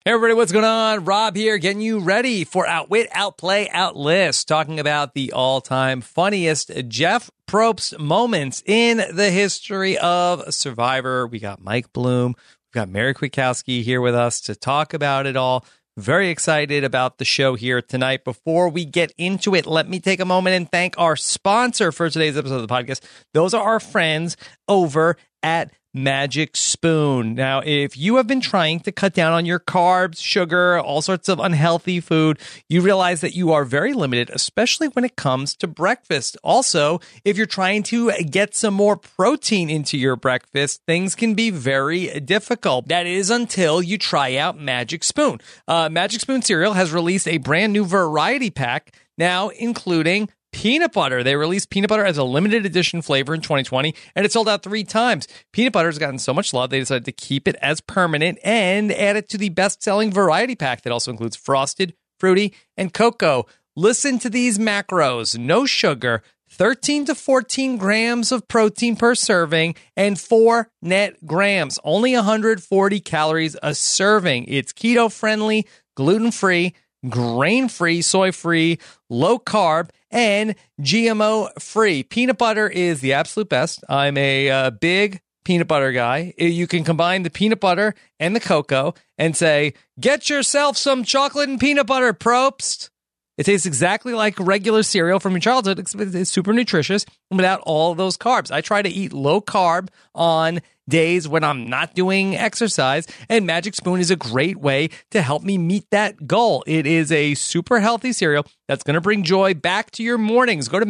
Hey everybody, what's going on? Rob here, getting you ready for Outwit, Outplay, Outlist, talking about the all-time funniest Jeff Probst moments in the history of Survivor. We got Mike Bloom, we've got Mary Kwiatkowski here with us to talk about it all. Very excited about the show here tonight. Before we get into it, let me take a moment and thank our sponsor for today's episode of the podcast. Those are our friends over at Magic Spoon. Now, if you have been trying to cut down on your carbs, sugar, all sorts of unhealthy food, you realize that you are very limited, especially when it comes to breakfast. Also, if you're trying to get some more protein into your breakfast, things can be very difficult. That is until you try out Magic Spoon. Magic Spoon cereal has released a brand new variety pack now, including peanut butter. They released peanut butter as a limited edition flavor in 2020, and it sold out 3 times. Peanut butter has gotten so much love, they decided to keep it as permanent and add it to the best-selling variety pack that also includes frosted, fruity, and cocoa. Listen to these macros. No sugar, 13 to 14 grams of protein per serving, and 4 net grams. Only 140 calories a serving. It's keto-friendly, gluten-free, grain-free, soy-free, low-carb, and GMO-free. Peanut butter is the absolute best. I'm a big peanut butter guy. You can combine the peanut butter and the cocoa and say, get yourself some chocolate and peanut butter, Probst. It tastes exactly like regular cereal from your childhood. It's super nutritious without all of those carbs. I try to eat low carb on days when I'm not doing exercise, and Magic Spoon is a great way to help me meet that goal. It is a super healthy cereal that's going to bring joy back to your mornings. Go to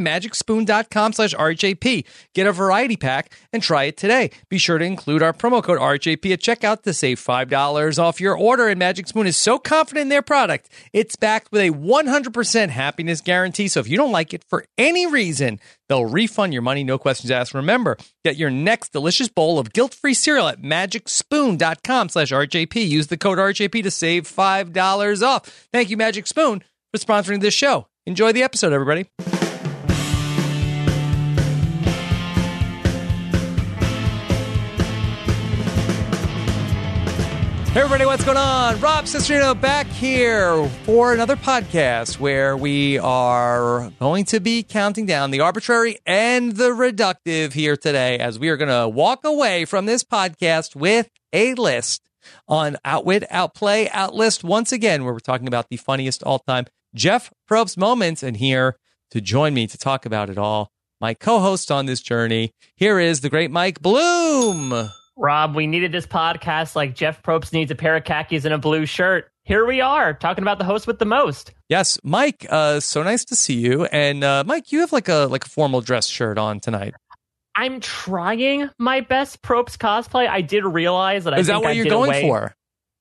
magicspoon.com/RHAP. Get a variety pack and try it today. Be sure to include our promo code RHAP at checkout to save $5 off your order. And Magic Spoon is so confident in their product, it's backed with a 100% happiness guarantee. So if you don't like it for any reason, they'll refund your money, no questions asked. Remember, get your next delicious bowl of guilt-free cereal at magicspoon.com/RHAP. Use the code RHAP to save $5 off. Thank you, Magic Spoon, for sponsoring this show. Enjoy the episode, everybody. Hey everybody, what's going on? Rob Cesternino back here for another podcast where we are going to be counting down the arbitrary and the reductive here today, as we are going to walk away from this podcast with a list on Outwit, Outplay, Outlist once again, where we're talking about the funniest all-time Jeff Probst moments. And here to join me to talk about it all, my co-host on this journey, here is the great Mike Bloom. Rob, we needed this podcast like Jeff Probst needs a pair of khakis and a blue shirt. Here we are, talking about the host with the most. Yes, Mike, so nice to see you. And Mike, you have like a formal dress shirt on tonight. I'm trying my best Probst cosplay. I did realize that Is that what you're going for?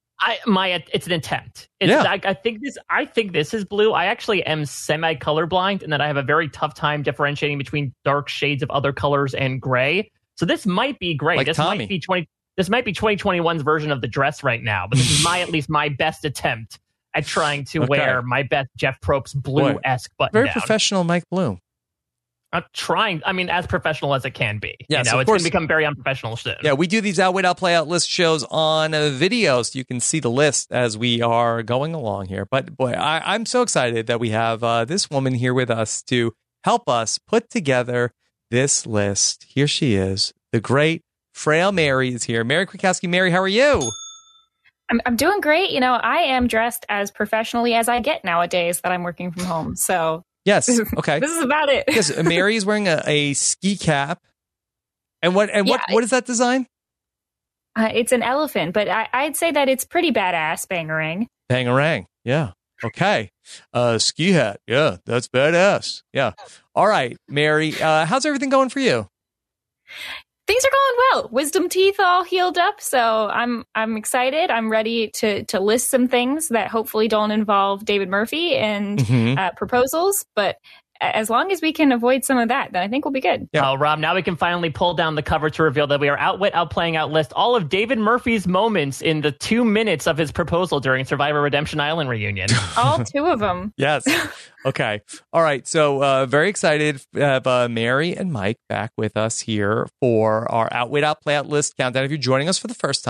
It's an attempt. I think this is blue. I actually am semi-colorblind, and that I have a very tough time differentiating between dark shades of other colors and gray. So this might be great. Like this Tommy. might be 2021's version of the dress right now. But this is at least my best attempt at trying to wear my best Jeff Probst blue-esque button Very down. professional Mike Bloom. I'm trying. I mean, as professional as it can be. Yes, it's going to become very unprofessional soon. Yeah, we do these Outwit, Outplay, Outlist shows on video, so you can see the list as we are going along here. But boy, I'm so excited that we have this woman here with us to help us put together this list. Here she is. The great Frail Mary is here. Mary Kwiatkowski. Mary, how are you? I'm doing great. You know, I am dressed as professionally as I get nowadays that I'm working from home. So yes, okay. This is about it. Yes, Mary is wearing a ski cap. And what is that design? It's an elephant, but I'd say that it's pretty badass. Bangarang. Bangarang. Yeah. Okay. Ski hat. Yeah, that's badass. Yeah. All right, Mary. How's everything going for you? Things are going well. Wisdom teeth all healed up, so I'm excited. I'm ready to list some things that hopefully don't involve David Murphy and proposals, but as long as we can avoid some of that, then I think we'll be good. Yeah. Rob, now we can finally pull down the cover to reveal that we are Outwit, Outplaying, Outlist all of David Murphy's moments in the 2 minutes of his proposal during Survivor Redemption Island reunion. All 2 of them. Yes. Okay. All right. So very excited to have Mary and Mike back with us here for our Outwit, Outplay, Outlist countdown. If you're joining us for the first time,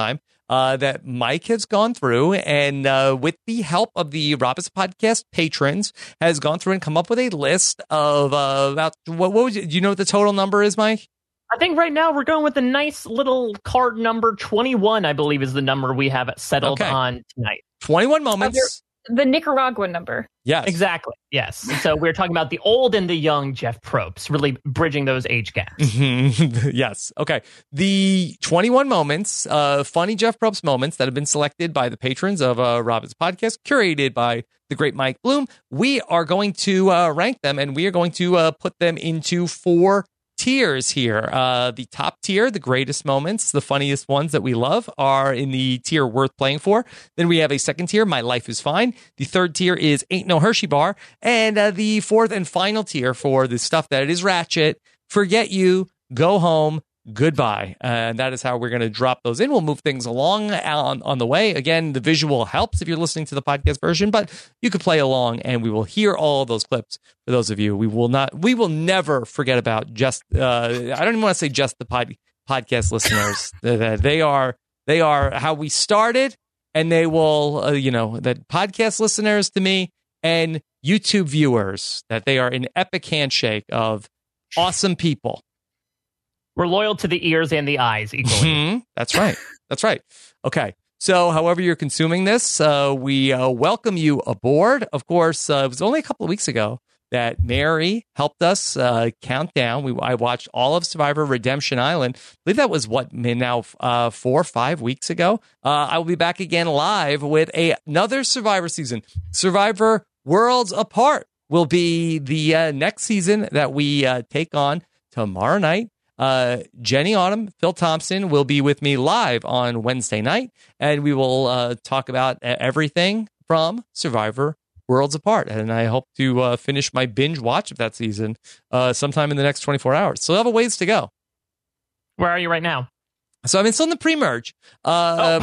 that Mike has gone through and with the help of the Rob Has a Podcast patrons has gone through and come up with a list of about what would you, do you know what the total number is, Mike? I think right now we're going with a nice little card number 21, I believe is the number we have settled on tonight. 21 moments. The Nicaraguan number. Yes. Exactly. Yes. So we're talking about the old and the young Jeff Probst, really bridging those age gaps. Yes. Okay. The 21 moments, funny Jeff Probst moments that have been selected by the patrons of Rob Has a Podcast, curated by the great Mike Bloom. We are going to rank them, and we are going to put them into 4 tiers here. The top tier, the greatest moments, the funniest ones that we love, are in the tier worth playing for. Then we have a second tier, My Life is Fine. The third tier is Ain't No Hershey Bar. And the fourth and final tier for the stuff that is ratchet, Forget You, Go Home, Goodbye. And that is how we're going to drop those in. We'll move things along on the way. Again, the visual helps if you're listening to the podcast version, but you could play along and we will hear all of those clips for those of you. We will never forget about just, I don't even want to say just the podcast listeners. They are how we started, and they will, that podcast listeners to me and YouTube viewers, that they are an epic handshake of awesome people. We're loyal to the ears and the eyes equally. Mm-hmm. That's right. That's right. Okay. So however you're consuming this, we welcome you aboard. Of course, it was only a couple of weeks ago that Mary helped us count down. I watched all of Survivor Redemption Island. I believe that was 4 or 5 weeks ago. I will be back again live with another Survivor season. Survivor Worlds Apart will be the next season that we take on tomorrow night. Jenny Autumn, Phil Thompson will be with me live on Wednesday night, and we will talk about everything from Survivor Worlds Apart. And I hope to finish my binge watch of that season sometime in the next 24 hours. So I have a ways to go. Where are you right now? So I'm still in the pre-merge. We got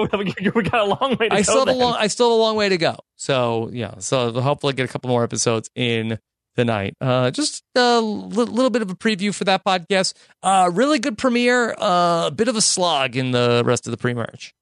a long way to go. I still have a long way to go. So yeah, so hopefully get a couple more episodes in tonight. Just a little bit of a preview for that podcast. Really good premiere. A bit of a slog in the rest of the pre-merge.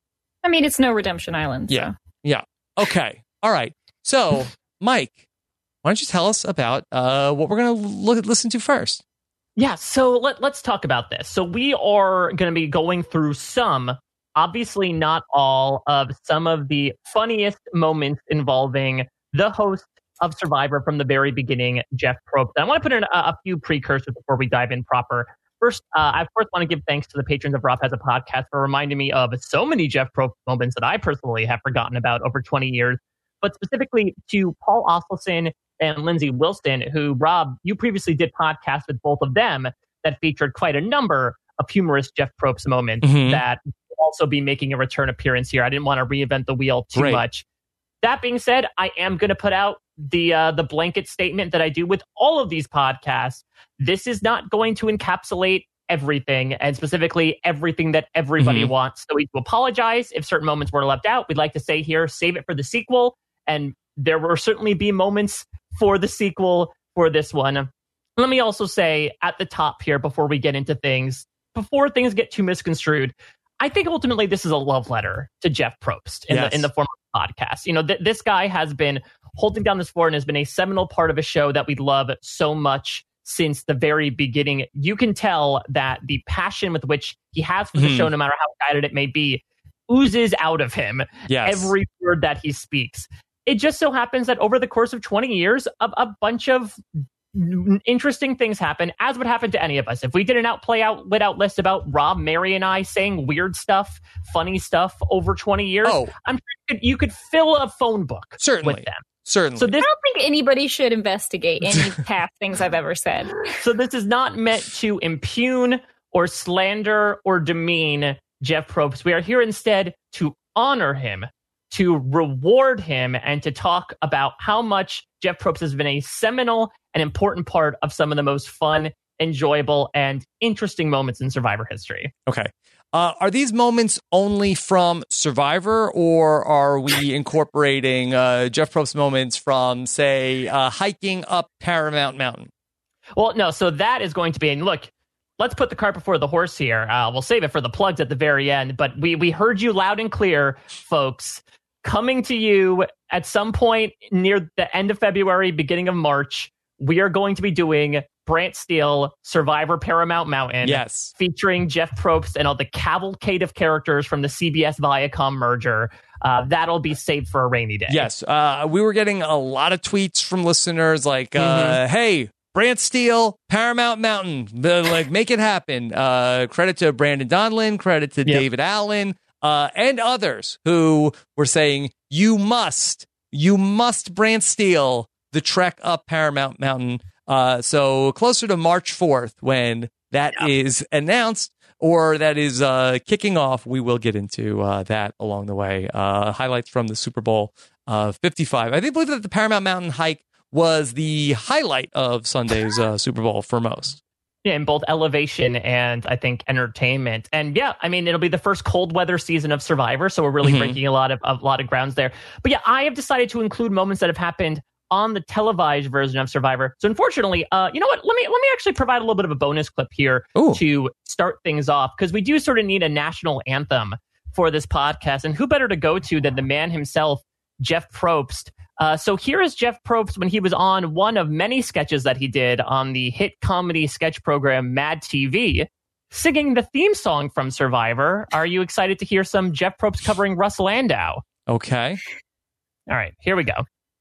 I mean, it's no Redemption Island. So. Yeah. Okay. All right. So, Mike, why don't you tell us about what we're going to listen to first? Yeah. So let's talk about this. So we are going to be going through some, obviously not all, of some of the funniest moments involving the host of Survivor from the very beginning, Jeff Probst. I want to put in a few precursors before we dive in proper. First, I of course want to give thanks to the patrons of Rob Has a Podcast for reminding me of so many Jeff Probst moments that I personally have forgotten about over 20 years, but specifically to Paul Osselson and Lindsay Wilson, who, Rob, you previously did podcasts with both of them that featured quite a number of humorous Jeff Probst moments that will also be making a return appearance here. I didn't want to reinvent the wheel too much. That being said, I am going to put out the blanket statement that I do with all of these podcasts. This is not going to encapsulate everything, and specifically everything that everybody wants. So we do apologize if certain moments were left out. We'd like to say here, save it for the sequel. And there will certainly be moments for the sequel for this one. Let me also say at the top here, before we get into things, before things get too misconstrued, I think ultimately this is a love letter to Jeff Probst in the form of a podcast. You know, this guy has been holding down this fort and has been a seminal part of a show that we love so much since the very beginning. You can tell that the passion with which he has for the show, no matter how guided it may be, oozes out of him every word that he speaks. It just so happens that over the course of 20 years, a bunch of interesting things happen, as would happen to any of us. If we did an lit out list about Rob, Mary, and I saying weird stuff, funny stuff over 20 years, I'm sure you could fill a phone book with them. Certainly. So I don't think anybody should investigate any past things I've ever said. So this is not meant to impugn or slander or demean Jeff Probst. We are here instead to honor him, to reward him, and to talk about how much Jeff Probst has been a seminal and important part of some of the most fun, enjoyable, and interesting moments in Survivor history. Okay. Are these moments only from Survivor, or are we incorporating Jeff Probst moments from, say, hiking up Paramount Mountain? Well, no. So that is going to be, and look, let's put the cart before the horse here. We'll save it for the plugs at the very end. But we heard you loud and clear, folks. Coming to you at some point near the end of February, beginning of March, we are going to be doing Brant Steele, Survivor Paramount Mountain. Yes. Featuring Jeff Probst and all the cavalcade of characters from the CBS Viacom merger. That'll be saved for a rainy day. Yes. We were getting a lot of tweets from listeners like, hey, Brant Steele, Paramount Mountain, make it happen. Credit to Brandon Donlin, credit to David Allen, and others who were saying, you must Brant Steele the trek up Paramount Mountain. So closer to March 4th, when that is announced or that is kicking off, we will get into that along the way. Highlights from the Super Bowl 55. I believe that the Paramount Mountain hike was the highlight of Sunday's Super Bowl for most. Yeah, in both elevation and I think entertainment. And yeah, I mean, it'll be the first cold weather season of Survivor, so we're really breaking a lot of grounds there. But yeah, I have decided to include moments that have happened on the televised version of Survivor. So unfortunately, you know what? Let me actually provide a little bit of a bonus clip here to start things off, because we do sort of need a national anthem for this podcast. And who better to go to than the man himself, Jeff Probst. So here is Jeff Probst when he was on one of many sketches that he did on the hit comedy sketch program Mad TV, singing the theme song from Survivor. Are you excited to hear some Jeff Probst covering Russ Landau? Okay. All right, here we go.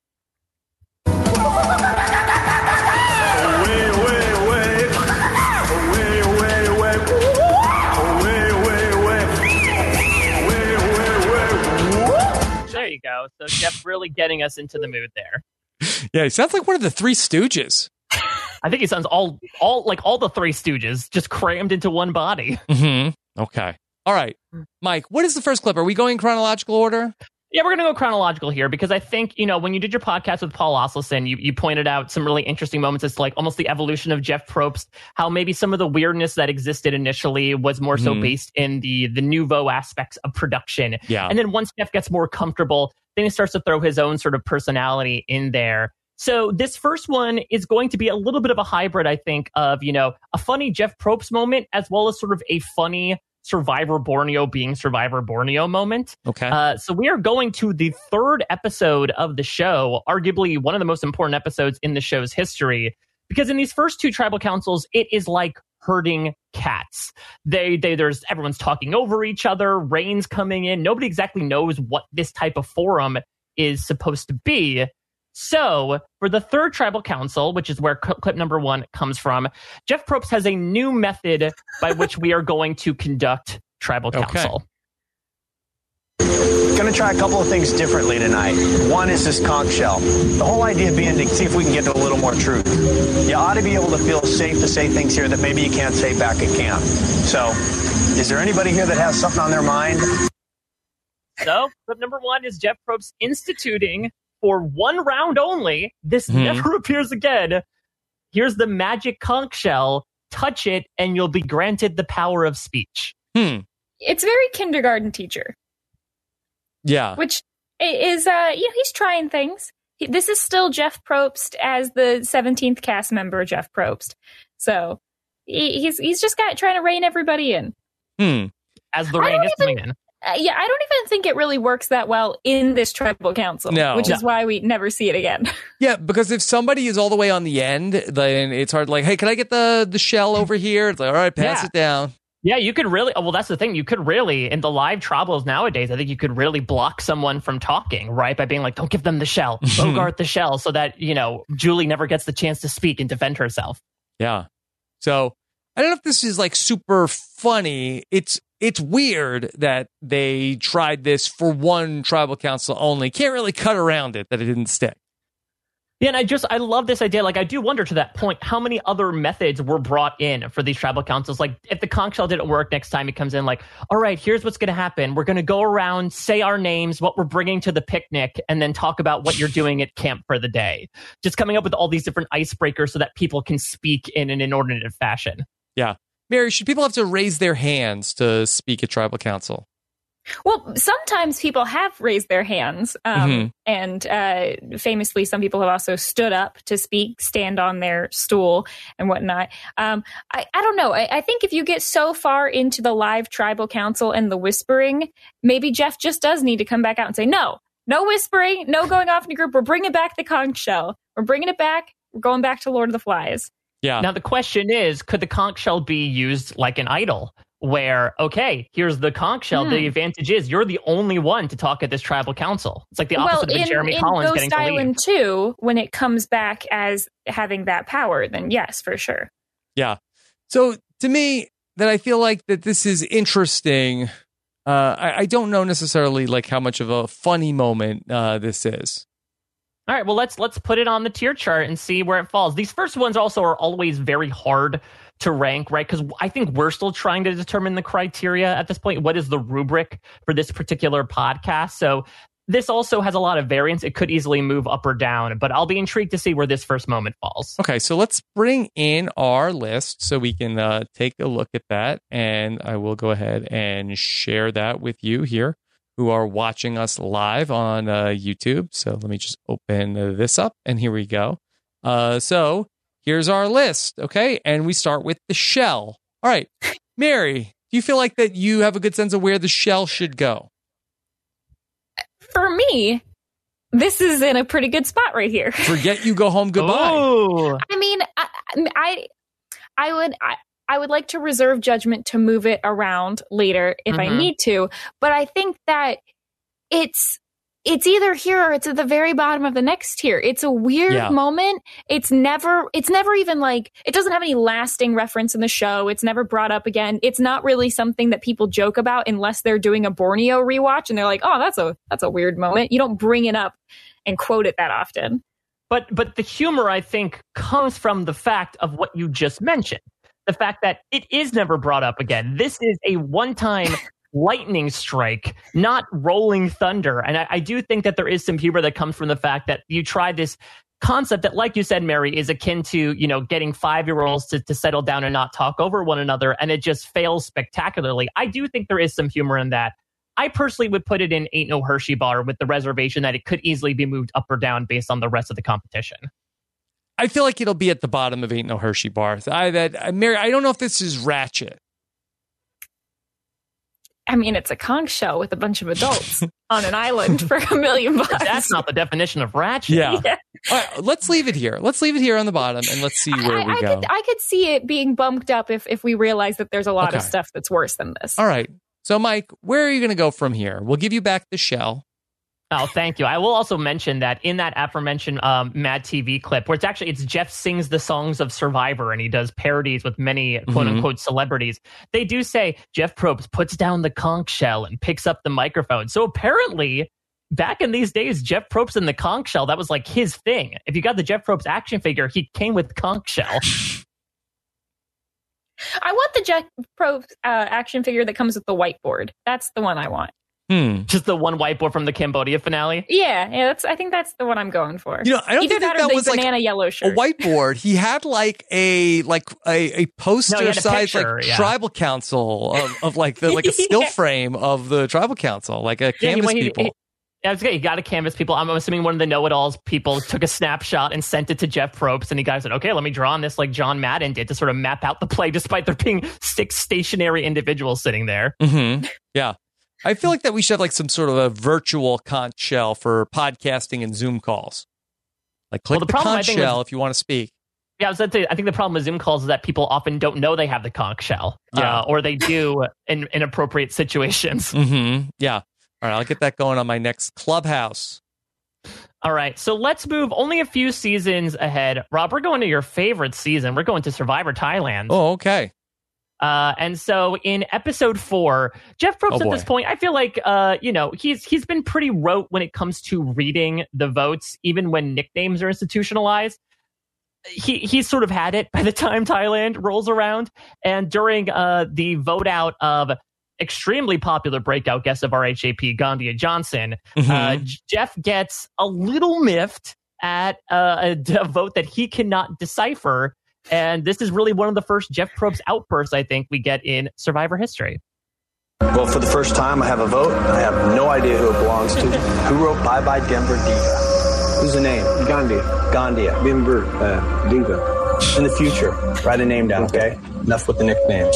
There you go. So Jeff really getting us into the mood there. Yeah, he sounds like one of the Three Stooges. I think he sounds all the Three Stooges just crammed into one body. Okay. All right. Mike, what is the first clip? Are we going chronological order? Yeah, we're going to go chronological here because I think, when you did your podcast with Paul Osselson, you pointed out some really interesting moments as to like almost the evolution of Jeff Probst, how maybe some of the weirdness that existed initially was more so based in the nouveau aspects of production. Yeah. And then once Jeff gets more comfortable, then he starts to throw his own sort of personality in there. So this first one is going to be a little bit of a hybrid, I think, of, a funny Jeff Probst moment as well as sort of a funny Survivor Borneo being Survivor Borneo moment. Okay. So we are going to the third episode of the show, arguably one of the most important episodes in the show's history, because in these first two tribal councils, it is like herding cats. There's everyone's talking over each other, rain's coming in. Nobody exactly knows what this type of forum is supposed to be. So, for the third tribal council, which is where clip number 1 comes from, Jeff Probst has a new method by which we are going to conduct tribal council. Going to try a couple of things differently tonight. One is this conch shell. The whole idea being to see if we can get a little more truth. You ought to be able to feel safe to say things here that maybe you can't say back at camp. So, is there anybody here that has something on their mind? So, clip number 1 is Jeff Probst instituting, for one round only, this never appears again. Here's the magic conch shell. Touch it, and you'll be granted the power of speech. It's very kindergarten teacher. Yeah. Which is, he's trying things. This is still Jeff Probst as the 17th cast member, Jeff Probst. So he's just trying to rein everybody in. As the rain is coming in. I don't even think it really works that well in this tribal council, which is why we never see it again. Yeah, because if somebody is all the way on the end, then it's hard. Like, hey, can I get the shell over here? It's like, all right, pass it down. Yeah, you could really. Well, that's the thing. You could really, in the live tribals nowadays, I think you could really block someone from talking, right? By being like, don't give them the shell, bogart the shell, so that Julie never gets the chance to speak and defend herself. Yeah. So I don't know if this is like super funny. It's weird that they tried this for one tribal council only. Can't really cut around it that it didn't stick. Yeah, and I love this idea. Like, I do wonder to that point, how many other methods were brought in for these tribal councils? Like, if the conch shell didn't work, next time it comes in like, all right, here's what's going to happen. We're going to go around, say our names, what we're bringing to the picnic, and then talk about what you're doing at camp for the day. Just coming up with all these different icebreakers so that people can speak in an inordinate fashion. Yeah. Mary, should people have to raise their hands to speak at tribal council? Well, sometimes people have raised their hands, and famously, some people have also stood up to speak, stand on their stool, and whatnot. I don't know. I think if you get so far into the live tribal council and the whispering, maybe Jeff just does need to come back out and say, no whispering, no going off in a group. We're bringing back the conch shell. We're bringing it back. We're going back to Lord of the Flies. Yeah. Now, the question is, could the conch shell be used like an idol? Where, okay, here's the conch shell. The advantage is you're the only one to talk at this tribal council. It's like the opposite of Jeremy Collins getting to leave. In Ghost Island 2, when it comes back as having that power, then yes, for sure. Yeah. So to me, that I feel like that this is interesting. I don't know necessarily like how much of a funny moment this is. All right, well, let's put it on the tier chart and see where it falls. These first ones also are always very hard to rank, right? Because I think we're still trying to determine the criteria at this point. What is the rubric for this particular podcast? So this also has a lot of variance. It could easily move up or down, but I'll be intrigued to see where this first moment falls. Okay, so let's bring in our list so we can take a look at that. And I will go ahead and share that with you here who are watching us live on YouTube. So let me just open this up, and here we go. So here's our list, okay? And we start with the shell. All right, Mary, do you feel like that you have a good sense of where the shell should go? For me, this is in a pretty good spot right here. Forget you go home, goodbye. Ooh. I mean, I would like to reserve judgment to move it around later if I need to, but I think that it's either here or it's at the very bottom of the next tier. It's a weird moment. It's never even like, it doesn't have any lasting reference in the show. It's never brought up again. It's not really something that people joke about unless they're doing a Borneo rewatch and they're like, oh, that's a weird moment. You don't bring it up and quote it that often. But the humor, I think, comes from the fact of what you just mentioned. The fact that it is never brought up again. This is a one-time lightning strike, not rolling thunder. And I do think that there is some humor that comes from the fact that you tried this concept that, like you said, Mary, is akin to, getting 5-year-olds to settle down and not talk over one another, and it just fails spectacularly. I do think there is some humor in that. I personally would put it in Ain't No Hershey Bar with the reservation that it could easily be moved up or down based on the rest of the competition. I feel like it'll be at the bottom of Ain't No Hershey Bar. Mary, I don't know if this is ratchet. I mean, it's a conch shell with a bunch of adults on an island for $1 million. That's not the definition of ratchet. Yeah. All right, let's leave it here. Let's leave it here on the bottom, and let's see where we go. I could see it being bumped up if we realize that there's a lot of stuff that's worse than this. All right. So, Mike, where are you going to go from here? We'll give you back the shell. Oh, thank you. I will also mention that in that aforementioned Mad TV clip, where it's Jeff sings the songs of Survivor and he does parodies with many quote unquote celebrities. They do say Jeff Probst puts down the conch shell and picks up the microphone. So apparently, back in these days, Jeff Probst and the conch shell, that was like his thing. If you got the Jeff Probst action figure, he came with conch shell. I want the Jeff Probst action figure that comes with the whiteboard. That's the one I want. Just the one whiteboard from the Cambodia finale? Yeah, I think that's the one I'm going for. I don't think that was banana yellow shirt. A whiteboard. He had like a poster size tribal council of like a still frame of the tribal council, like a canvas people. You got to canvas people. I'm assuming one of the know-it-alls people took a snapshot and sent it to Jeff Probst, and he said, okay, let me draw on this like John Madden did to sort of map out the play, despite there being 6 stationary individuals sitting there. Yeah. I feel like that we should have like some sort of a virtual conch shell for podcasting and Zoom calls. Like click the conch shell if you want to speak. Yeah, I think the problem with Zoom calls is that people often don't know they have the conch shell, or they do in inappropriate situations. Yeah. All right, I'll get that going on my next Clubhouse. All right, so let's move only a few seasons ahead. Rob, we're going to your favorite season. We're going to Survivor Thailand. Oh, okay. And so in episode 4, Jeff Probst at this point, I feel like, he's been pretty rote when it comes to reading the votes, even when nicknames are institutionalized. He's sort of had it by the time Thailand rolls around. And during the vote out of extremely popular breakout guest of RHAP, Gandia Johnson, Jeff gets a little miffed at a vote that he cannot decipher. And this is really one of the first Jeff Probst outbursts I think we get in Survivor history. Well, for the first time, I have a vote. I have no idea who it belongs to. Who wrote Bye Bye Denver Diva? Who's the name? Gandia. Denver Diva. In the future, write a name down, okay? Enough with the nicknames.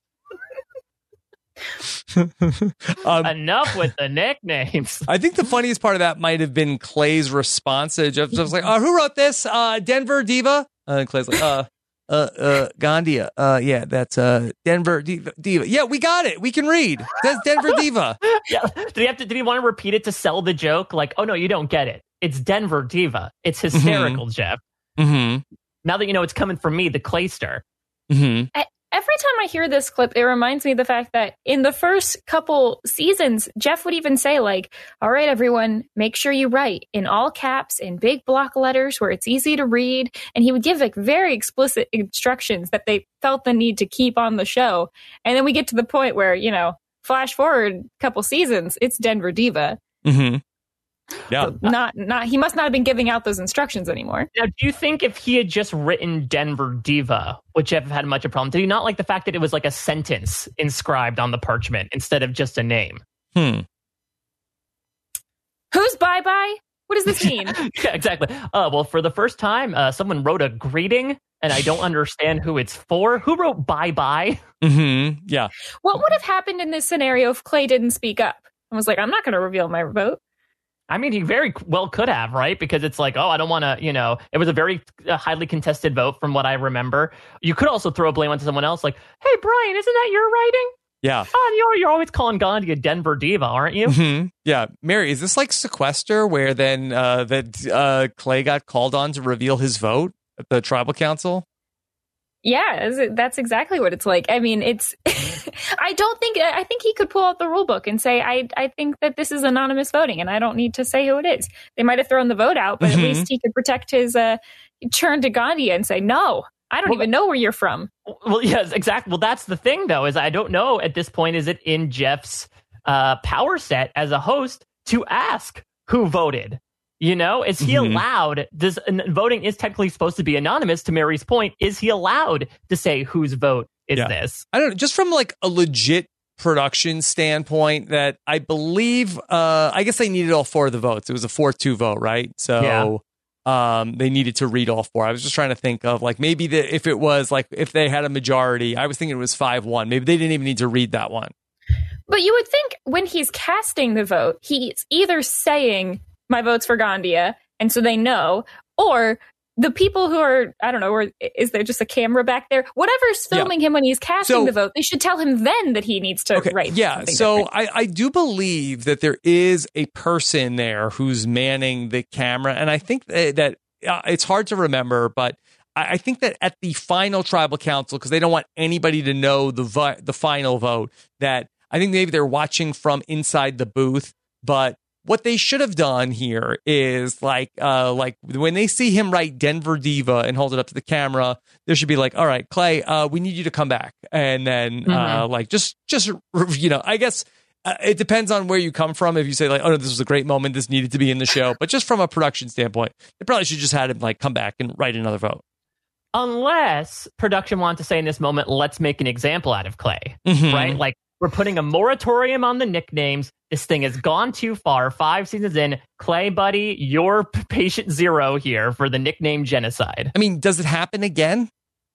Enough with the nicknames. I think the funniest part of that might have been Clay's response to Jeff. Jeff's like, who wrote this? Denver Diva? Clay's like, Gandia. Yeah, that's Denver Diva. Yeah, we got it. We can read. That's Denver Diva. Yeah. Did he want to repeat it to sell the joke? Like, oh no, you don't get it. It's Denver Diva. It's hysterical, Jeff. Mm-hmm. Now that you know it's coming from me, the Clayster. Mm-hmm. Every time I hear this clip, it reminds me of the fact that in the first couple seasons, Jeff would even say, like, all right, everyone, make sure you write in all caps, in big block letters where it's easy to read. And he would give like very explicit instructions that they felt the need to keep on the show. And then we get to the point where, you know, flash forward a couple seasons, it's Denver Diva. Mm-hmm. Yeah. So he must not have been giving out those instructions anymore. Now, do you think if he had just written Denver Diva, would Jeff have had much of a problem? Did he not like the fact that it was like a sentence inscribed on the parchment instead of just a name? Who's Bye Bye? What does this mean? Yeah, exactly. Well, for the first time, someone wrote a greeting, and I don't understand who it's for. Who wrote Bye Bye? Mm-hmm. Yeah. What would have happened in this scenario if Clay didn't speak up and was like, I'm not going to reveal my vote? I mean, he very well could have, right? Because it's like, oh, I don't want to, you know, it was a very highly contested vote from what I remember. You could also throw blame onto someone else like, hey, Brian, isn't that your writing? Yeah. Oh, you're always calling Gandhi a Denver Diva, aren't you? Mm-hmm. Yeah. Mary, is this like Sequester where then Clay got called on to reveal his vote at the tribal council? Yeah, that's exactly what it's like. I mean, it's, I think he could pull out the rule book and say, I think that this is anonymous voting and I don't need to say who it is. They might have thrown the vote out, but at least he could protect his, turn to Gandia and say, no, I don't even know where you're from. Well, yes, exactly. Well, that's the thing though, is I don't know at this point, is it in Jeff's power set as a host to ask who voted? You know, is he allowed? Voting is technically supposed to be anonymous. To Mary's point, is he allowed to say whose vote is this? I don't know. Just from like a legit production standpoint, that I believe, I guess they needed all four of the votes. It was a 4-2 vote, right? So they needed to read all four. I was just trying to think of like maybe if it was like if they had a majority, I was thinking it was 5-1. Maybe they didn't even need to read that one. But you would think when he's casting the vote, he's either saying, my vote's for Gandia, and so they know, or the people who are, I don't know, or is there just a camera back there? Whatever's filming him when he's casting the vote, they should tell him then that he needs to write. Yeah, so I do believe that there is a person there who's manning the camera, and I think that it's hard to remember, but I think that at the final tribal council, because they don't want anybody to know the final vote, that I think maybe they're watching from inside the booth, but what they should have done here is like when they see him write Denver Diva and hold it up to the camera, there should be like, all right, Clay, we need you to come back. And then like just, you know, I guess it depends on where you come from. If you say like, oh no, this was a great moment, this needed to be in the show. But just from a production standpoint, they probably should just had him like come back and write another vote. Unless production wanted to say in this moment, let's make an example out of Clay, right? Like, we're putting a moratorium on the nicknames. This thing has gone too far. 5 seasons in. Clay, buddy, you're patient zero here for the nickname genocide. I mean, does it happen again?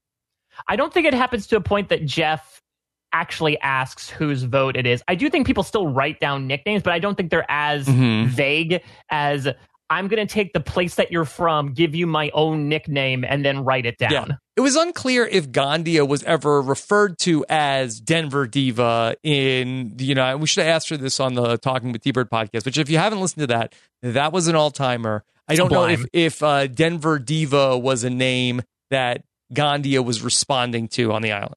I don't think it happens to a point that Jeff actually asks whose vote it is. I do think people still write down nicknames, but I don't think they're as vague as I'm going to take the place that you're from, give you my own nickname, and then write it down. Yeah. It was unclear if Gandia was ever referred to as Denver Diva in, you know, we should have asked for this on the Talking with T-Bird podcast, which if you haven't listened to that was an all-timer. I don't know if Denver Diva was a name that Gandia was responding to on the island.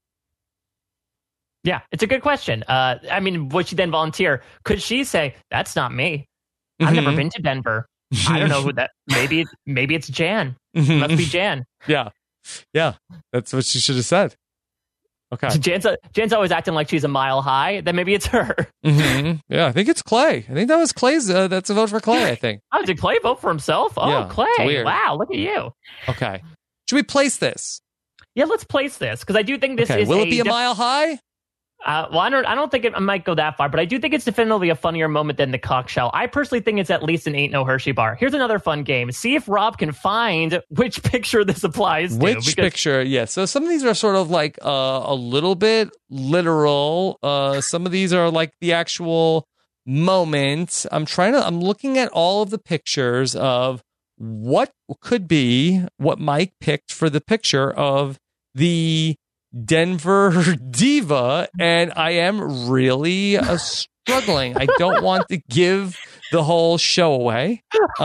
Yeah, it's a good question. I mean, would she then volunteer? Could she say, that's not me. I've never been to Denver. I don't know who that. Maybe it's Jan. It must be Jan. Yeah, that's what she should have said. Okay. Jan's always acting like she's a mile high. Then maybe it's her. Yeah, I think it's Clay. I think that was Clay's. That's a vote for Clay, I think. Oh, did Clay vote for himself? Oh, yeah, Clay. Wow, look at you. Okay. Should we place this? Yeah, let's place this, because I do think this is will it be a mile high? Well, I don't think it might go that far, but I do think it's definitively a funnier moment than the conch shell. I personally think it's at least an Ain't No Hershey bar. Here's another fun game. See if Rob can find which picture this applies to. Which picture? Yeah. So some of these are sort of like a little bit literal. Some of these are like the actual moment. I'm looking at all of the pictures of what could be what Mike picked for the picture of the Denver Diva, and I am really struggling. I don't want to give the whole show away.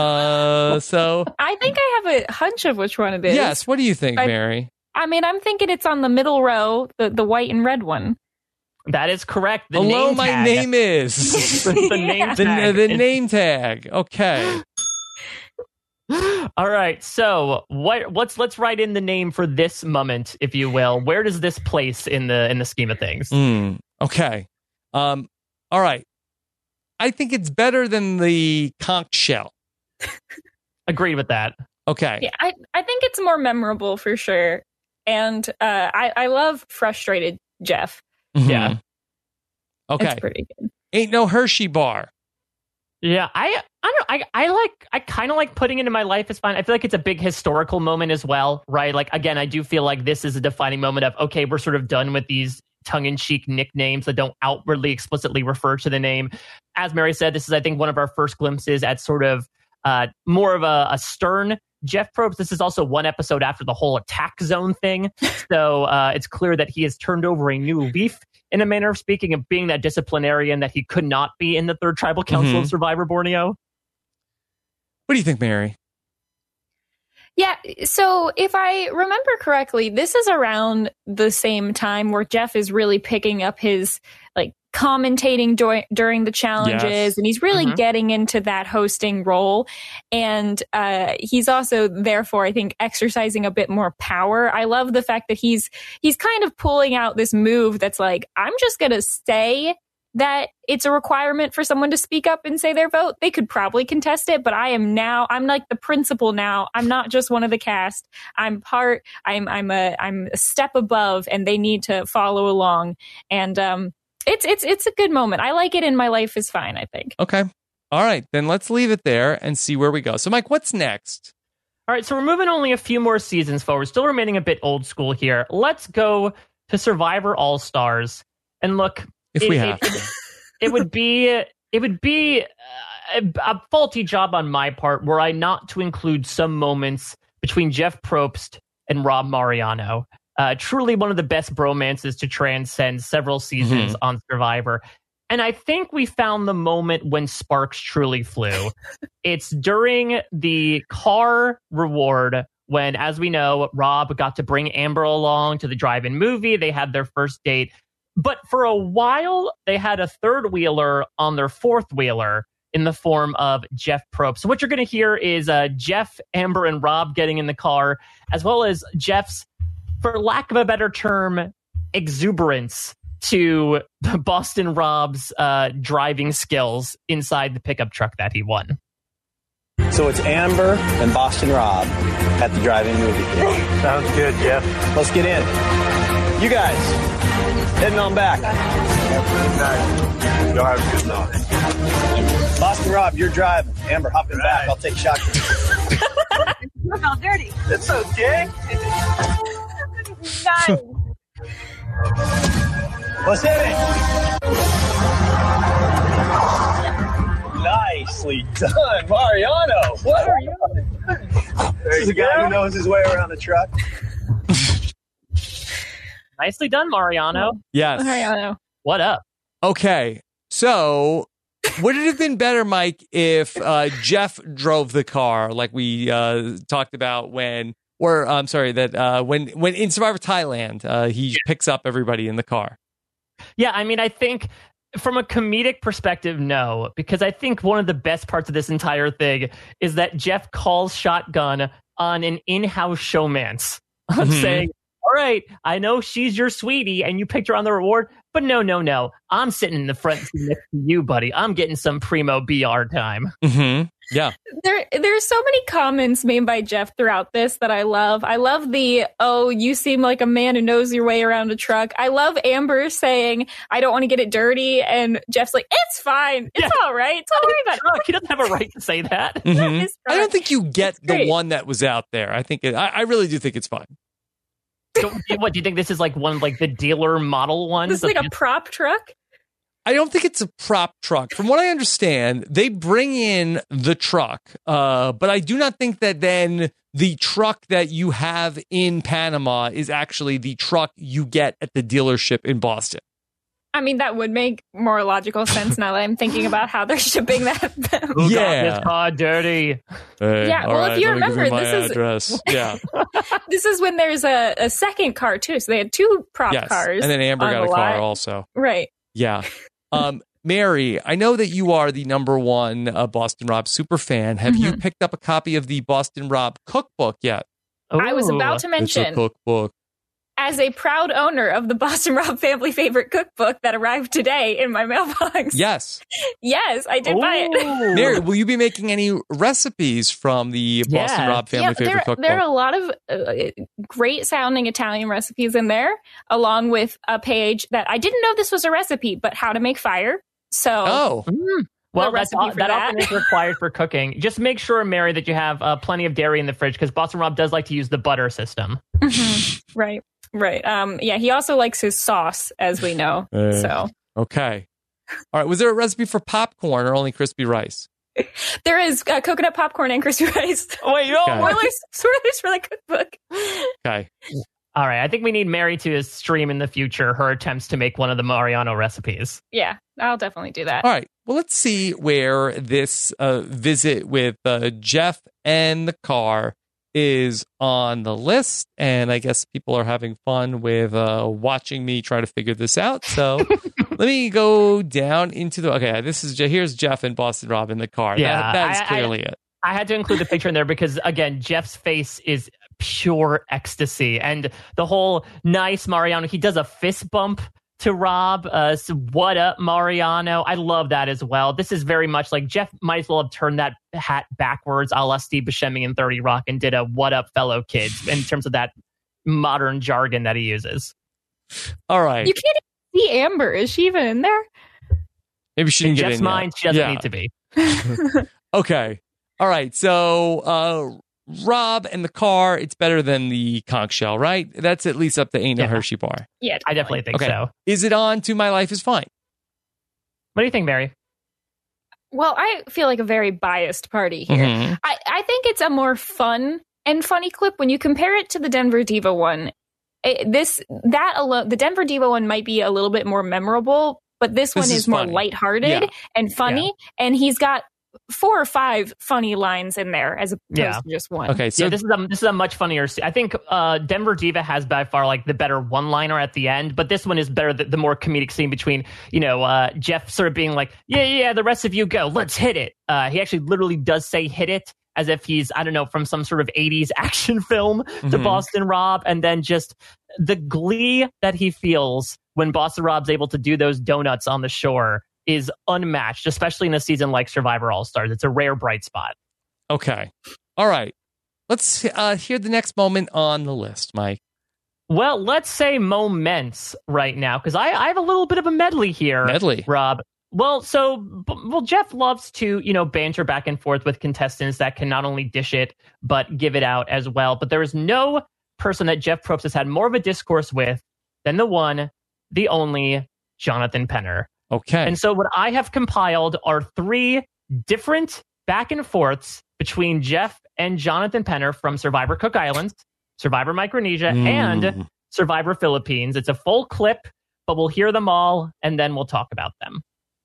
So I think I have a hunch of which one it is. Yes, what do you think, Mary? I mean, I'm thinking it's on the middle row, the white and red one. That is correct. Hello, my name is the name tag. The name tag. Okay. All right, so let's write in the name for this moment, if you will. Where does this place in the scheme of things? Okay. All right. I think it's better than the conch shell. Agree with that. Okay. Yeah, I think it's more memorable for sure. And I love frustrated Jeff. Mm-hmm. Yeah. Okay. It's pretty good. Ain't No Hershey bar. Yeah, I kind of like putting it in my life is fine. I feel like it's a big historical moment as well, right? Like, again, I do feel like this is a defining moment of, okay, we're sort of done with these tongue-in-cheek nicknames that don't outwardly explicitly refer to the name. As Mary said, this is, I think, one of our first glimpses at sort of more of a stern Jeff Probst. This is also one episode after the whole attack zone thing. So it's clear that he has turned over a new leaf, in a manner of speaking, of being that disciplinarian that he could not be in the Third Tribal Council of Survivor Borneo. What do you think, Mary? Yeah, so if I remember correctly, this is around the same time where Jeff is really picking up his like commentating during the challenges, and he's really getting into that hosting role. And he's also, therefore, I think, exercising a bit more power. I love the fact that he's kind of pulling out this move that's like, I'm just going to say that it's a requirement for someone to speak up and say their vote. They could probably contest it, but I'm like the principal now. I'm not just one of the cast. I'm a step above, and they need to follow along. And it's a good moment. I like it, and my life is fine, I think. Okay. All right, then let's leave it there and see where we go. So, Mike, what's next? All right, so we're moving only a few more seasons forward, still remaining a bit old school here. Let's go to Survivor All-Stars. And look, if we have it would be a faulty job on my part were I not to include some moments between Jeff Probst and Rob Mariano. Truly one of the best bromances to transcend several seasons on Survivor. And I think we found the moment when sparks truly flew. It's during the car reward when, as we know, Rob got to bring Amber along to the drive-in movie. They had their first date. But for a while, they had a third wheeler on their fourth wheeler in the form of Jeff Probst. So what you're going to hear is Jeff, Amber, and Rob getting in the car, as well as Jeff's, for lack of a better term, exuberance to Boston Rob's driving skills inside the pickup truck that he won. So it's Amber and Boston Rob at the drive-in movie theater. Sounds good, Jeff. Let's get in. You guys, heading on back. Y'all have a good night. Boston Rob, you're driving. Amber, hop in back. I'll take shotgun. You smell dirty. It's okay. Nice. Let's hit it. Nicely done, Mariano. What are you doing? This is a guy who knows his way around the truck. Nicely done, Mariano. Yes. Mariano. What up? Okay. So, would it have been better, Mike, if Jeff drove the car like we talked about when in Survivor Thailand, he picks up everybody in the car? Yeah, I mean, I think from a comedic perspective, no, because I think one of the best parts of this entire thing is that Jeff calls shotgun on an in-house showmance. Saying, all right, I know she's your sweetie and you picked her on the reward, but no. I'm sitting in the front seat next to you, buddy. I'm getting some primo BR time. Yeah. There's so many comments made by Jeff throughout this that I love. I love the, oh, you seem like a man who knows your way around a truck. I love Amber saying, I don't want to get it dirty. And Jeff's like, it's fine. It's all right. Don't worry about it. He doesn't have a right to say that. Mm-hmm. I don't think you get the one that was out there. I think I really do think it's fine. So, what do you think? This is like one of like the dealer model ones? This is like a prop truck? I don't think it's a prop truck. From what I understand, they bring in the truck, but I do not think that then the truck that you have in Panama is actually the truck you get at the dealership in Boston. I mean, that would make more logical sense now that I'm thinking about how they're shipping that. Who got this car dirty? Yeah, well, if you remember, this is when there's a second car, too. So they had two prop cars. And then Amber got a car also. Right. Yeah. Mary, I know that you are the number one Boston Rob super fan. Have you picked up a copy of the Boston Rob cookbook yet? I was about to mention. It's a cookbook. As a proud owner of the Boston Rob family favorite cookbook that arrived today in my mailbox. Yes. Yes, I did buy it. Mary, will you be making any recipes from the Boston Rob family favorite cookbook? There are a lot of great sounding Italian recipes in there, along with a page that I didn't know this was a recipe, but how to make fire. So, well, that often is required for cooking. Just make sure, Mary, that you have plenty of dairy in the fridge because Boston Rob does like to use the butter system. Right. Yeah, he also likes his sauce, as we know. So okay. All right. Was there a recipe for popcorn or only crispy rice? There is coconut popcorn and crispy rice. Wait, spoilers for the cookbook. Okay. All right. I think we need Mary to stream in the future her attempts to make one of the Mariano recipes. Yeah, I'll definitely do that. All right. Well, let's see where this visit with Jeff and the car is on the list. And I guess people are having fun with watching me try to figure this out. So let me go down into the... Okay, here's Jeff and Boston Rob in the car. Yeah, that's clearly it. I had to include the picture in there because, again, Jeff's face is pure ecstasy. And the whole nice Mariano, he does a fist bump to Rob. So what up, Mariano? I love that as well. This is very much like Jeff might as well have turned that hat backwards a la Steve Buscemi in 30 Rock and did a what up, fellow kids in terms of that modern jargon that he uses. All right. You can't even see Amber. Is she even in there? Maybe she didn't get in Jeff's mind, she doesn't need to be. Okay. All right. So Rob and the car, it's better than the conch shell, right? That's at least up to Ain't No Hershey Bar. Yeah, I definitely think so. Is it on to My Life is Fine? What do you think, Mary? Well, I feel like a very biased party here. Mm-hmm. I think it's a more fun and funny clip when you compare it to the Denver Diva one. The Denver Diva one might be a little bit more memorable, but this one is more lighthearted and funny, and he's got 4 or 5 funny lines in there as opposed to just one. Okay, so this is a much funnier. I think Denver Diva has by far like the better one-liner at the end, but this one is better. The more comedic scene between Jeff sort of being like, yeah, the rest of you go, let's hit it. He actually literally does say hit it as if he's from some sort of 80s action film to Boston Rob, and then just the glee that he feels when Boston Rob's able to do those donuts on the shore is unmatched, especially in a season like Survivor All-Stars. It's a rare bright spot. Okay. All right. Let's hear the next moment on the list, Mike. Well, let's say moments right now, because I have a little bit of a medley here. Rob. Well, Jeff loves to, banter back and forth with contestants that can not only dish it, but give it out as well. But there is no person that Jeff Probst has had more of a discourse with than the one, the only, Jonathan Penner. Okay. And so what I have compiled are 3 different back and forths between Jeff and Jonathan Penner from Survivor Cook Islands, Survivor Micronesia, and Survivor Philippines. It's a full clip, but we'll hear them all, and then we'll talk about them.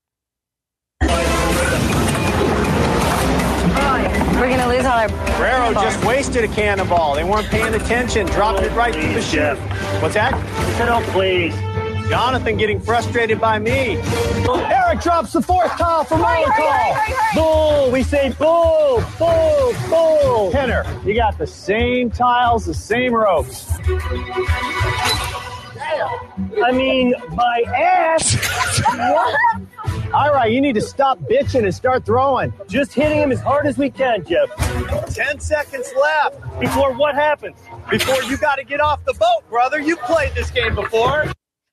We're going to lose all our... Guerrero just wasted a cannonball. They weren't paying attention, dropping it right through the chute. What's that? Sit down, please. Jonathan getting frustrated by me. Eric drops the 4th tile for my call. Bull. We say bull, bull, bull. Penner, you got the same tiles, the same ropes. I mean, my ass. What? All right, you need to stop bitching and start throwing. Just hitting him as hard as we can, Jeff. 10 seconds left. Before what happens? Before you got to get off the boat, brother. You played this game before.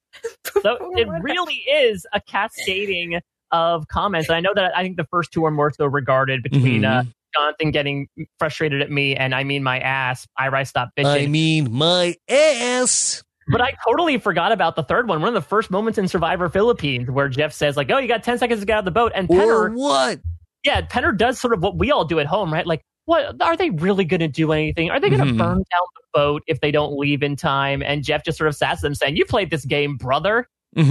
So it really is a cascading of comments. And I know that I think the first two are more so regarded between Jonathan getting frustrated at me and I mean my ass. Iri, stop bitching. I mean my ass. But I totally forgot about the third one. One of the first moments in Survivor Philippines where Jeff says, like, oh, you got 10 seconds to get out of the boat. And Penner... Or what? Yeah, Penner does sort of what we all do at home, right? Like, what are they really going to do anything? Are they going to burn down the boat if they don't leave in time? And Jeff just sort of sasses them saying, you played this game, brother.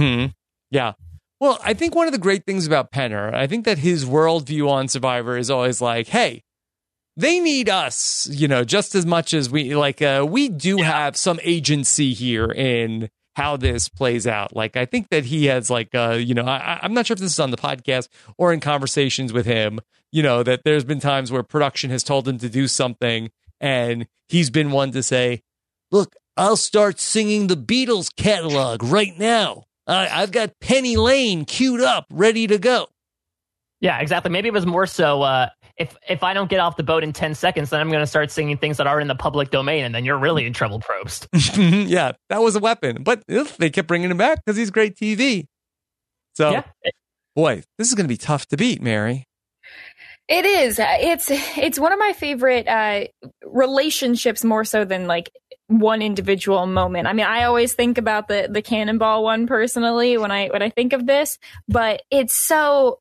Yeah. Well, I think one of the great things about Penner, I think that his worldview on Survivor is always like, hey, they need us, just as much as we do have some agency here in how this plays out. Like, I think that he has I'm not sure if this is on the podcast or in conversations with him, that there's been times where production has told him to do something and he's been one to say, look, I'll start singing the Beatles catalog right now. I've got Penny Lane queued up, ready to go. Yeah, exactly. Maybe it was more so, if I don't get off the boat in 10 seconds, then I'm going to start singing things that are in the public domain, and then you're really in trouble, Probst. Yeah, that was a weapon. But they kept bringing him back because he's great TV. So, boy, this is going to be tough to beat, Mary. It is. It's one of my favorite relationships more so than like one individual moment. I mean, I always think about the Cannonball one personally when I think of this, but it's so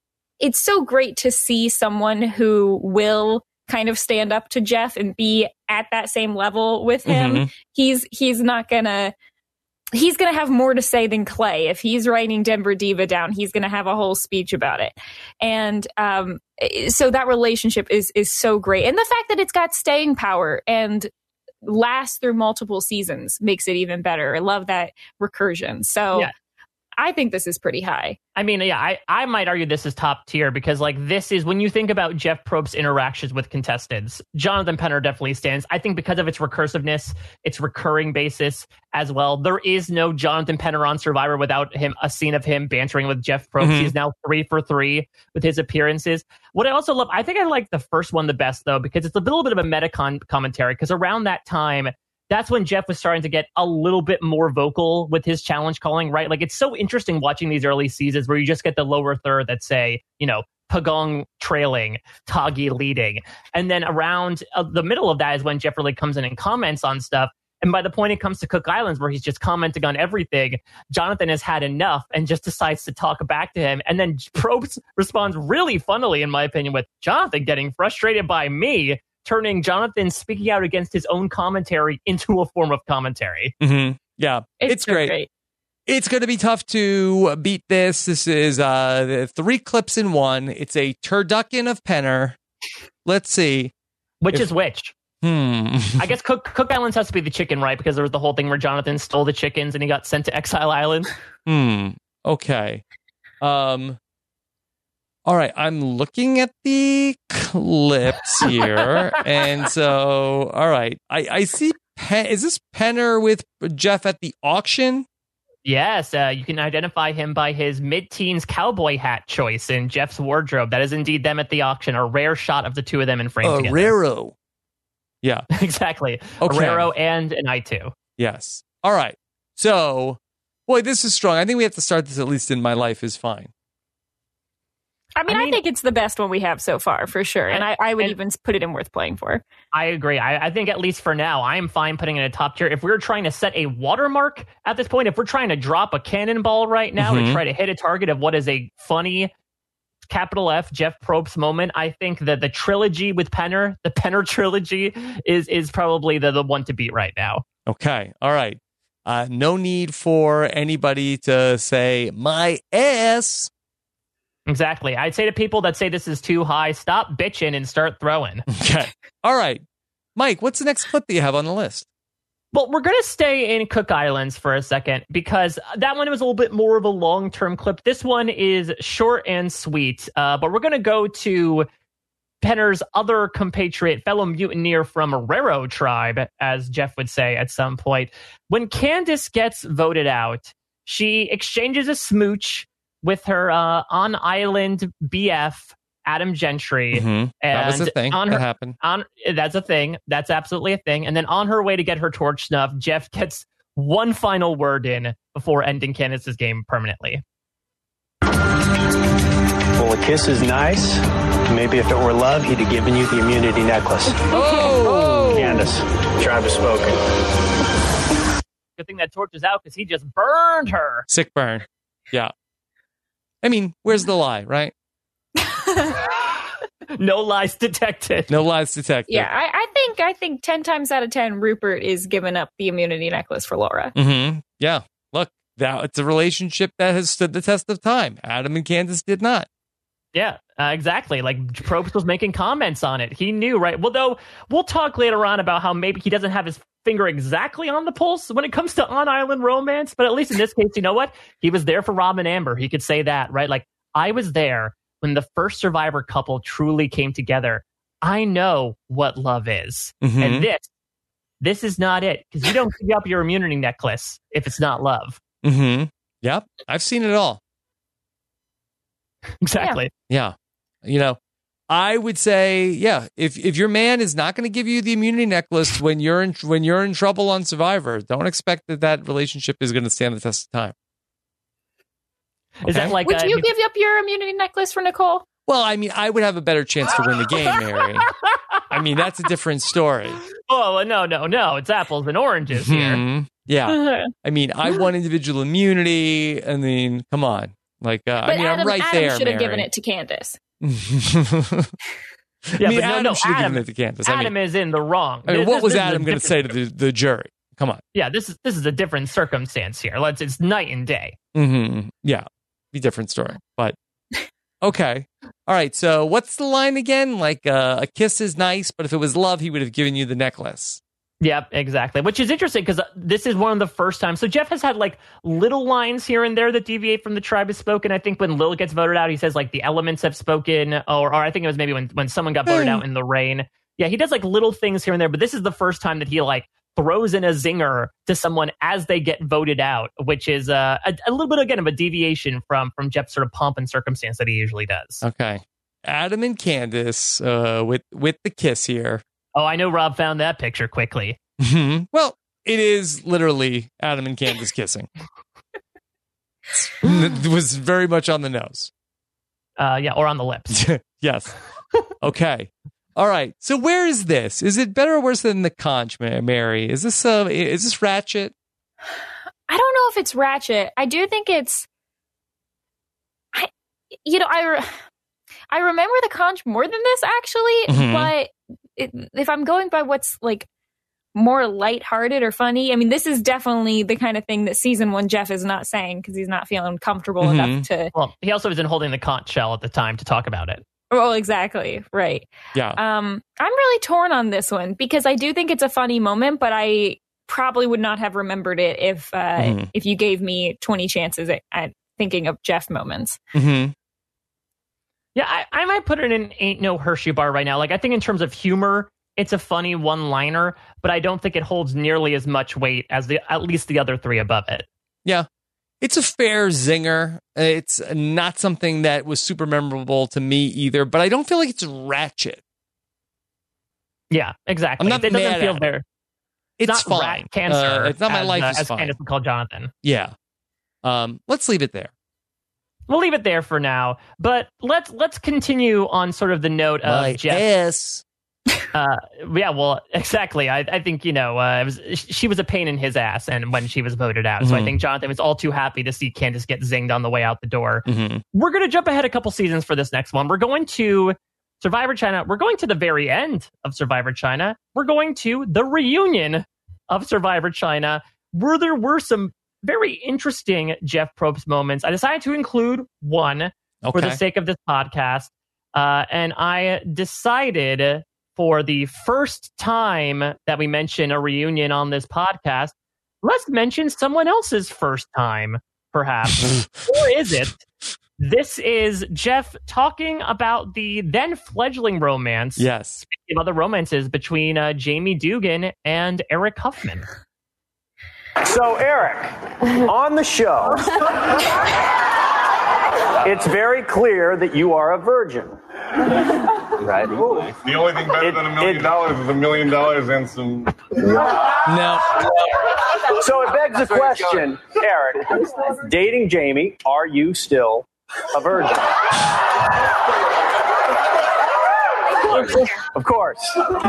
great to see someone who will kind of stand up to Jeff and be at that same level with him. He's gonna have more to say than Clay. If he's writing Denver Diva down, he's gonna have a whole speech about it. And so that relationship is so great. And the fact that it's got staying power and lasts through multiple seasons makes it even better. I love that recursion. So I think this is pretty high. I mean, yeah, I might argue this is top tier because, like, this is when you think about Jeff Probst's interactions with contestants, Jonathan Penner definitely stands. I think because of its recursiveness, its recurring basis as well. There is no Jonathan Penner on Survivor without a scene of him bantering with Jeff Probst. He's now 3 for 3 with his appearances. What I also love, I think I like the first one the best, though, because it's a little bit of a meta commentary, because around that time, that's when Jeff was starting to get a little bit more vocal with his challenge calling, right? Like, it's so interesting watching these early seasons where you just get the lower third that say, Pagong trailing, Tagi leading. And then around the middle of that is when Jeff really comes in and comments on stuff. And by the point it comes to Cook Islands, where he's just commenting on everything, Jonathan has had enough and just decides to talk back to him. And then Probst responds really funnily, in my opinion, with Jonathan getting frustrated by me, turning Jonathan speaking out against his own commentary into a form of commentary. Yeah, it's great. It's going to be tough to beat this. This is 3 clips in one. It's a turducken of Penner. Let's see. Which is which? I guess Cook Islands has to be the chicken, right? Because there was the whole thing where Jonathan stole the chickens and he got sent to Exile Island. Okay. All right, I'm looking at the clips here. And so, all right, I see, is this Penner with Jeff at the auction? Yes, you can identify him by his mid-teens cowboy hat choice in Jeff's wardrobe. That is indeed them at the auction, a rare shot of the two of them in frame together. Raro. Yeah. Exactly. Okay. Raro and an I2. Yes. All right. So, boy, this is strong. I think we have to start this, at least in my life, is fine. I mean, I think it's the best one we have so far, for sure. And I would even put it in worth playing for. I agree. I think at least for now, I am fine putting it in a top tier. If we're trying to set a watermark at this point, if we're trying to drop a cannonball right now to try to hit a target of what is a funny, capital F, Jeff Probst moment, I think that the trilogy with Penner, the Penner trilogy, is probably the one to beat right now. Okay. All right. No need for anybody to say, my ass. Exactly. I'd say to people that say this is too high, stop bitching and start throwing. Okay. All right. Mike, what's the next clip that you have on the list? Well, we're going to stay in Cook Islands for a second because that one was a little bit more of a long-term clip. This one is short and sweet, but we're going to go to Penner's other compatriot, fellow mutineer from Raro tribe, as Jeff would say at some point. When Candace gets voted out, she exchanges a smooch with her on-island BF, Adam Gentry. And that was a thing that happened. That's a thing. That's absolutely a thing. And then on her way to get her torch snuffed, Jeff gets one final word in before ending Candace's game permanently. Well, a kiss is nice. Maybe if it were love, he'd have given you the immunity necklace. Oh! Candace, tribe has spoken. Good thing that torch is out because he just burned her. Sick burn. Yeah. I mean, where's the lie, right? No lies detected. No lies detected. Yeah, I think 10 times out of 10, Rupert is giving up the immunity necklace for Laura. Yeah. Look, it's a relationship that has stood the test of time. Adam and Candace did not. Yeah, exactly. Like, Probst was making comments on it. He knew, right? Well, though, we'll talk later on about how maybe he doesn't have his finger exactly on the pulse when it comes to on-island romance. But at least in this case, you know what? He was there for Rob and Amber. He could say that, right? Like, I was there when the first Survivor couple truly came together. I know what love is. And this is not it. Because you don't give up your immunity necklace if it's not love. Yep. I've seen it all. Exactly. Yeah. You know, I would say, yeah, if your man is not going to give you the immunity necklace when you're in trouble on Survivor, don't expect that relationship is going to stand the test of time. Is that like? Would you give up your immunity necklace for Nicole? Well, I mean, I would have a better chance to win the game, Mary. I mean, that's a different story. Oh, no. It's apples and oranges here. Yeah. I mean, I won individual immunity. I mean, come on. Like, I mean, I'm right there, Adam should have Mary. given it to Candace. Yeah, I mean, but Adam should have given it to Candace. Adam is in the wrong. I mean, what was Adam going to say to the jury? Come on. Yeah, this is a different circumstance here. It's night and day. Yeah, be different story. But okay, all right. So what's the line again? Like, a kiss is nice, but if it was love, he would have given you the necklace. Yep, exactly. Which is interesting because this is one of the first times. So Jeff has had like little lines here and there that deviate from the tribe has spoken. I think when Lil gets voted out, he says like the elements have spoken, or I think it was maybe when someone got voted out in the rain. Yeah, he does like little things here and there, but this is the first time that he like throws in a zinger to someone as they get voted out, which is a little bit again of a deviation from Jeff's sort of pomp and circumstance that he usually does. Okay, Adam and Candace with the kiss here. Oh, I know Rob found that picture quickly. Well, it is literally Adam and Candace kissing. It was very much on the nose. Yeah, or on the lips. Yes. Okay. All right. So where is this? Is it better or worse than the conch, Mary? Is this ratchet? I don't know if it's ratchet. I do think it's. I remember the conch more than this actually, but if I'm going by what's like more lighthearted or funny, I mean, this is definitely the kind of thing that season 1 Jeff is not saying because he's not feeling comfortable enough to. Well, he also wasn't holding the conch shell at the time to talk about it. Well, exactly. Right. Yeah. I'm really torn on this one because I do think it's a funny moment, but I probably would not have remembered it if you gave me 20 chances at thinking of Jeff moments. Yeah, I might put it in Ain't No Hershey Bar right now. Like, I think in terms of humor, it's a funny one-liner, but I don't think it holds nearly as much weight as at least the other 3 above it. Yeah. It's a fair zinger. It's not something that was super memorable to me either, but I don't feel like it's ratchet. Yeah, exactly. I'm not it doesn't mad feel at there. It's not fine. Rat cancer. It's not my life is as fine. Candace would call Jonathan. Yeah. Let's leave it there. We'll leave it there for now, but let's continue on sort of the note of Jeff. Yes. Yeah, well, exactly. I think, she was a pain in his ass and when she was voted out. So I think Jonathan was all too happy to see Candace get zinged on the way out the door. We're going to jump ahead a couple seasons for this next one. We're going to Survivor China. We're going to the very end of Survivor China. We're going to the reunion of Survivor China, where there were some very interesting Jeff Probst moments. I decided to include one for the sake of this podcast. And I decided for the first time that we mention a reunion on this podcast, let's mention someone else's first time, perhaps. Or is it? This is Jeff talking about the then fledgling romance. Yes. Speaking of other romances between Jamie Dugan and Eric Huffman. So, Eric, on the show, It's very clear that you are a virgin. Right? The only thing better than $1 million is $1 million and some... No. So it begs the question, Eric, dating Jamie, are you still a virgin? Of course.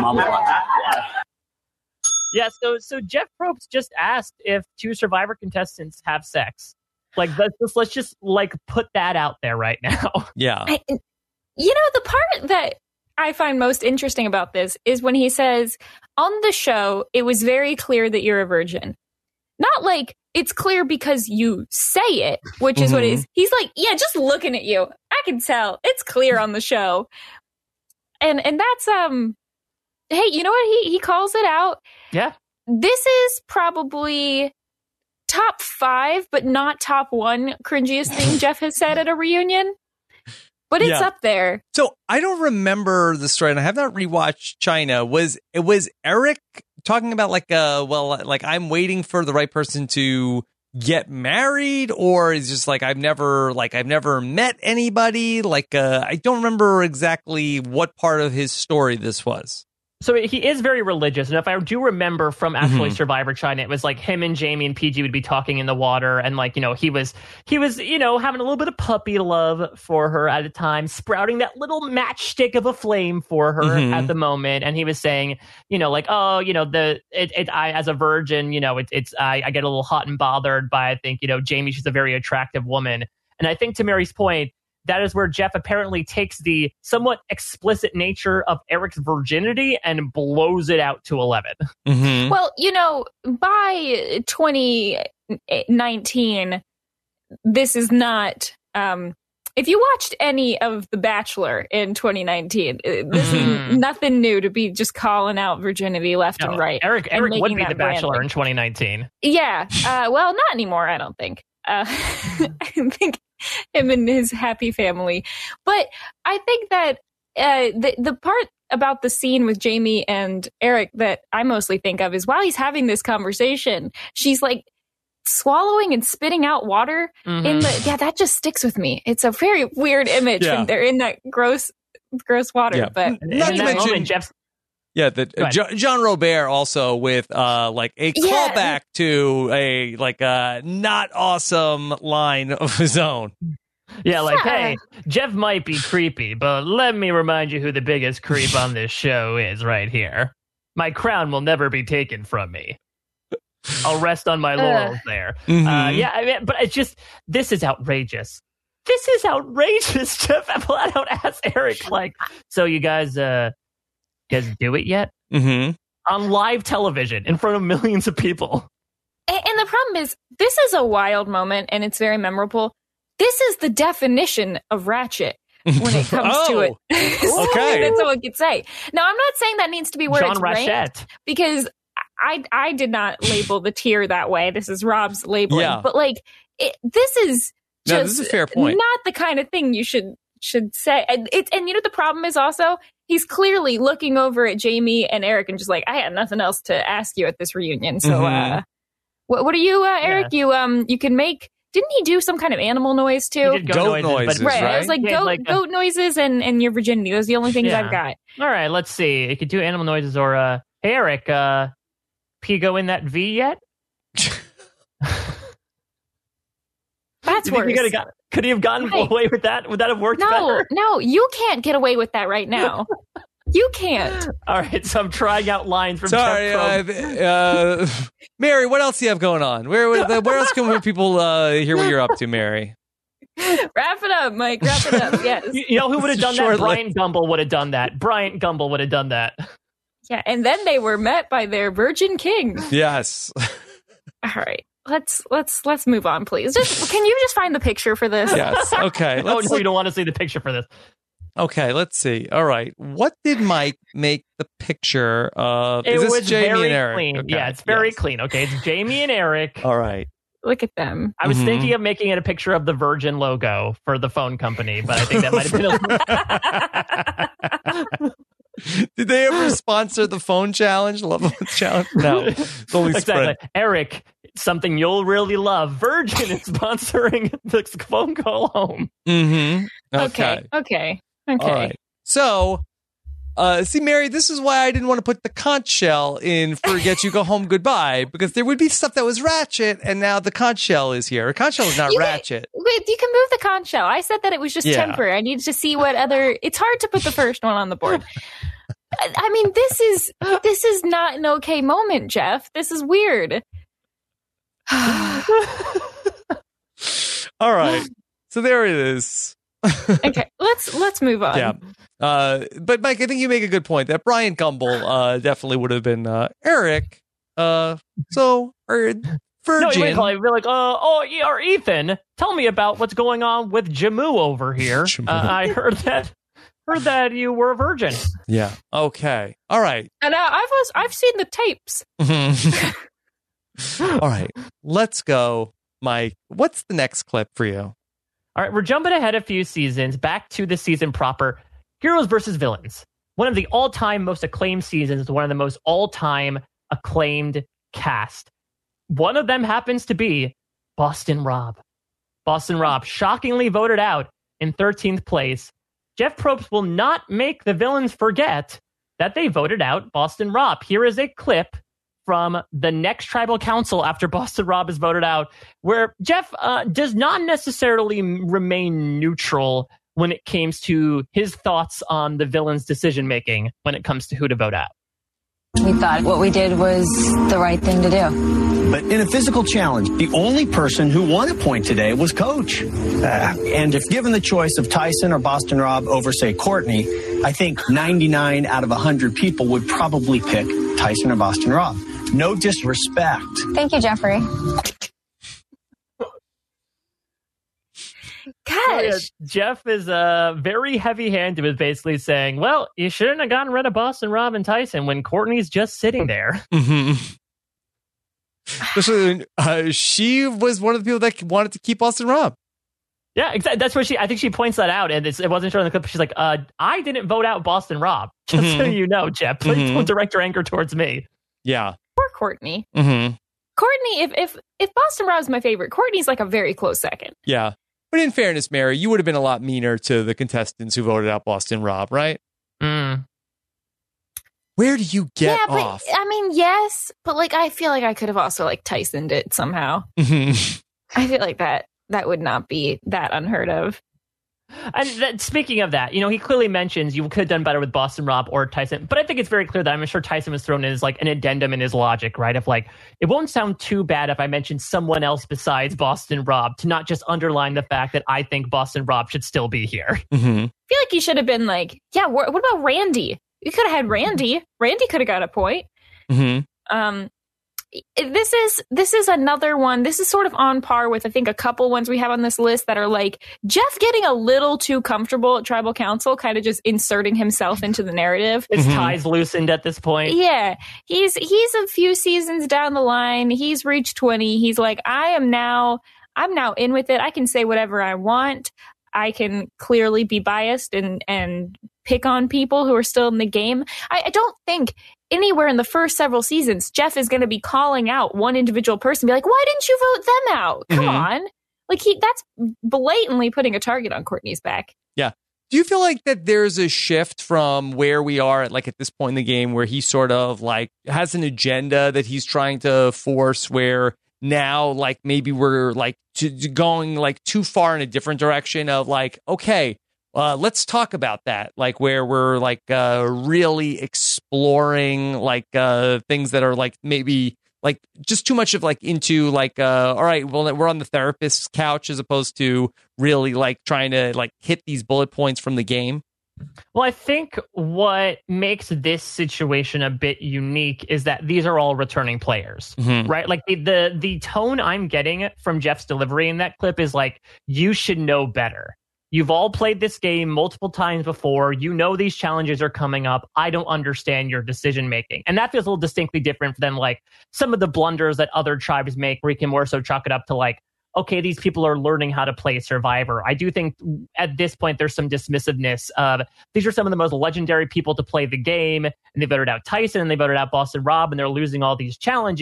Yeah, so Jeff Probst just asked if 2 Survivor contestants have sex. Like, let's just like put that out there right now. Yeah. The part that I find most interesting about this is when he says, on the show, it was very clear that you're a virgin. Not like it's clear because you say it, which is what it is. He's like, yeah, just looking at you, I can tell. It's clear on the show. And that's, hey, you know what? He calls it out. Yeah. This is probably top 5, but not top 1 cringiest thing Jeff has said at a reunion. But it's up there. So I don't remember the story, and I have not rewatched China. Was Eric talking about like I'm waiting for the right person to get married, or is just like I've never met anybody? I don't remember exactly what part of his story this was. So he is very religious, and if I do remember from actually Survivor China, it was like him and Jamie and PG would be talking in the water, and he was having a little bit of puppy love for her at a time, sprouting that little matchstick of a flame for her at the moment, and he was saying, I as a virgin, I get a little hot and bothered by, I think, Jamie, she's a very attractive woman, and I think to Mary's point, that is where Jeff apparently takes the somewhat explicit nature of Eric's virginity and blows it out to 11. Mm-hmm. Well, by 2019, this is not... if you watched any of The Bachelor in 2019, this is nothing new to be just calling out virginity left and right. Eric would be The Bachelor in 2019. Yeah. Well, not anymore, I don't think. I think him and his happy family. But I think that the part about the scene with Jamie and Eric that I mostly think of is while he's having this conversation, she's like swallowing and spitting out water in that just sticks with me. It's a very weird image when they're in that gross water. But not to mention Jeff's. Yeah, John Robert also with a callback to a not awesome line of his own. Yeah, hey, Jeff might be creepy, but let me remind you who the biggest creep on this show is right here. My crown will never be taken from me. I'll rest on my laurels there. But it's just, this is outrageous. This is outrageous. Jeff flat out asked Eric, so you guys do it yet? On live television in front of millions of people. And the problem is, this is a wild moment, and it's very memorable. This is the definition of ratchet when it comes to it. Okay. That's all I could say. Now, I'm not saying that needs to be where John it's ranked, because I did not label the tier that way. This is Rob's labeling. Yeah. But this is just this is a fair point. Not the kind of thing you should say. And the problem is also, he's clearly looking over at Jamie and Eric and just I had nothing else to ask you at this reunion. So what are you, Eric? Yeah. You can make... Didn't he do some kind of animal noise too? He did goat noises, right? I was goat noises and your virginity. Those are the only things I've got. All right, let's see. You could do animal noises or hey, Eric, P go in that V yet? That's worse. Could he have gotten away with that? Would that have worked better? No, you can't get away with that right now. You can't. All right, so I'm trying out lines from Sorry, Mary, what else do you have going on? Where else can people hear what you're up to, Mary? Wrap it up, Mike. Wrap it up, yes. You know who would have done that? Bryant Gumbel would have done that. Bryant Gumbel would have done that. Yeah, and then they were met by their virgin king. Yes. All right. Let's move on, please. Can you just find the picture for this? Yes. Okay. No, you don't want to see the picture for this. Okay, let's see. All right. What did Mike make the picture of? It was Jamie very and Eric? clean. Okay. Yeah, it's very clean. Okay, it's Jamie and Eric. All right. Look at them. I was thinking of making it a picture of the Virgin logo for the phone company, but I think that might have been Did they ever sponsor the phone challenge? Love phone challenge? No. It's only exactly. Sprint. Eric, something you'll really love. Virgin is sponsoring the phone call home. Mm-hmm. Okay. All right. So, see, Mary, this is why I didn't want to put the conch shell in for Get You Go Home Goodbye, because there would be stuff that was ratchet, and now the conch shell is here. Conch shell is not ratchet. You can move the conch shell. I said that it was just temporary. I needed to see what other... It's hard to put the first one on the board. I mean, this is not an okay moment, Jeff. This is weird. All right. So there it is. Okay, let's move on. Yeah. But Mike, I think you make a good point that Brian Gumbel definitely would have been Eric. Virgin. No, you might be like, or Ethan, tell me about what's going on with Jamu over here. I heard that you were a virgin. Yeah. Okay. All right. And I've seen the tapes. All right. Let's go, Mike. What's the next clip for you? All right, we're jumping ahead a few seasons, back to the season proper. Heroes versus Villains. One of the all-time most acclaimed seasons, one of the most all-time acclaimed cast. One of them happens to be Boston Rob. Boston Rob, shockingly voted out in 13th place. Jeff Probst will not make the villains forget that they voted out Boston Rob. Here is a clip from the next tribal council after Boston Rob is voted out, where Jeff does not necessarily remain neutral when it comes to his thoughts on the villain's decision-making when it comes to who to vote out. We thought what we did was the right thing to do. But in a physical challenge, the only person who won a point today was Coach. And if given the choice of Tyson or Boston Rob over, say, Courtney, I think 99 out of 100 people would probably pick Tyson or Boston Rob. No disrespect. Thank you, Jeffrey. Gosh. Jeff is very heavy-handed with basically saying, well, you shouldn't have gotten rid of Boston Rob and Tyson when Courtney's just sitting there. Mm-hmm. Especially, she was one of the people that wanted to keep Boston Rob. Yeah, exactly. That's what I think she points that out, and it wasn't shown in the clip. She's like, I didn't vote out Boston Rob. Just so you know, Jeff. Please don't direct your anger towards me. Yeah. Poor Courtney. Mm-hmm. Courtney, if Boston Rob's my favorite, Courtney's like a very close second. Yeah. But in fairness, Mary, you would have been a lot meaner to the contestants who voted out Boston Rob, right? Mm. Where do you get off? I mean, yes, but like I feel like I could have also like Tyson'd it somehow. Mm-hmm. I feel like that would not be that unheard of. And speaking of that, he clearly mentions you could have done better with Boston Rob or Tyson, but I think it's very clear that I'm sure Tyson was thrown in as like an addendum in his logic, right? Of like, it won't sound too bad if I mention someone else besides Boston Rob, to not just underline the fact that I think Boston Rob should still be here. Mm-hmm. I feel like you should have been like, yeah, what about Randy? You could have had Randy. Randy could have got a point. Mm-hmm. This is another one. This is sort of on par with, I think, a couple ones we have on this list that are like Jeff getting a little too comfortable at tribal council, kind of just inserting himself into the narrative. His ties loosened at this point. Yeah, he's a few seasons down the line. He's reached 20. He's like, I'm now in with it. I can say whatever I want. I can clearly be biased and pick on people who are still in the game. I don't think anywhere in the first several seasons, Jeff is going to be calling out one individual person, be like, why didn't you vote them out? Come on. Like that's blatantly putting a target on Courtney's back. Yeah. Do you feel like that there's a shift from where we are at this point in the game where he sort of like has an agenda that he's trying to force, where now like maybe we're like going like too far in a different direction of like, okay, let's talk about that, like where we're like really exploring like things that are like maybe like just too much of like into like all right, well, we're on the therapist's couch as opposed to really like trying to like hit these bullet points from the game. Well, I think what makes this situation a bit unique is that these are all returning players, right? Like the tone I'm getting from Jeff's delivery in that clip is like, you should know better. You've all played this game multiple times before. You know these challenges are coming up. I don't understand your decision making. And that feels a little distinctly different than like some of the blunders that other tribes make, where you can more so chalk it up to like, okay, these people are learning how to play Survivor. I do think at this point there's some dismissiveness of these are some of the most legendary people to play the game, and they voted out Tyson and they voted out Boston Rob, and they're losing all these challenges.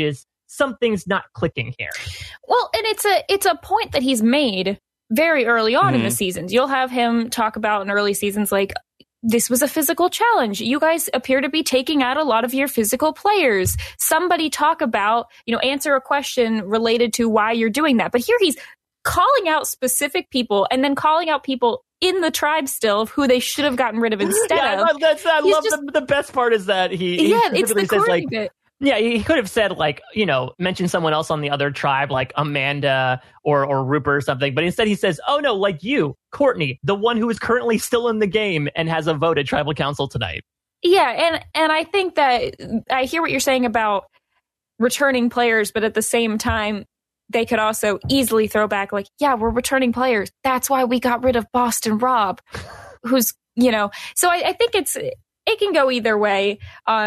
something's not clicking here. Well, and it's a point that he's made very early on in the seasons. You'll have him talk about in early seasons like, this was a physical challenge. You guys appear to be taking out a lot of your physical players. Somebody talk about, answer a question related to why you're doing that. But here he's calling out specific people and then calling out people in the tribe still of who they should have gotten rid of instead of. I love the best part is that he it's the says corny bit. Yeah, he could have said mention someone else on the other tribe like Amanda or Rupert or something. But instead he says, oh no, like you, Courtney, the one who is currently still in the game and has a vote at tribal council tonight. Yeah, and I think that I hear what you're saying about returning players, but at the same time, they could also easily throw back like, yeah, we're returning players. That's why we got rid of Boston Rob, who's, so I think it can go either way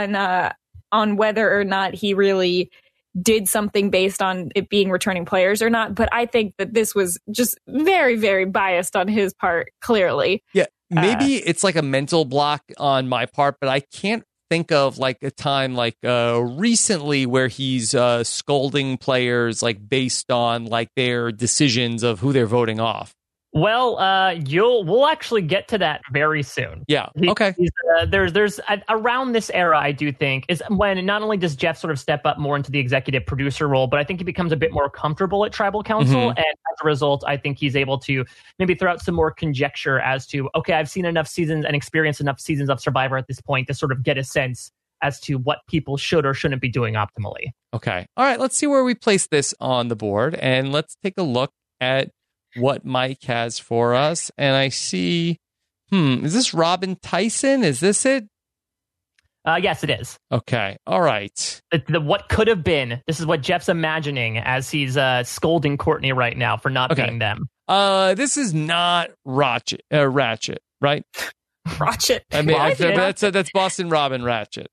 on whether or not he really did something based on it being returning players or not. But I think that this was just very, very biased on his part, clearly. Yeah, maybe it's like a mental block on my part, but I can't think of like a time like recently where he's scolding players like based on like their decisions of who they're voting off. Well, we'll actually get to that very soon. Yeah. Okay. There's around this era, I do think, is when not only does Jeff sort of step up more into the executive producer role, but I think he becomes a bit more comfortable at tribal council. And as a result, I think he's able to maybe throw out some more conjecture as to, okay, I've seen enough seasons and experienced enough seasons of Survivor at this point to sort of get a sense as to what people should or shouldn't be doing optimally. Okay. All right. Let's see where we place this on the board, and let's take a look at what Mike has for us. And I see, is this Robin Tyson? Is this it? Yes, it is. Okay. All right. The what could have been. This is what Jeff's imagining as he's scolding Courtney right now for not being them. This is not Ratchet, right? Ratchet. I mean, that's Boston Robin Ratchet.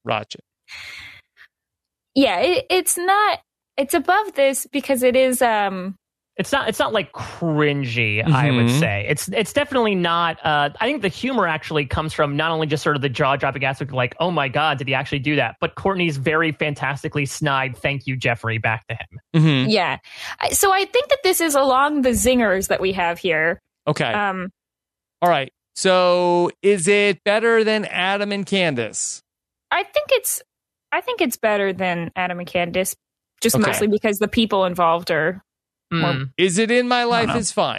Yeah, it's not. It's above this because it is. It's not like cringy, I would say. It's definitely not. I think the humor actually comes from not only just sort of the jaw-dropping aspect of like, oh my God, did he actually do that? But Courtney's very fantastically snide, thank you, Jeffrey, back to him. Yeah. So I think that this is along the zingers that we have here. Okay. All right. So is it better than Adam and Candace? I think it's better than Adam and Candace, just mostly because the people involved are. Is it in my life is fine?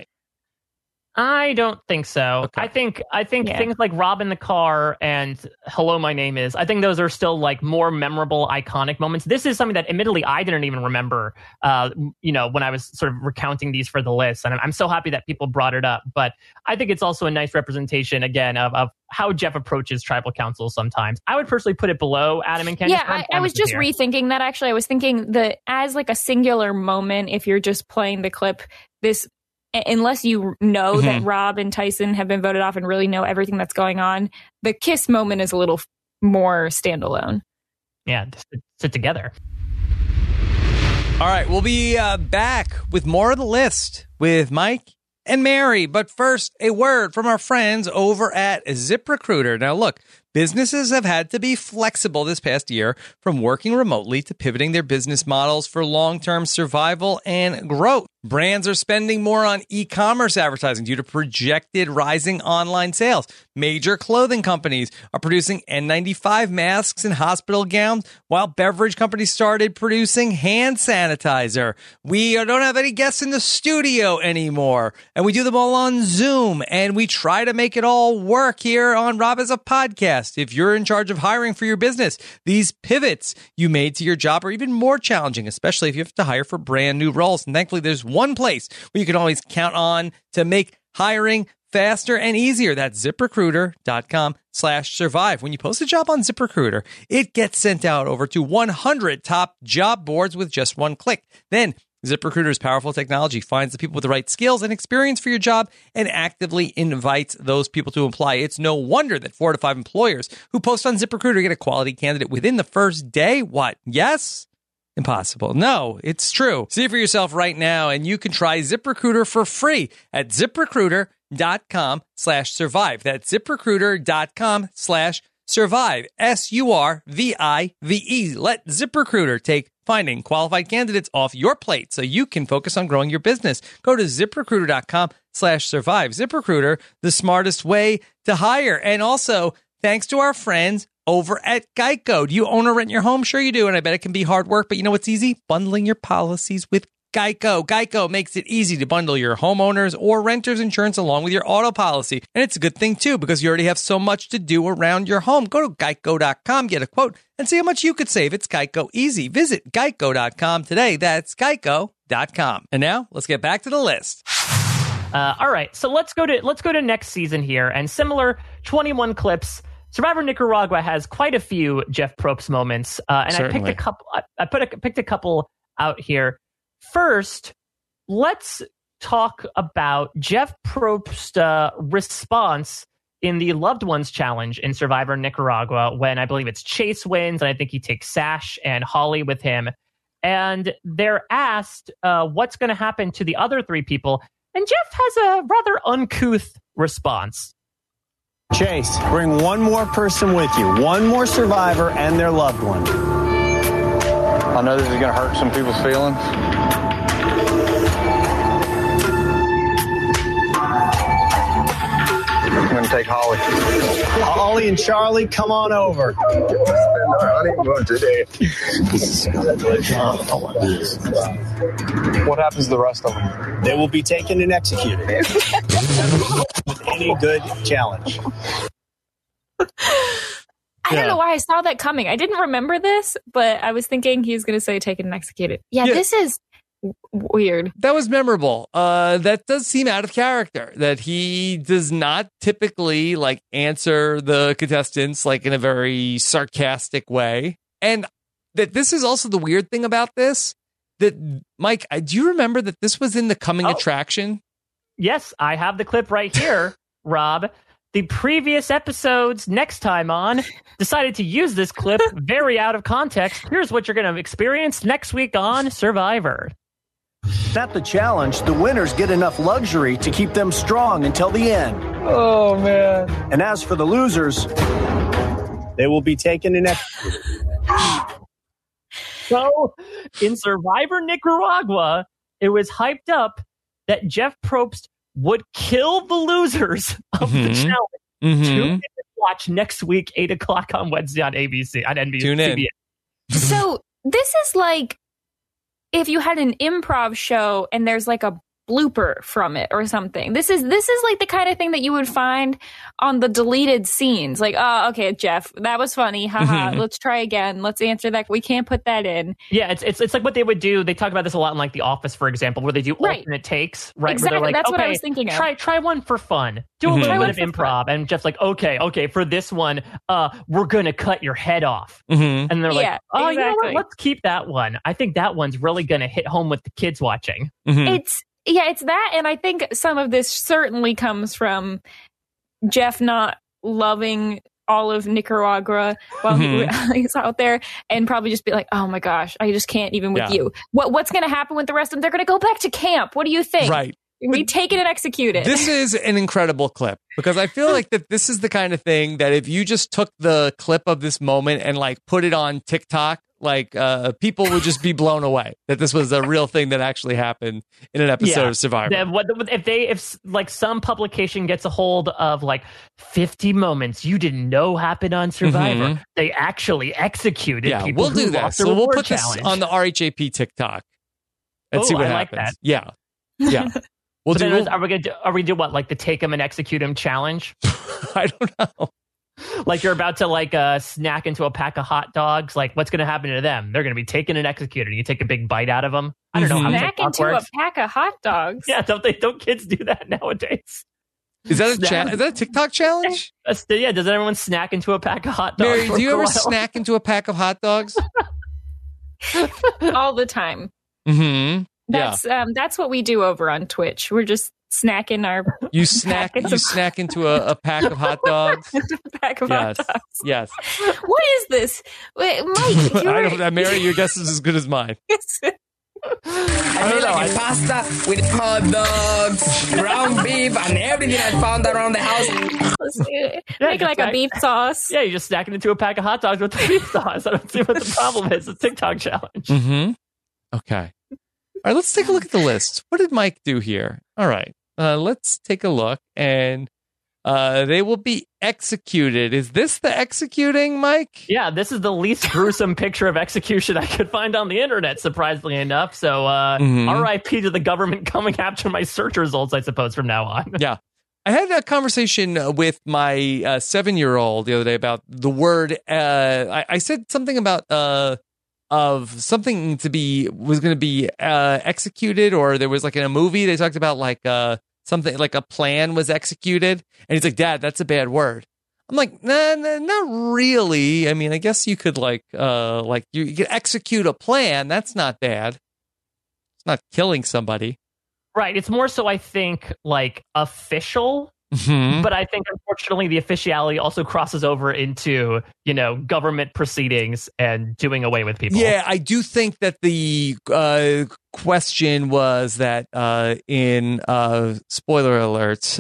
I don't think so. Okay. I think things like Rob in the car and Hello, My Name Is, I think those are still like more memorable, iconic moments. This is something that admittedly I didn't even remember, when I was sort of recounting these for the list. And I'm so happy that people brought it up. But I think it's also a nice representation, again, of how Jeff approaches tribal council sometimes. I would personally put it below Adam and Candace. Yeah, I was just rethinking that, actually. I was thinking that as like a singular moment, if you're just playing the clip, this... Unless you know that Rob and Tyson have been voted off and really know everything that's going on, the kiss moment is a little more standalone. Yeah, sit together. All right, we'll be back with more of the list with Mike and Mary. But first, a word from our friends over at ZipRecruiter. Now, look, businesses have had to be flexible this past year, from working remotely to pivoting their business models for long-term survival and growth. Brands are spending more on e-commerce advertising due to projected rising online sales. Major clothing companies are producing N95 masks and hospital gowns, while beverage companies started producing hand sanitizer. We don't have any guests in the studio anymore, and we do them all on Zoom, and we try to make it all work here on Rob as a Podcast. If you're in charge of hiring for your business, these pivots you made to your job are even more challenging, especially if you have to hire for brand new roles. And thankfully, there's one place where you can always count on to make hiring faster and easier. That's ZipRecruiter.com/survive. When you post a job on ZipRecruiter, it gets sent out over to 100 top job boards with just one click. Then ZipRecruiter's powerful technology finds the people with the right skills and experience for your job and actively invites those people to apply. It's no wonder that 4 to 5 employers who post on ZipRecruiter get a quality candidate within the first day. What? Yes? Impossible. No, it's true. See it for yourself right now, and you can try ZipRecruiter for free at ZipRecruiter.com/survive. That's ZipRecruiter.com/survive. SURVIVE. Let ZipRecruiter take finding qualified candidates off your plate so you can focus on growing your business. Go to ZipRecruiter.com/survive. ZipRecruiter, the smartest way to hire. And also, thanks to our friends over at Geico. Do you own or rent your home? Sure you do. And I bet it can be hard work, but you know what's easy? Bundling your policies with Geico. Geico makes it easy to bundle your homeowners or renters insurance along with your auto policy. And it's a good thing, too, because you already have so much to do around your home. Go to geico.com, get a quote, and see how much you could save. It's Geico easy. Visit geico.com today. That's geico.com. And now let's get back to the list. All right. So let's go to next season here. And similar 21 clips. Survivor Nicaragua has quite a few Jeff Probst moments. And certainly. I picked a couple. I picked a couple out here. First, let's talk about Jeff Probst's response in the Loved Ones Challenge in Survivor Nicaragua when I believe it's Chase wins, and I think he takes Sash and Holly with him. And they're asked what's going to happen to the other three people, and Jeff has a rather uncouth response. Chase, bring one more person with you, one more survivor and their loved one. I know this is going to hurt some people's feelings. I'm going to take Holly. Holly and Charlie, come on over. What happens to the rest of them? They will be taken and executed. With any good challenge. I don't know why I saw that coming. I didn't remember this, but I was thinking he was going to say taken and executed. Yeah, this is weird. That was memorable. That does seem out of character, that he does not typically like answer the contestants like in a very sarcastic way. And that this is also the weird thing about this, that Mike, do you remember that this was in the coming attraction? Yes, I have the clip right here, Rob. The previous episodes, next time on, decided to use this clip very out of context. Here's what you're going to experience next week on Survivor. At the challenge, the winners get enough luxury to keep them strong until the end. Oh, man. And as for the losers, they will be taken and executed. So, in Survivor Nicaragua, it was hyped up that Jeff Probst would kill the losers of the challenge. Tune in to watch next week, 8 o'clock on Wednesday on ABC, on NBC. Tune in. So this is like if you had an improv show and there's like a blooper from it or something. This is like the kind of thing that you would find on the deleted scenes. Like, oh, okay, Jeff, that was funny. Haha. Let's try again. Let's answer that. We can't put that in. Yeah, it's like what they would do. They talk about this a lot in like The Office, for example, where they do alternate takes. Right. Exactly. Like, that's okay, what I was thinking of. Try one for fun. Do a little bit of improv. And Jeff's like, okay, for this one, we're gonna cut your head off. And they're like, oh, you know what? Let's keep that one. I think that one's really gonna hit home with the kids watching. It's that, and I think some of this certainly comes from Jeff not loving all of Nicaragua while he's out there, and probably just be like, oh my gosh, I just can't even with you. What's going to happen with the rest of them? They're going to go back to camp. What do you think? Right. We take it and execute it. This is an incredible clip because I feel like that this is the kind of thing that if you just took the clip of this moment and like put it on TikTok, like people would just be blown away that this was a real thing that actually happened in an episode of Survivor. If like some publication gets a hold of like 50 moments you didn't know happened on Survivor, they actually executed people. We'll do that. So we'll put this on the RHAP TikTok and see what happens. Like that. Yeah. Are we gonna do what, like the take him and execute him challenge? I don't know. Like you're about to like snack into a pack of hot dogs. Like what's going to happen to them? They're going to be taken and executed. You take a big bite out of them. I don't know how snack into works. A pack of hot dogs. Yeah, don't kids do that nowadays? Is that a TikTok challenge? Yeah, does everyone snack into a pack of hot dogs? Mary, do you ever snack into a pack of hot dogs? All the time. That's what we do over on Twitch. We're just snacking our. You snack into a pack of hot dogs. A pack of hot dogs. Yes. What is this, Mike? I don't know, Mary. Your guess is as good as mine. I made like a pasta with hot dogs, ground beef, and everything I found around the house. Make like a beef sauce. Yeah, you just snack it into a pack of hot dogs with the beef sauce. I don't see what the problem is. It's a TikTok challenge. Mm-hmm. Okay. All right, let's take a look at the list. What did Mike do here? All right, let's take a look, and they will be executed. Is this the executing, Mike? Yeah, this is the least gruesome picture of execution I could find on the internet, surprisingly enough. So, RIP to the government coming after my search results, I suppose, from now on. Yeah. I had a conversation with my 7-year-old the other day about the word. I said something about of something was going to be executed, or there was like in a movie they talked about like something like a plan was executed, and he's like, "Dad, that's a bad word." I'm like, nah, not really. I mean, I guess you could like you could execute a plan. That's not bad. It's not killing somebody. Right. It's more so, I think, like official. Mm-hmm. But I think, unfortunately, the officiality also crosses over into, government proceedings and doing away with people. Yeah, I do think that the question was that in spoiler alerts,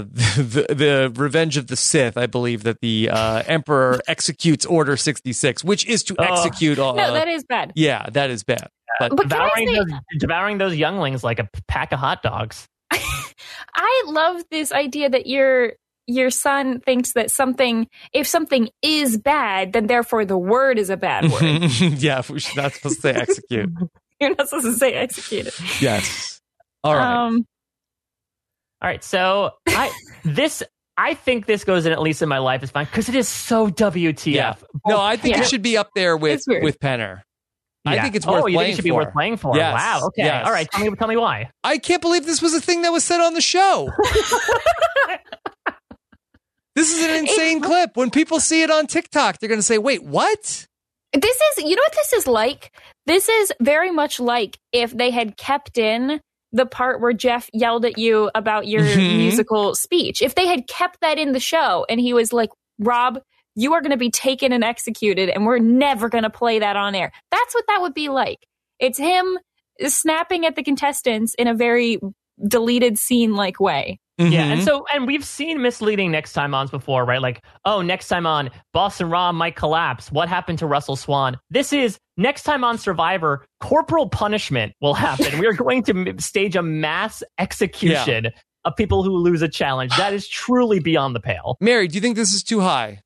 the Revenge of the Sith, I believe that the Emperor executes Order 66, which is to execute. No, that is bad. Yeah, that is bad. But devouring those younglings like a pack of hot dogs. I love this idea that your son thinks that if something is bad, then therefore the word is a bad word. Yeah, we're not supposed to say execute. You're not supposed to say execute. Yes. All right. All right. So I think this goes in, at least in my life, is fine because it is so WTF. Yeah. No, I think it should be up there with Penner. Yeah. I think it's worth playing for. You think it should be worth playing for? Yes. Wow. Okay. Yes. All right. Tell me why. I can't believe this was a thing that was said on the show. This is an insane clip. When people see it on TikTok, they're going to say, wait, what? This is, you know what this is like? This is very much like if they had kept in the part where Jeff yelled at you about your musical speech. If they had kept that in the show and he was like, Rob, you are going to be taken and executed, and we're never going to play that on air. That's what that would be like. It's him snapping at the contestants in a very deleted scene-like way. Mm-hmm. Yeah, and we've seen misleading next time ons before, right? Like, next time on, Boston Rob might collapse. What happened to Russell Swan? This is next time on Survivor, corporal punishment will happen. We are going to stage a mass execution of people who lose a challenge. That is truly beyond the pale. Mary, do you think this is too high?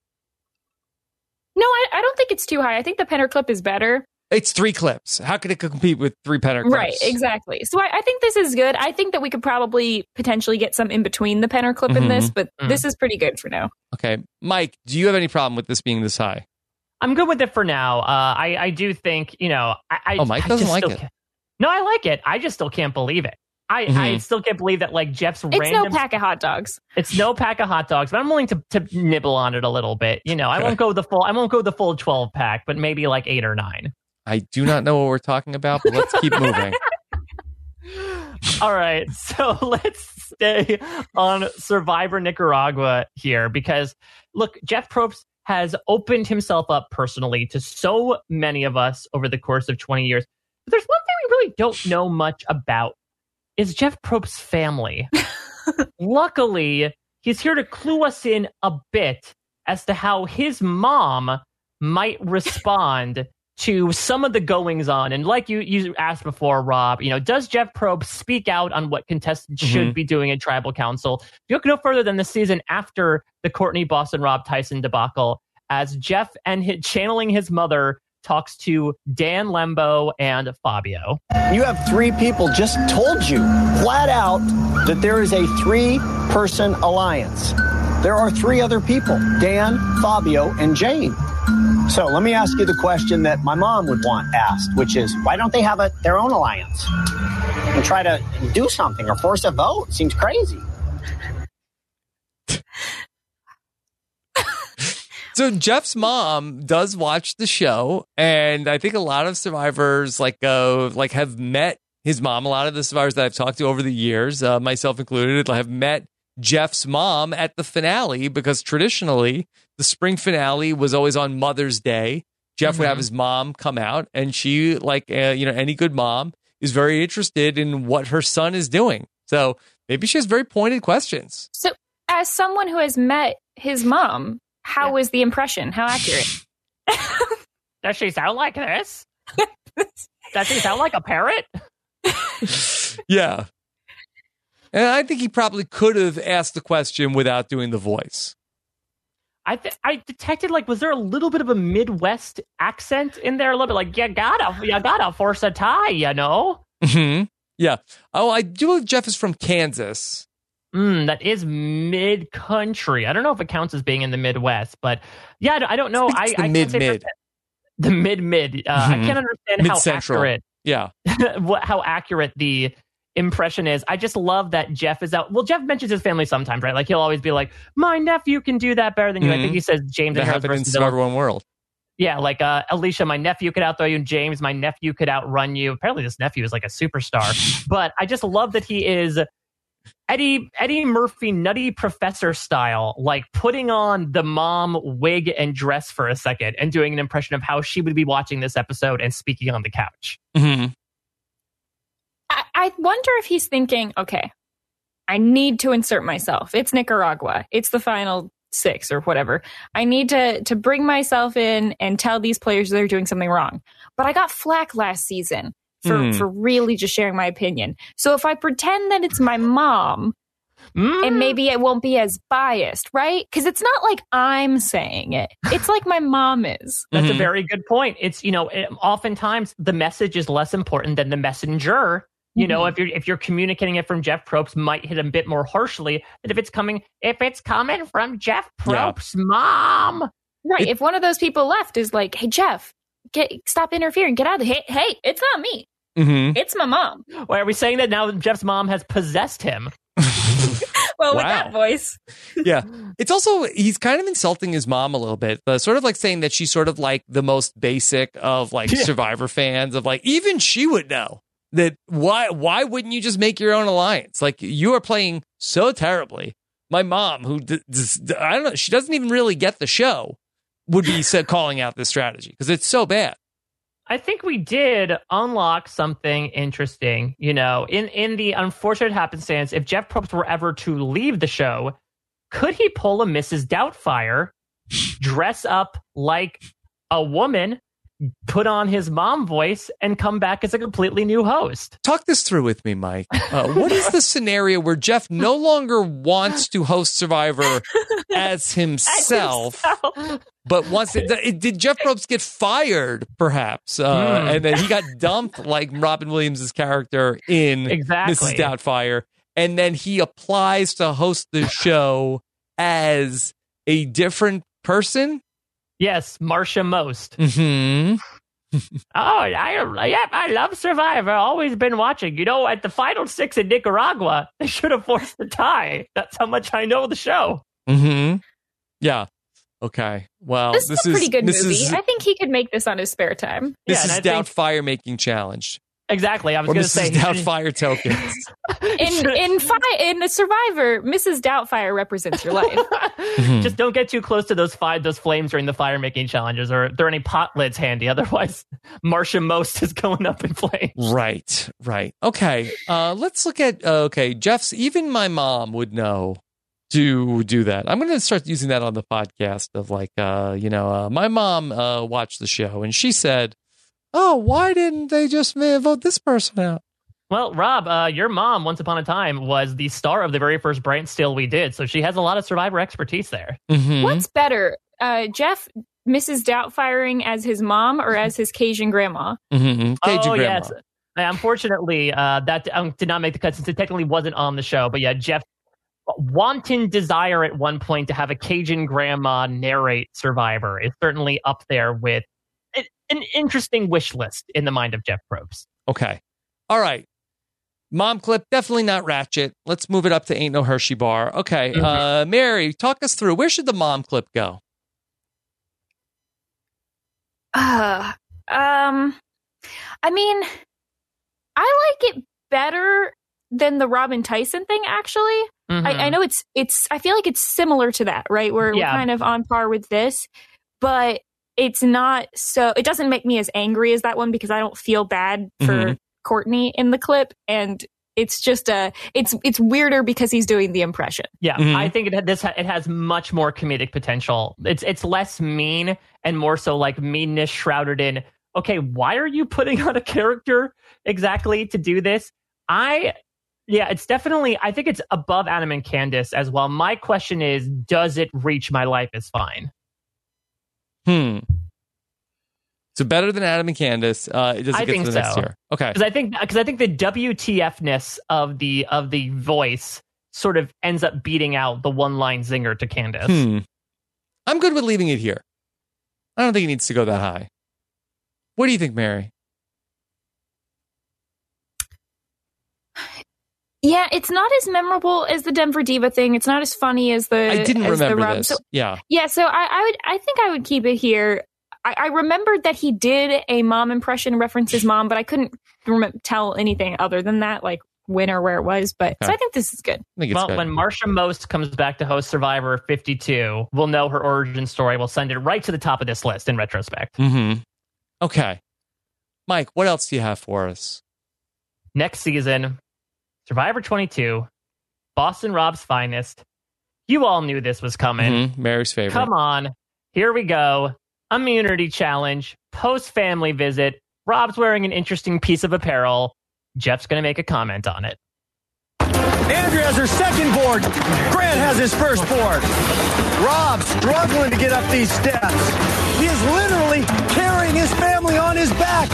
No, I don't think it's too high. I think the Penner clip is better. It's 3 clips. How could it compete with 3 Penner clips? Right, exactly. So I think this is good. I think that we could probably potentially get some in between the Penner clip and this, but this is pretty good for now. Okay. Mike, do you have any problem with this being this high? I'm good with it for now. I do think, Mike doesn't like it. No, I like it. I just still can't believe it. I still can't believe that, like, Jeff's random... It's no pack of hot dogs. It's no pack of hot dogs, but I'm willing to nibble on it a little bit. I won't go the full 12 pack, but maybe like 8 or 9. I do not know what we're talking about, but let's keep moving. All right, so let's stay on Survivor Nicaragua here because, look, Jeff Probst has opened himself up personally to so many of us over the course of 20 years. But there's one thing we really don't know much about. Is Jeff Probst's family. Luckily, he's here to clue us in a bit as to how his mom might respond to some of the goings on. And like you asked before, Rob, does Jeff Probst speak out on what contestants should be doing in Tribal Council? You look no further than the season after the Courtney Boston Rob Tyson debacle, as Jeff and channeling his mother talks to Dan Lembo and Fabio. You have 3 people just told you flat out that there is a 3-person alliance. There are 3 other people, Dan, Fabio, and Jane. So let me ask you the question that my mom would want asked, which is, why don't they have their own alliance and try to do something or force a vote? Seems crazy. So Jeff's mom does watch the show, and I think a lot of survivors have met his mom. A lot of the survivors that I've talked to over the years, myself included, have met Jeff's mom at the finale because traditionally the spring finale was always on Mother's Day. Jeff would have his mom come out, and she, like, any good mom, is very interested in what her son is doing. So maybe she has very pointed questions. So as someone who has met his mom, how was the impression? How accurate? Does she sound like this? Does she sound like a parrot? Yeah. And I think he probably could have asked the question without doing the voice. I detected, like, was there a little bit of a Midwest accent in there? A little bit like, you gotta force a tie, Mm-hmm. Yeah. Oh, I do believe Jeff is from Kansas. That is mid-country. I don't know if it counts as being in the Midwest, but yeah, I don't know. I the mid-mid. The mid-mid. I can't understand Mid-central. how accurate. Yeah. How accurate the impression is. I just love that Jeff is out. Well, Jeff mentions his family sometimes, right? Like, he'll always be like, my nephew can do that better than you. I think he says James that and happened in Survivor One World. Yeah, like Alicia, my nephew could outthrow you, and James, my nephew could outrun you. Apparently this nephew is like a superstar. But I just love that he is Eddie Murphy nutty professor style, like putting on the mom wig and dress for a second and doing an impression of how she would be watching this episode and speaking on the couch. Mm-hmm. I wonder if he's thinking, okay, I need to insert myself. It's Nicaragua. It's the final 6 or whatever. I need to bring myself in and tell these players they're doing something wrong. But I got flack last season for really just sharing my opinion. So if I pretend that it's my mom, and maybe it won't be as biased, right? Because it's not like I'm saying it. It's like my mom is. That's a very good point. It's, oftentimes the message is less important than the messenger. If you're communicating it from Jeff Probst, might hit a bit more harshly than if it's coming from Jeff Probst's mom. Right. If one of those people left is like, hey, Jeff, stop interfering, get out of the hey, it's not me. Mm-hmm. It's my mom. Why are we saying that now Jeff's mom has possessed him? Well, with that voice. Yeah. It's also, he's kind of insulting his mom a little bit, but sort of like saying that she's sort of like the most basic of like Survivor fans, of like, even she would know that why wouldn't you just make your own alliance? Like, you are playing so terribly. My mom, who I don't know, she doesn't even really get the show, would be calling out this strategy because it's so bad. I think we did unlock something interesting, in the unfortunate happenstance. If Jeff Probst were ever to leave the show, could he pull a Mrs. Doubtfire, dress up like a woman, put on his mom voice, and come back as a completely new host? Talk this through with me, Mike. What is the scenario where Jeff no longer wants to host Survivor as himself, but wants did Jeff Probst get fired, perhaps? And then he got dumped like Robin Williams' character in Mrs. Doubtfire, and then he applies to host the show as a different person? Yes, Marsha Most. Mm-hmm. I love Survivor. Always been watching. At the final 6 in Nicaragua, they should have forced the tie. That's how much I know the show. Mm-hmm. Yeah. Okay. Well, this is a pretty good movie. I think he could make this on his spare time. This is Doubtfire making challenge. Exactly. I was going to say Doubtfire tokens. in the Survivor, Mrs. Doubtfire represents your life. Just don't get too close to those flames during the fire making challenges, or are there any pot lids handy? Otherwise, Marsha Most is going up in flames. Right. Okay. Let's look at Jeff's. Even my mom would know to do that. I'm going to start using that on the podcast of like, my mom watched the show and she said, oh, why didn't they just vote this person out? Well, Rob, your mom, once upon a time, was the star of the very first Bright Still we did, so she has a lot of Survivor expertise there. Mm-hmm. What's better, Jeff, Mrs. Doubtfiring as his mom or as his Cajun grandma? Mm-hmm. Cajun grandma. Yes. Unfortunately, that did not make the cut since it technically wasn't on the show. But yeah, Jeff wanton desire at one point to have a Cajun grandma narrate Survivor is certainly up there with an interesting wish list in the mind of Jeff Probst. Okay. All right. Mom clip, definitely not Ratchet. Let's move it up to Ain't No Hershey Bar. Okay. Mm-hmm. Mary, talk us through. Where should the mom clip go? I mean, I like it better than the Robin Tyson thing, actually. Mm-hmm. I know it's I feel like it's similar to that, right? We're kind of on par with this, but it's not so, it doesn't make me as angry as that one because I don't feel bad for Courtney in the clip. And it's just it's weirder because he's doing the impression. Yeah, I think it has much more comedic potential. It's less mean and more so like meanness shrouded in, okay, why are you putting on a character exactly to do this? It's definitely, I think it's above Adam and Candace as well. My question is, does it reach My Life is Fine? So better than Adam and Candace. It doesn't get to the next year. Okay. Because I think the WTF-ness of the voice sort of ends up beating out the one-line zinger to Candace. I'm good with leaving it here. I don't think it needs to go that high. What do you think, Mary? Yeah, it's not as memorable as the Denver Diva thing. It's not as funny as the. I didn't remember this. So, yeah. So I think I would keep it here. I remembered that he did a mom impression, reference his mom, but I couldn't tell anything other than that, like when or where it was. But so I think this is good. When Marsha Most comes back to host Survivor 52, we'll know her origin story. We'll send it right to the top of this list in retrospect. Okay. Mike, what else do you have for us? Next season, Survivor 22, Boston Rob's Finest. You all knew this was coming. Mary's favorite. Come on. Here we go. Immunity challenge. Post-family visit. Rob's wearing an interesting piece of apparel. Jeff's going to make a comment on it. Andrea has her second board. Grant has his first board. Rob struggling to get up these steps. He is literally carrying his family on his back.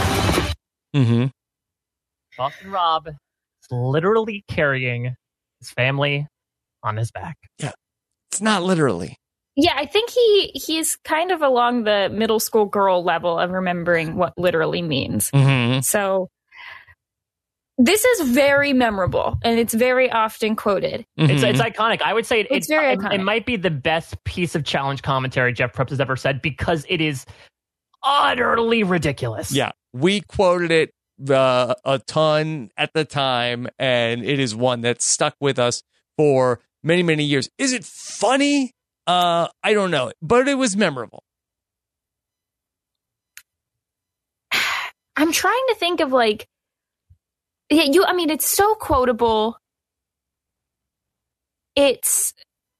Boston Rob is literally carrying his family on his back. Yeah, it's not literally. Yeah, I think he's kind of along the middle school girl level of remembering what literally means. So this is very memorable, and it's very often quoted. It's iconic. I would say it's very iconic. It might be the best piece of challenge commentary Jeff Probst has ever said because it is utterly ridiculous. Yeah, we quoted it a ton at the time, and it is one that stuck with us for many, many years. Is it funny? I don't know, but it was memorable. I'm trying to think of it's so quotable. It's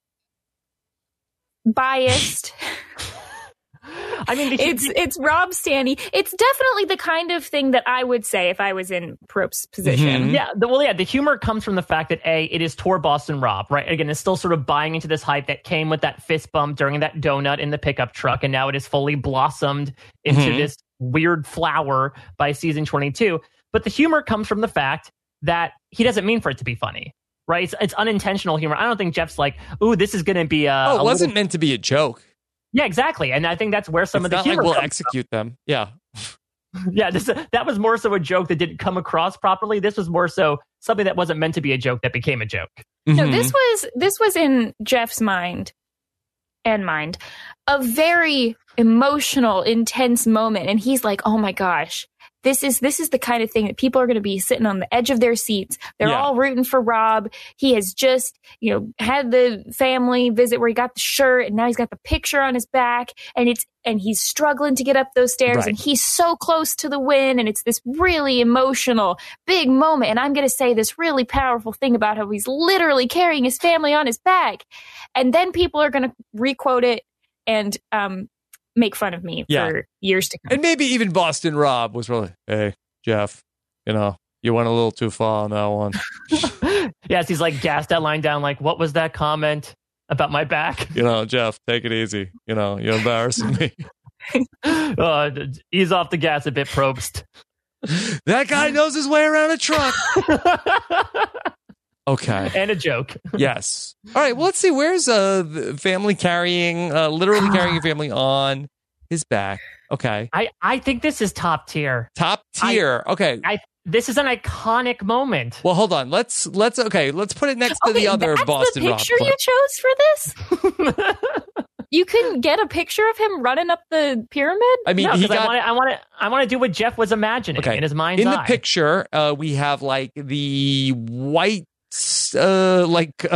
biased. I mean, it's Rob Stanny. It's definitely the kind of thing that I would say if I was in Probst's position. The humor comes from the fact that it is tour Boston Rob, right? Again, it's still sort of buying into this hype that came with that fist bump during that donut in the pickup truck, and now it is fully blossomed into this weird flower by season 22. But the humor comes from the fact that he doesn't mean for it to be funny, right? It's unintentional humor. I don't think Jeff's like, ooh, this is going to be it wasn't meant to be a joke. Yeah, exactly. And I think that's where some of the humor we'll execute them. Yeah. Yeah, that was more so a joke that didn't come across properly. This was more so something that wasn't meant to be a joke that became a joke. No, this was in Jeff's mind a very emotional, intense moment. And he's like, oh my gosh, this is the kind of thing that people are going to be sitting on the edge of their seats. They're all rooting for Rob. He has just, had the family visit where he got the shirt, and now he's got the picture on his back, and he's struggling to get up those stairs, and he's so close to the win, and it's this really emotional, big moment. And I'm going to say this really powerful thing about how he's literally carrying his family on his back. And then people are going to requote it and make fun of me for years to come. And maybe even Boston Rob was really, hey, Jeff, you went a little too far on that one. Yes, he's like gassed that line down, like, what was that comment about my back? Jeff, take it easy. You're embarrassing me. Ease off the gas a bit, Probst. That guy knows his way around a truck. Okay. And a joke. Yes. All right. Well, let's see. Where's the family literally carrying your family on his back? Okay. I think this is top tier. Top tier. Okay. This is an iconic moment. Well, hold on. Let's put it next to the other Boston Rob. That's the picture you chose for this? You couldn't get a picture of him running up the pyramid? I mean, I want to do what Jeff was imagining in his mind's eye. In the picture, we have like the white. I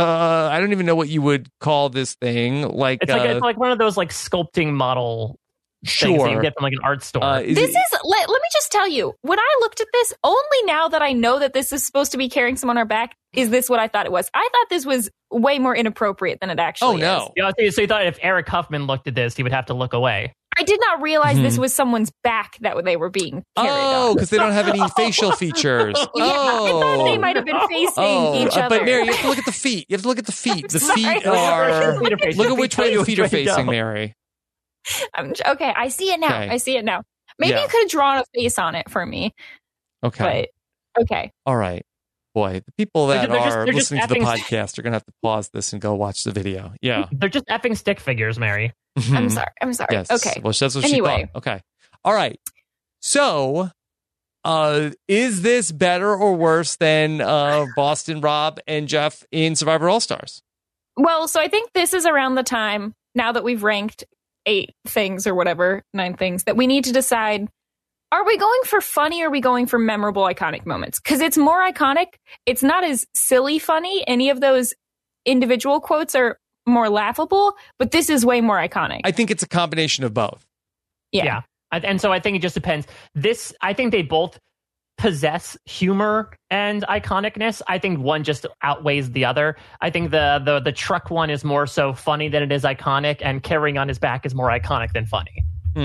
don't even know what you would call this thing. It's like one of those like sculpting model things that you get from like an art store. Let me just tell you, when I looked at this, only now that I know that this is supposed to be carrying someone on our back, is this what I thought it was. I thought this was way more inappropriate than it actually is. Yeah, so you thought if Eric Huffman looked at this, he would have to look away. I did not realize this was someone's back that they were being carried on. because they don't have any facial features. I thought they might have been facing each other. But Mary, you have to look at the feet. You have to look at the feet. The sorry. feet are... Look at which way the feet are facing, Mary. Okay, I see it now. Okay. I see it now. Maybe you could have drawn a face on it for me. Okay. But, okay. All right. Boy, the people that they're just listening to the podcast are going to have to pause this and go watch the video. Yeah. They're just effing stick figures, Mary. I'm sorry. Yes. Okay. Well, that's what she thought. Okay. All right. So, is this better or worse than Boston Rob and Jeff in Survivor All-Stars? Well, so I think this is around the time, now that we've ranked 8 things or whatever, 9 things, that we need to decide, are we going for funny or are we going for memorable, iconic moments? Because it's more iconic. It's not as silly funny. Any of those individual quotes are more laughable, but this is way more iconic. I think it's a combination of both. Yeah. And so I think it just depends. I think they both possess humor and iconicness. I think one just outweighs the other. I think the truck one is more so funny than it is iconic, and carrying on his back is more iconic than funny.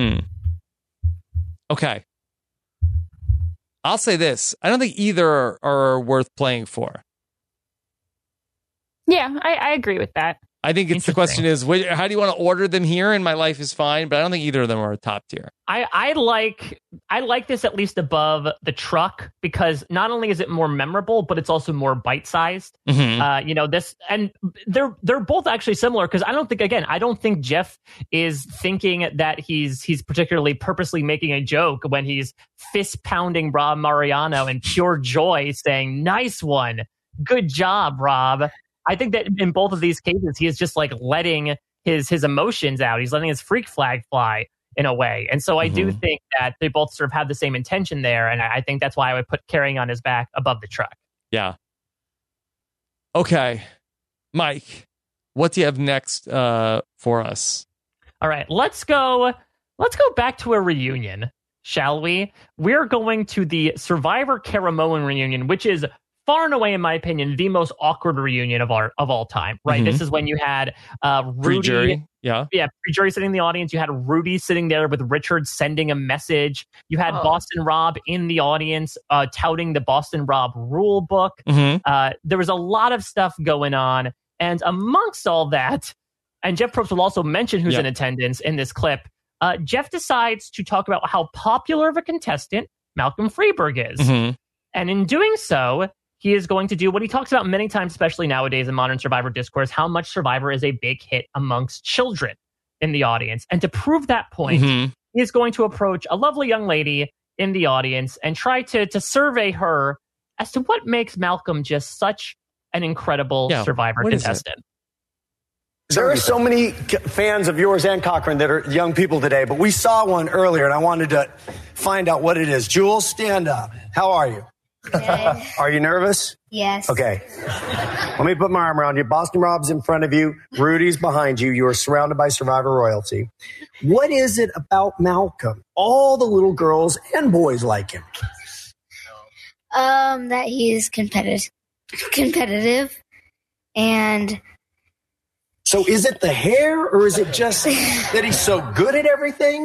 Okay. I'll say this. I don't think either are worth playing for. Yeah, I agree with that. I think the question is, how do you want to order them here? And My Life is Fine, but I don't think either of them are top tier. I like this at least above the truck, because not only is it more memorable, but it's also more bite sized. This, and they're both actually similar, because I don't think Jeff is thinking that he's particularly purposely making a joke when he's fist pounding Rob Mariano in pure joy, saying, "Nice one, good job, Rob." I think that in both of these cases, he is just like letting his emotions out. He's letting his freak flag fly in a way. And so I do think that they both sort of have the same intention there. And I think that's why I would put carrying on his back above the truck. Yeah. Okay. Mike, what do you have next for us? All right, let's go back to a reunion, shall we? We're going to the Survivor Caramoan reunion, which is far and away, in my opinion, the most awkward reunion of all time, right? This is when you had Rudy. Pre-jury. Pre-jury sitting in the audience. You had Rudy sitting there with Richard sending a message. You had Boston Rob in the audience touting the Boston Rob rule book. There was a lot of stuff going on. And amongst all that, and Jeff Probst will also mention who's in attendance in this clip, Jeff decides to talk about how popular of a contestant Malcolm Freeberg is. And in doing so, he is going to do what he talks about many times, especially nowadays in modern Survivor discourse, how much Survivor is a big hit amongst children in the audience. And to prove that point, he is going to approach a lovely young lady in the audience and try to survey her as to what makes Malcolm just such an incredible Survivor contestant. There are so many fans of yours and Cochran that are young people today, but we saw one earlier and I wanted to find out what it is. Jules, stand up. How are you? Good. Are you nervous? Yes. Okay. Let me put my arm around you. Boston Rob's in front of you. Rudy's behind you. You are surrounded by Survivor royalty. What is it about Malcolm? All the little girls and boys like him. That he's competitive. And so is it the hair or is it just that he's so good at everything?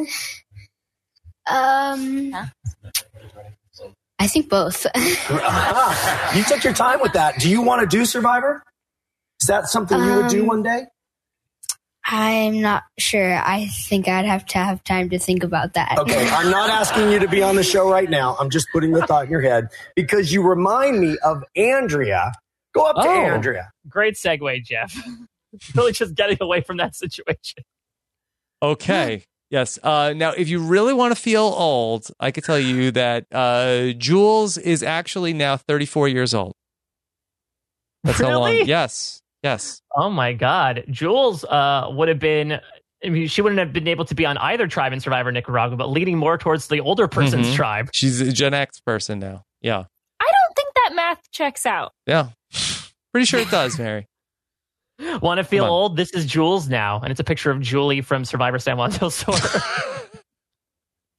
I think both. You took your time with that. Do you want to do Survivor? Is that something you would do one day? I'm not sure. I think I'd have to have time to think about that. Okay, I'm not asking you to be on the show right now. I'm just putting the thought in your head because you remind me of Andrea. Go up to Andrea. Great segue, Jeff. Really just getting away from that situation. Okay. Yes. Now, if you really want to feel old, I could tell you that Jules is actually now 34 years old. That's really? How long. Yes. Yes. Oh, my God. Jules would have been... I mean, she wouldn't have been able to be on either tribe in Survivor Nicaragua, but leaning more towards the older person's tribe. She's a Gen X person now. Yeah. I don't think that math checks out. Yeah. Pretty sure it does, Mary. Want to feel old? This is Jules now, and it's a picture of Julie from Survivor San Juan del Sur.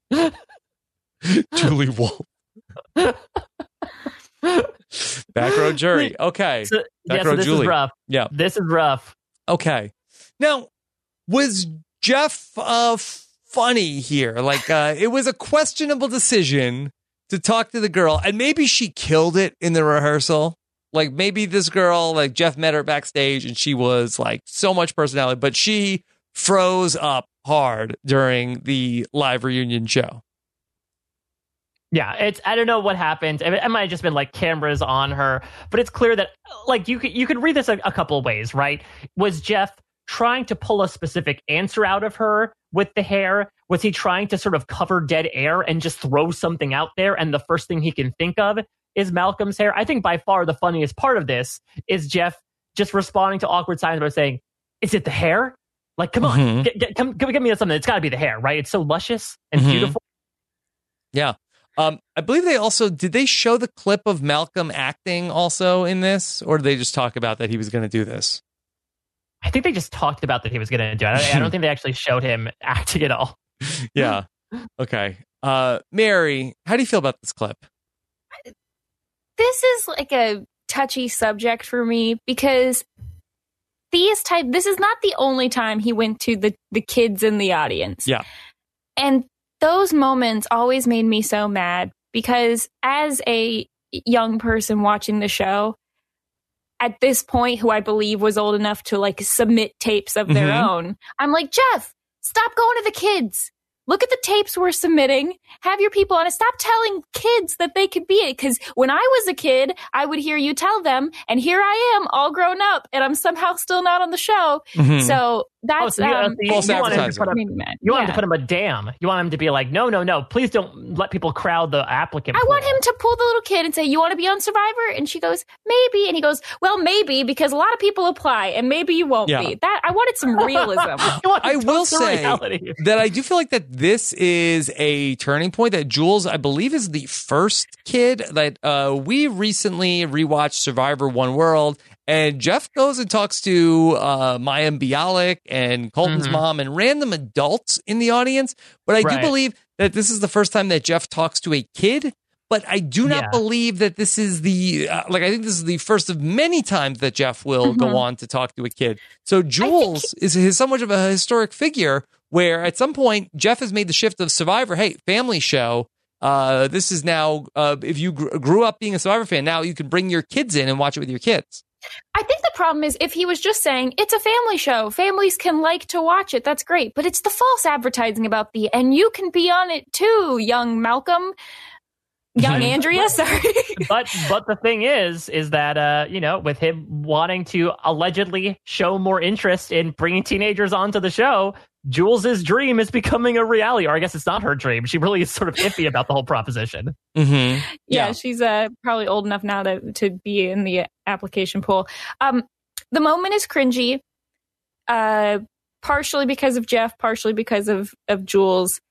Julie Wolf. Back row jury. Okay. So, Back row this Julie. is rough. Yeah. This is rough. Okay. Now, was Jeff funny here? Like, it was a questionable decision to talk to the girl, and maybe she killed it in the rehearsal. Like, maybe this girl, like, Jeff met her backstage, and she was, like, so much personality, but she froze up hard during the live reunion show. Yeah, I don't know what happened. It might have just been like cameras on her, but it's clear that like you could read this a couple of ways, right? Was Jeff trying to pull a specific answer out of her with the hair? Was he trying to sort of cover dead air and just throw something out there? And the first thing he can think of is Malcolm's hair. I think by far the funniest part of this is Jeff just responding to awkward silence by saying, "Is it the hair? Like, come on, come get me something. It's got to be the hair, right? It's so luscious and beautiful." Yeah. I believe did they show the clip of Malcolm acting also in this, or did they just talk about that he was going to do this? I think they just talked about that he was going to do it. I don't think they actually showed him acting at all. Yeah. Okay. Mary, how do you feel about this clip? This is like a touchy subject for me because this is not the only time he went to the kids in the audience. Yeah. And those moments always made me so mad because as a young person watching the show, at this point, who I believe was old enough to like submit tapes of their own, I'm like, Jeff, stop going to the kids. Look at the tapes we're submitting. Have your people on it. Stop telling kids that they could be it. Because when I was a kid, I would hear you tell them, and here I am, all grown up, and I'm somehow still not on the show. So that's false advertising. You want him to put him a damn. You want him to be like, no, please don't let people crowd the applicant. I want him to pull the little kid and say, "You want to be on Survivor?" And she goes, "Maybe." And he goes, "Well, maybe, because a lot of people apply, and maybe you won't be." That I wanted some realism. I will say that I do feel like that this is a turning point. That Jules, I believe, is the first kid that we recently rewatched Survivor One World, and Jeff goes and talks to Mayim Bialik and Colton's mom and random adults in the audience. But I do believe that this is the first time that Jeff talks to a kid. But I do not believe that this is the I think this is the first of many times that Jeff will go on to talk to a kid. So Jules is somewhat of a historic figure where at some point Jeff has made the shift of Survivor. Hey, family show. This is now, if you grew up being a Survivor fan, now you can bring your kids in and watch it with your kids. I think the problem is if he was just saying it's a family show, families can like to watch it. That's great. But it's the false advertising about and you can be on it too, young Malcolm. Young Andrea, sorry. But the thing is that, with him wanting to allegedly show more interest in bringing teenagers onto the show, Jules' dream is becoming a reality. Or I guess it's not her dream. She really is sort of iffy about the whole proposition. Yeah, she's probably old enough now to be in the application pool. The moment is cringy, partially because of Jeff, partially because of Jules.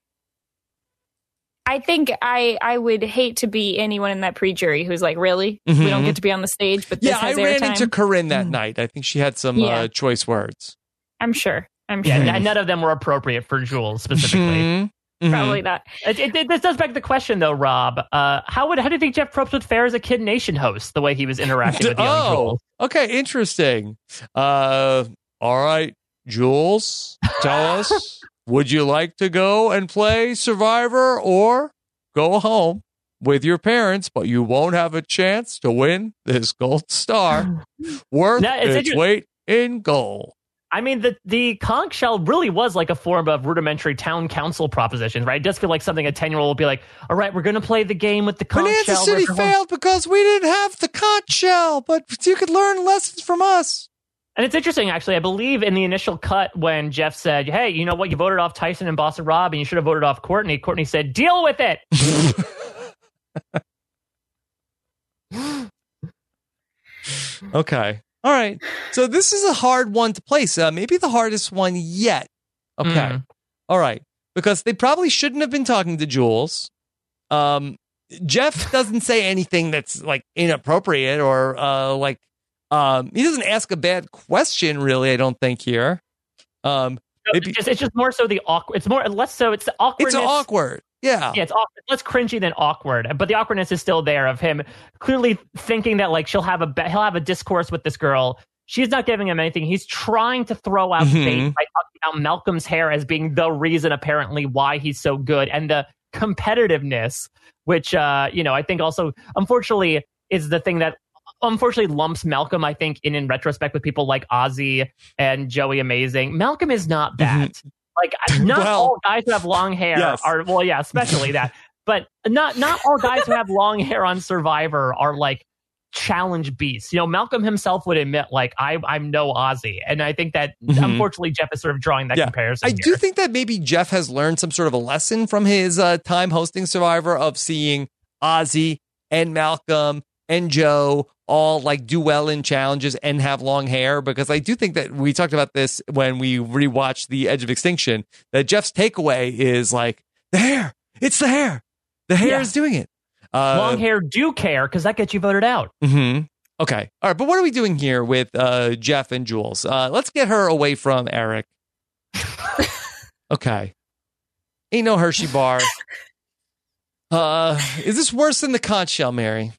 I think I would hate to be anyone in that pre-jury who's like, really? We don't get to be on the stage, but this has I ran airtime? into Corinne that night. I think she had some choice words. I'm sure. Yeah, none of them were appropriate for Jules specifically. Probably not. This does beg the question, though, Rob. How do you think Jeff Probst would fare as a Kid Nation host, the way he was interacting with young Jules? Okay, interesting. All right, Jules, tell us, would you like to go and play Survivor or go home with your parents, but you won't have a chance to win this gold star? Worth its weight in gold. I mean, the conch shell really was like a form of rudimentary town council proposition, right? It does feel like something a 10-year-old will be like, all right, we're going to play the game with the conch shell. Bonanza City failed because we didn't have the conch shell, but you could learn lessons from us. And it's interesting, actually. I believe in the initial cut when Jeff said, hey, you know what? You voted off Tyson and Boston Rob, and you should have voted off Courtney. Courtney said, deal with it. Okay. All right. So this is a hard one to place. Maybe the hardest one yet. Okay. All right. Because they probably shouldn't have been talking to Jules. Jeff doesn't say anything that's like inappropriate or he doesn't ask a bad question, really, I don't think here. It's just more so the awkward. It's more less so. It's the awkwardness. It's awkward. Yeah. Yeah, it's awkward. Less cringy than awkward, but the awkwardness is still there of him clearly thinking that like he'll have a discourse with this girl. She's not giving him anything. He's trying to throw out bait by talking about Malcolm's hair as being the reason apparently why he's so good, and the competitiveness, which I think also unfortunately is the thing that unfortunately lumps Malcolm, I think, in retrospect with people like Ozzy and Joey Amazing. Malcolm is not that. Like, not all guys who have long hair are, especially that. But not all guys who have long hair on Survivor are like challenge beasts. Malcolm himself would admit, like, I'm no Ozzy. And I think that, unfortunately, Jeff is sort of drawing that comparison. I do think that maybe Jeff has learned some sort of a lesson from his time hosting Survivor of seeing Ozzy and Malcolm and Joe all like do well in challenges and have long hair, because I do think that we talked about this when we rewatched The Edge of Extinction, that Jeff's takeaway is like, the hair, it's the hair. The hair is doing it. Long hair do care because that gets you voted out. Okay. All right. But what are we doing here with Jeff and Jules? Let's get her away from Eric. Okay. Ain't no Hershey bar. Is this worse than the conch shell, Mary?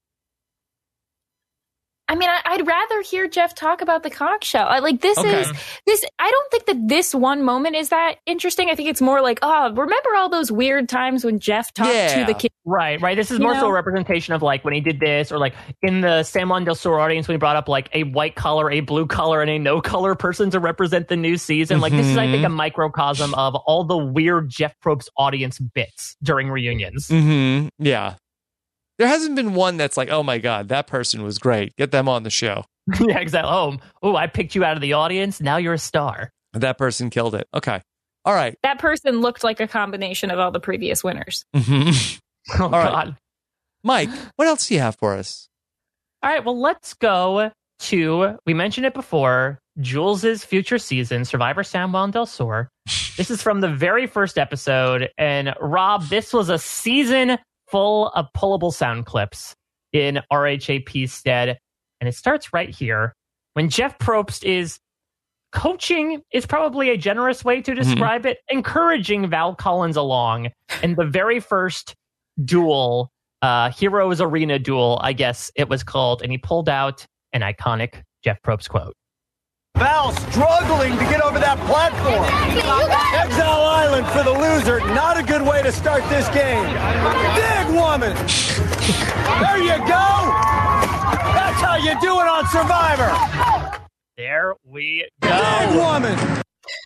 I mean, I'd rather hear Jeff talk about the conch shell. This. I don't think that this one moment is that interesting. I think it's more like, remember all those weird times when Jeff talked to the kid? Right. This is more so a representation of like when he did this, or like in the San Juan del Sur audience when he brought up like a white collar, a blue collar, and a no color person to represent the new season. Like this is, I think, a microcosm of all the weird Jeff Probst audience bits during reunions. Yeah. There hasn't been one that's like, oh my God, that person was great. Get them on the show. Yeah, exactly. Oh, I picked you out of the audience. Now you're a star. That person killed it. Okay. All right. That person looked like a combination of all the previous winners. Oh, God. Right. Mike, what else do you have for us? All right. Well, let's go to, we mentioned it before, Jules' future season, Survivor San Juan del Sur. This is from the very first episode. And Rob, this was a season full of pullable sound clips in RHAP's stead. And it starts right here when Jeff Probst is coaching, is probably a generous way to describe it, encouraging Val Collins along in the very first duel, Heroes Arena duel, I guess it was called. And he pulled out an iconic Jeff Probst quote. Val struggling to get over that platform. Exile Island for the loser. Not a good way to start this game. Dig, woman. There you go. That's how you do it on Survivor. There we go. Dig, woman.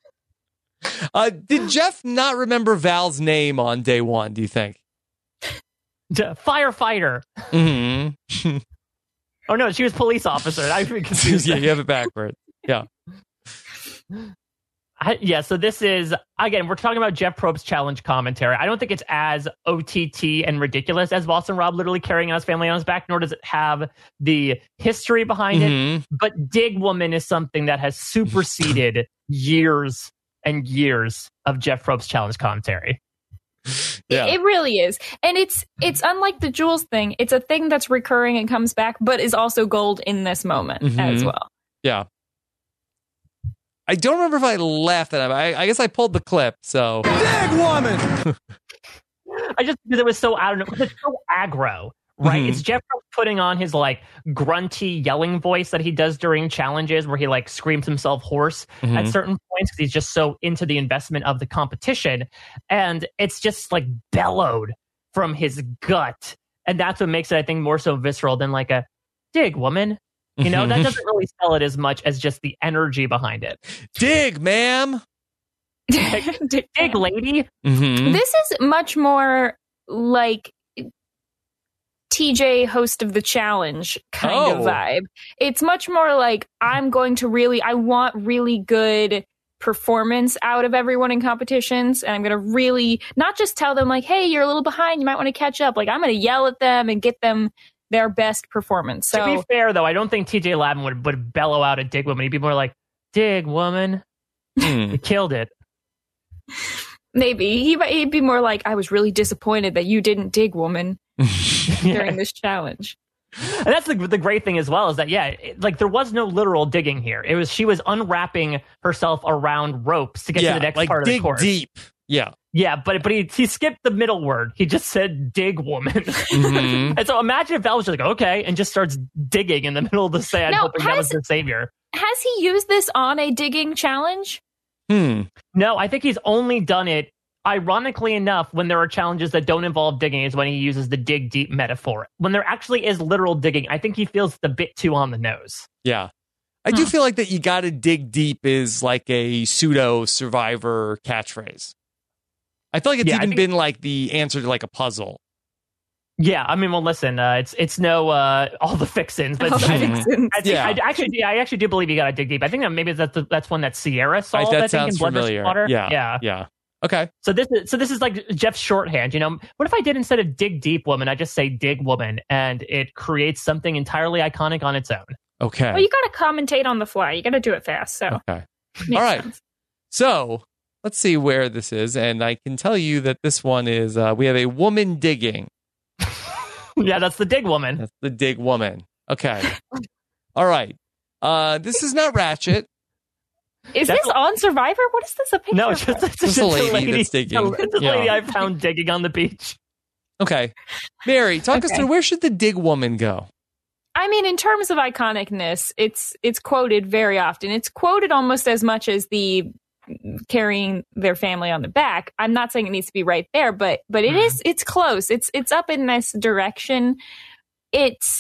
Did Jeff not remember Val's name on day one, do you think? Firefighter. Oh, no, she was police officer. I confused. Yeah, you have it backwards. Yeah. So this is, again, we're talking about Jeff Probst challenge commentary. I don't think it's as OTT and ridiculous as Boston Rob literally carrying on his family on his back, nor does it have the history behind it. But Dig Woman is something that has superseded years and years of Jeff Probst challenge commentary. Yeah. It really is. And it's unlike the Jules thing. It's a thing that's recurring and comes back, but is also gold in this moment as well. Yeah. I don't remember if I laughed at him. I guess I pulled the clip, so. Dig, woman! Because it was so, I don't know, it's so aggro, right? It's Jeff putting on his like grunty yelling voice that he does during challenges where he like screams himself hoarse at certain points because he's just so into the investment of the competition. And it's just like bellowed from his gut. And that's what makes it, I think, more so visceral than like a dig, woman. You know, that doesn't really sell it as much as just the energy behind it. Dig, ma'am. Dig, lady. This is much more like TJ, host of the challenge kind of vibe. It's much more like I want really good performance out of everyone in competitions. And I'm going to really not just tell them like, hey, you're a little behind. You might want to catch up. Like I'm going to yell at them and get them their best performance. So, to be fair, though, I don't think TJ Lavin would bellow out a dig woman. He'd be more like, dig woman. You killed it. Maybe. He'd be more like, I was really disappointed that you didn't dig woman during this challenge. And that's the great thing as well is that, there was no literal digging here. She was unwrapping herself around ropes to get to the next part of the course. Dig deep. Yeah. Yeah, but he skipped the middle word. He just said dig woman. Mm-hmm. And so imagine if Val was just like, okay, and just starts digging in the middle of the sand, hoping that was the savior. Has he used this on a digging challenge? No, I think he's only done it, ironically enough, when there are challenges that don't involve digging is when he uses the dig deep metaphor. When there actually is literal digging, I think he feels the bit too on the nose. Yeah. I do feel like that you got to dig deep is like a pseudo Survivor catchphrase. I feel like it's been like the answer to like a puzzle. Yeah, I mean, well, listen, it's no all the fixins, but I actually do believe you got to dig deep. I think that maybe that's one that Sierra solved. That sounds familiar. Yeah. Okay. So this is like Jeff's shorthand. You know, what if I did instead of dig deep woman, I just say dig woman, and it creates something entirely iconic on its own. Okay. Well, you got to commentate on the fly. You got to do it fast. So okay. All right. Sense. So let's see where this is, and I can tell you that this one is we have a woman digging. Yeah, that's the dig woman. That's the dig woman. Okay. All right. This is not Ratchet. Is this on Survivor? What is this a picture? No, it's just a lady that's digging. It's a lady I found digging on the beach. Okay. Mary, talk us through, where should the dig woman go? I mean, in terms of iconicness, it's quoted very often. It's quoted almost as much as the carrying their family on the back. I'm not saying it needs to be right there, but it's close. It's up in this direction. It's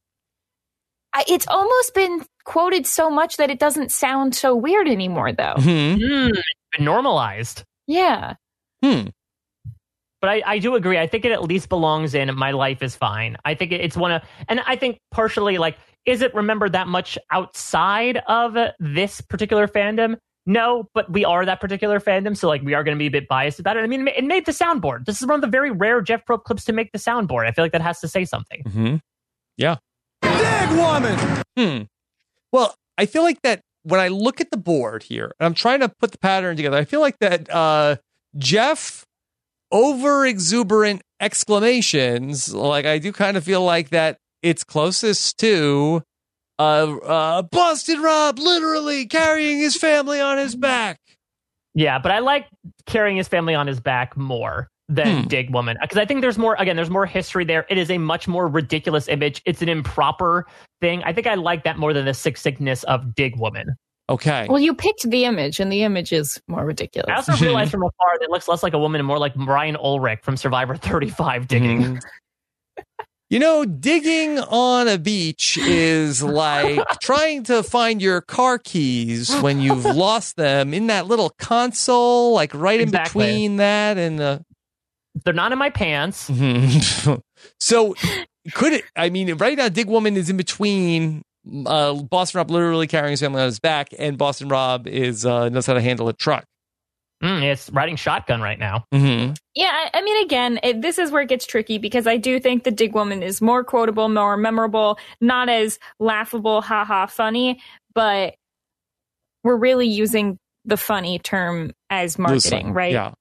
almost been quoted so much that it doesn't sound so weird anymore, though. It's been normalized. Yeah. But I do agree. I think it at least belongs in My Life is Fine. I think it's one of, and I think partially, like, is it remembered that much outside of this particular fandom? No, but we are that particular fandom, so like we are going to be a bit biased about it. I mean, it made the soundboard. This is one of the very rare Jeff Probst clips to make the soundboard. I feel like that has to say something. Mm-hmm. Yeah. Dig woman! Well, I feel like that when I look at the board here, and I'm trying to put the pattern together, I feel like that Jeff over exuberant exclamations, like I do kind of feel like that it's closest to Boston Rob literally carrying his family on his back. Yeah, but I like carrying his family on his back more than Dig Woman, because I think there's more history there. It is a much more ridiculous image. It's an improper thing. I think I like that more than the succinctness of Dig Woman. Okay. Well, you picked the image, and the image is more ridiculous. I also realized from afar that it looks less like a woman and more like Brian Ulrich from Survivor 35 digging. You know, digging on a beach is like trying to find your car keys when you've lost them in that little console, like right in between that and the... They're not in my pants. So could it... I mean, right now, Dig Woman is in between Boston Rob literally carrying his family on his back, and Boston Rob is knows how to handle a truck. It's riding shotgun right now. Yeah, I mean, again, this is where it gets tricky, because I do think the Dig Woman is more quotable, more memorable, not as laughable, haha, funny, but we're really using the funny term as marketing, right? Yeah.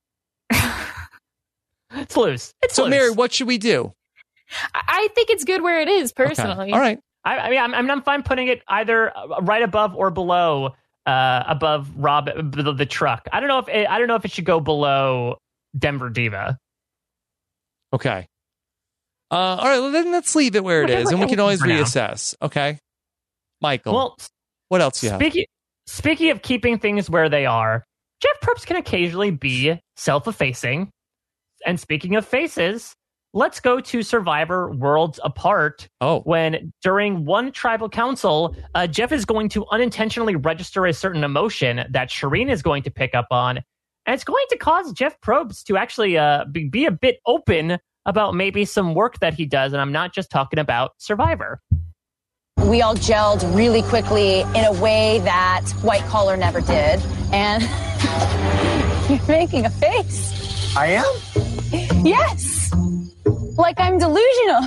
It's loose. So, Mary, what should we do? I think it's good where it is, personally. Okay. All right. I mean, I'm fine putting it either right above or below. Above Rob, the truck. I don't know if it should go below Denver Diva. Okay. All right. Well, then let's leave it where it is, and we can always reassess. Okay. Michael. Well, what else do you have? Speaking of keeping things where they are, Jeff Probst can occasionally be self-effacing. And speaking of faces, let's go to Survivor Worlds Apart. When during one tribal council, Jeff is going to unintentionally register a certain emotion that Shireen is going to pick up on. And it's going to cause Jeff Probst to actually be a bit open about maybe some work that he does. And I'm not just talking about Survivor. We all gelled really quickly in a way that White Collar never did. And you're making a face. I am? Yes. Like I'm delusional.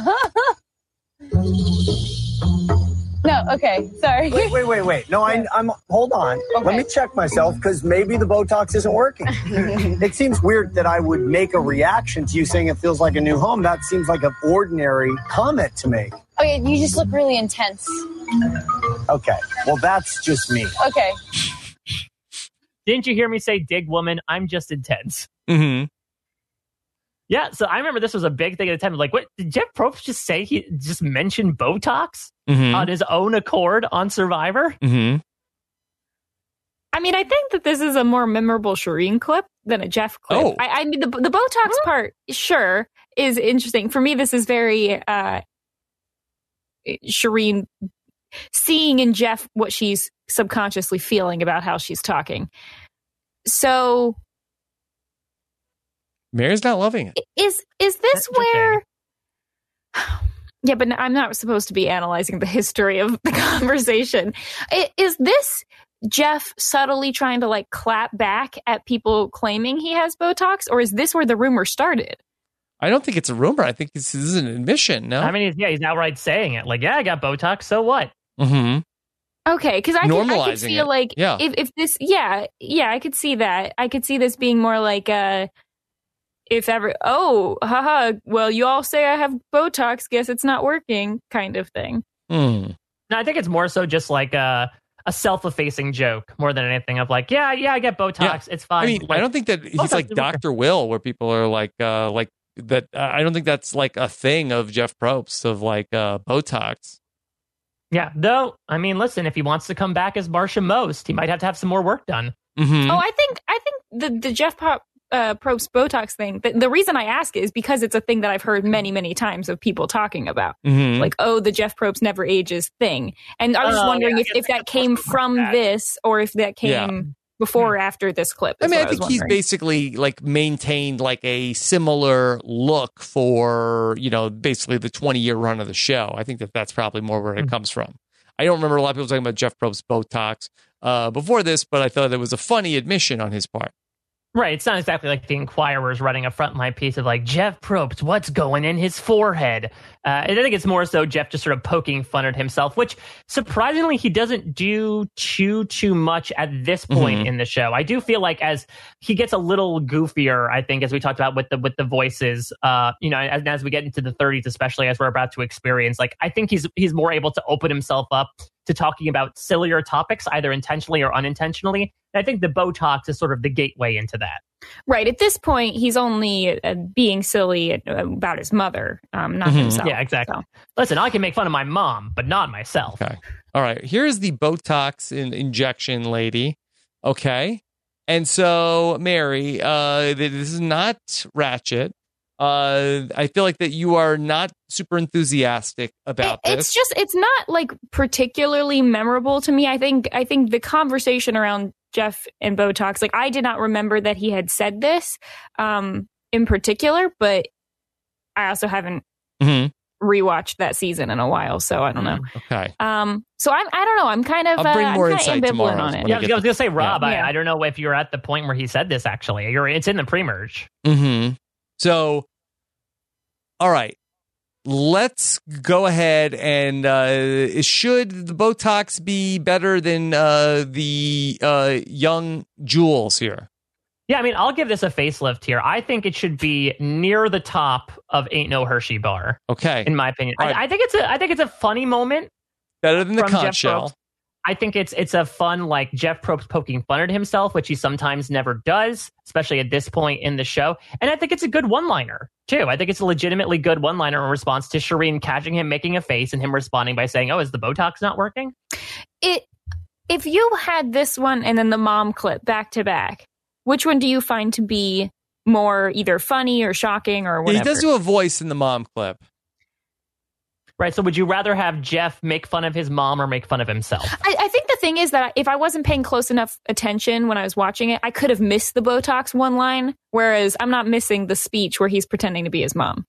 No, okay, sorry. Wait. No, I'm hold on. Okay. Let me check myself, because maybe the Botox isn't working. It seems weird that I would make a reaction to you saying it feels like a new home. That seems like an ordinary comment to make. Okay, you just look really intense. Okay, well, that's just me. Okay. Didn't you hear me say Dig Woman? I'm just intense. Mm-hmm. Yeah, so I remember this was a big thing at the time. Like, what did Jeff Probst just say? He just mentioned Botox on his own accord on Survivor. Mm-hmm. I mean, I think that this is a more memorable Shireen clip than a Jeff clip. Oh. I mean, the Botox part, sure, is interesting. For me, this is very Shireen seeing in Jeff what she's subconsciously feeling about how she's talking. So Mary's not loving it. Is this where... Yeah, but I'm not supposed to be analyzing the history of the conversation. Is this Jeff subtly trying to like clap back at people claiming he has Botox, or is this where the rumor started? I don't think it's a rumor. I think this is an admission. No, I mean, he's outright saying it. Like, yeah, I got Botox. So what? Mm-hmm. Okay, because I could feel like if this, I could see that. I could see this being more like if ever, well, you all say I have Botox, guess it's not working kind of thing. No, I think it's more so just like a self-effacing joke more than anything of like, yeah, I get Botox. Yeah. It's fine. I mean, like, I don't think that he's like Dr. Will, where people are like that. I don't think that's like a thing of Jeff Probst of like Botox. Yeah, though, I mean, listen, if he wants to come back as Marcia Most, he might have to have some more work done. Mm-hmm. Oh, I think the Jeff Probst Botox thing, the reason I ask is because it's a thing that I've heard many, many times of people talking about. Mm-hmm. Like, the Jeff Probst never ages thing. And I was just wondering if that came from this or if that came before or after this clip. I mean, I think he's basically like maintained like a similar look for, basically the 20-year run of the show. I think that's probably more where it comes from. I don't remember a lot of people talking about Jeff Probst Botox before this, but I thought it was a funny admission on his part. Right. It's not exactly like the Inquirer's running a frontline piece of like, Jeff Probst, what's going in his forehead? And I think it's more so Jeff just sort of poking fun at himself, which surprisingly he doesn't do too much at this point in the show. I do feel like as he gets a little goofier, I think, as we talked about with the voices, as we get into the 30s, especially as we're about to experience, like I think he's more able to open himself up to talking about sillier topics, either intentionally or unintentionally. And I think the Botox is sort of the gateway into that. Right. At this point, he's only being silly about his mother, not himself. Yeah, exactly. So. Listen, I can make fun of my mom, but not myself. Okay. All right. Here's the Botox injection lady. Okay. And so, Mary, this is not Ratchet. I feel like that you are not super enthusiastic about this. It's not like particularly memorable to me. I think the conversation around Jeff and Botox, like I did not remember that he had said this in particular, but I also haven't rewatched that season in a while, so I don't know. Okay. So I don't know. I'm kind of I'll bring more insight ambivalent tomorrow on it. Yeah, I was gonna say, Rob, I don't know if you're at the point where he said this. Actually, it's in the pre-merge. Mm-hmm. So, all right, let's go ahead and should the Botox be better than the young Jules here? Yeah, I mean, I'll give this a facelift here. I think it should be near the top of Ain't No Hershey Bar. Okay, in my opinion, right. I think it's a funny moment. Better than the conch shell. I think it's a fun, like, Jeff Probst poking fun at himself, which he sometimes never does, especially at this point in the show. And I think it's a good one-liner, too. I think it's a legitimately good one-liner in response to Shireen catching him making a face and him responding by saying, is the Botox not working? If you had this one and then the mom clip back to back, which one do you find to be more either funny or shocking or whatever? He does do a voice in the mom clip. Right, so would you rather have Jeff make fun of his mom or make fun of himself? I think the thing is that if I wasn't paying close enough attention when I was watching it, I could have missed the Botox one line, whereas I'm not missing the speech where he's pretending to be his mom.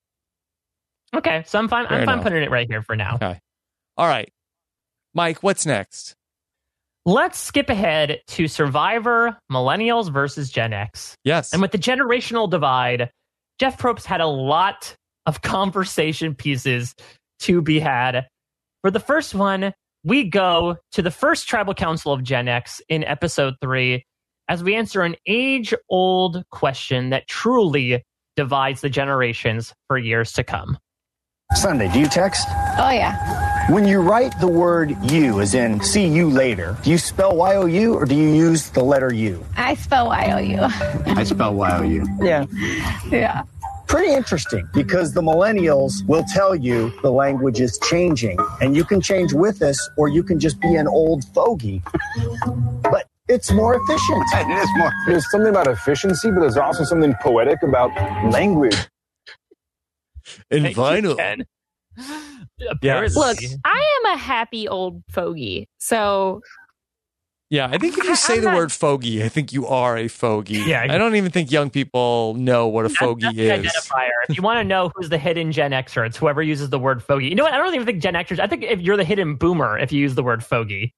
Okay, so I'm fine putting it right here for now. Okay. All right. Mike, what's next? Let's skip ahead to Survivor Millennials versus Gen X. Yes. And with the generational divide, Jeff Probst had a lot of conversation pieces to be had. For the first one, we go to the first tribal council of Gen X in episode 3 as we answer an age-old question that truly divides the generations for years to come. Sunday, do you text? Oh, yeah. When you write the word you, as in see you later, do you spell Y-O-U or do you use the letter U? I spell Y-O-U. I spell Y-O-U. Yeah. Yeah. Pretty interesting, because the millennials will tell you the language is changing, and you can change with us, or you can just be an old fogey. But it's more efficient. It is more. There's something about efficiency, but there's also something poetic about language. And vinyl. Yes. Look, I am a happy old fogey, so... Yeah, I think if you say the word fogey, I think you are a fogey. Yeah, I don't even think young people know what a fogey that's is. an identifier. If you want to know who's the hidden Gen Xer, it's whoever uses the word fogey. You know what? I don't even think Gen Xers. I think if you're the hidden boomer if you use the word fogey.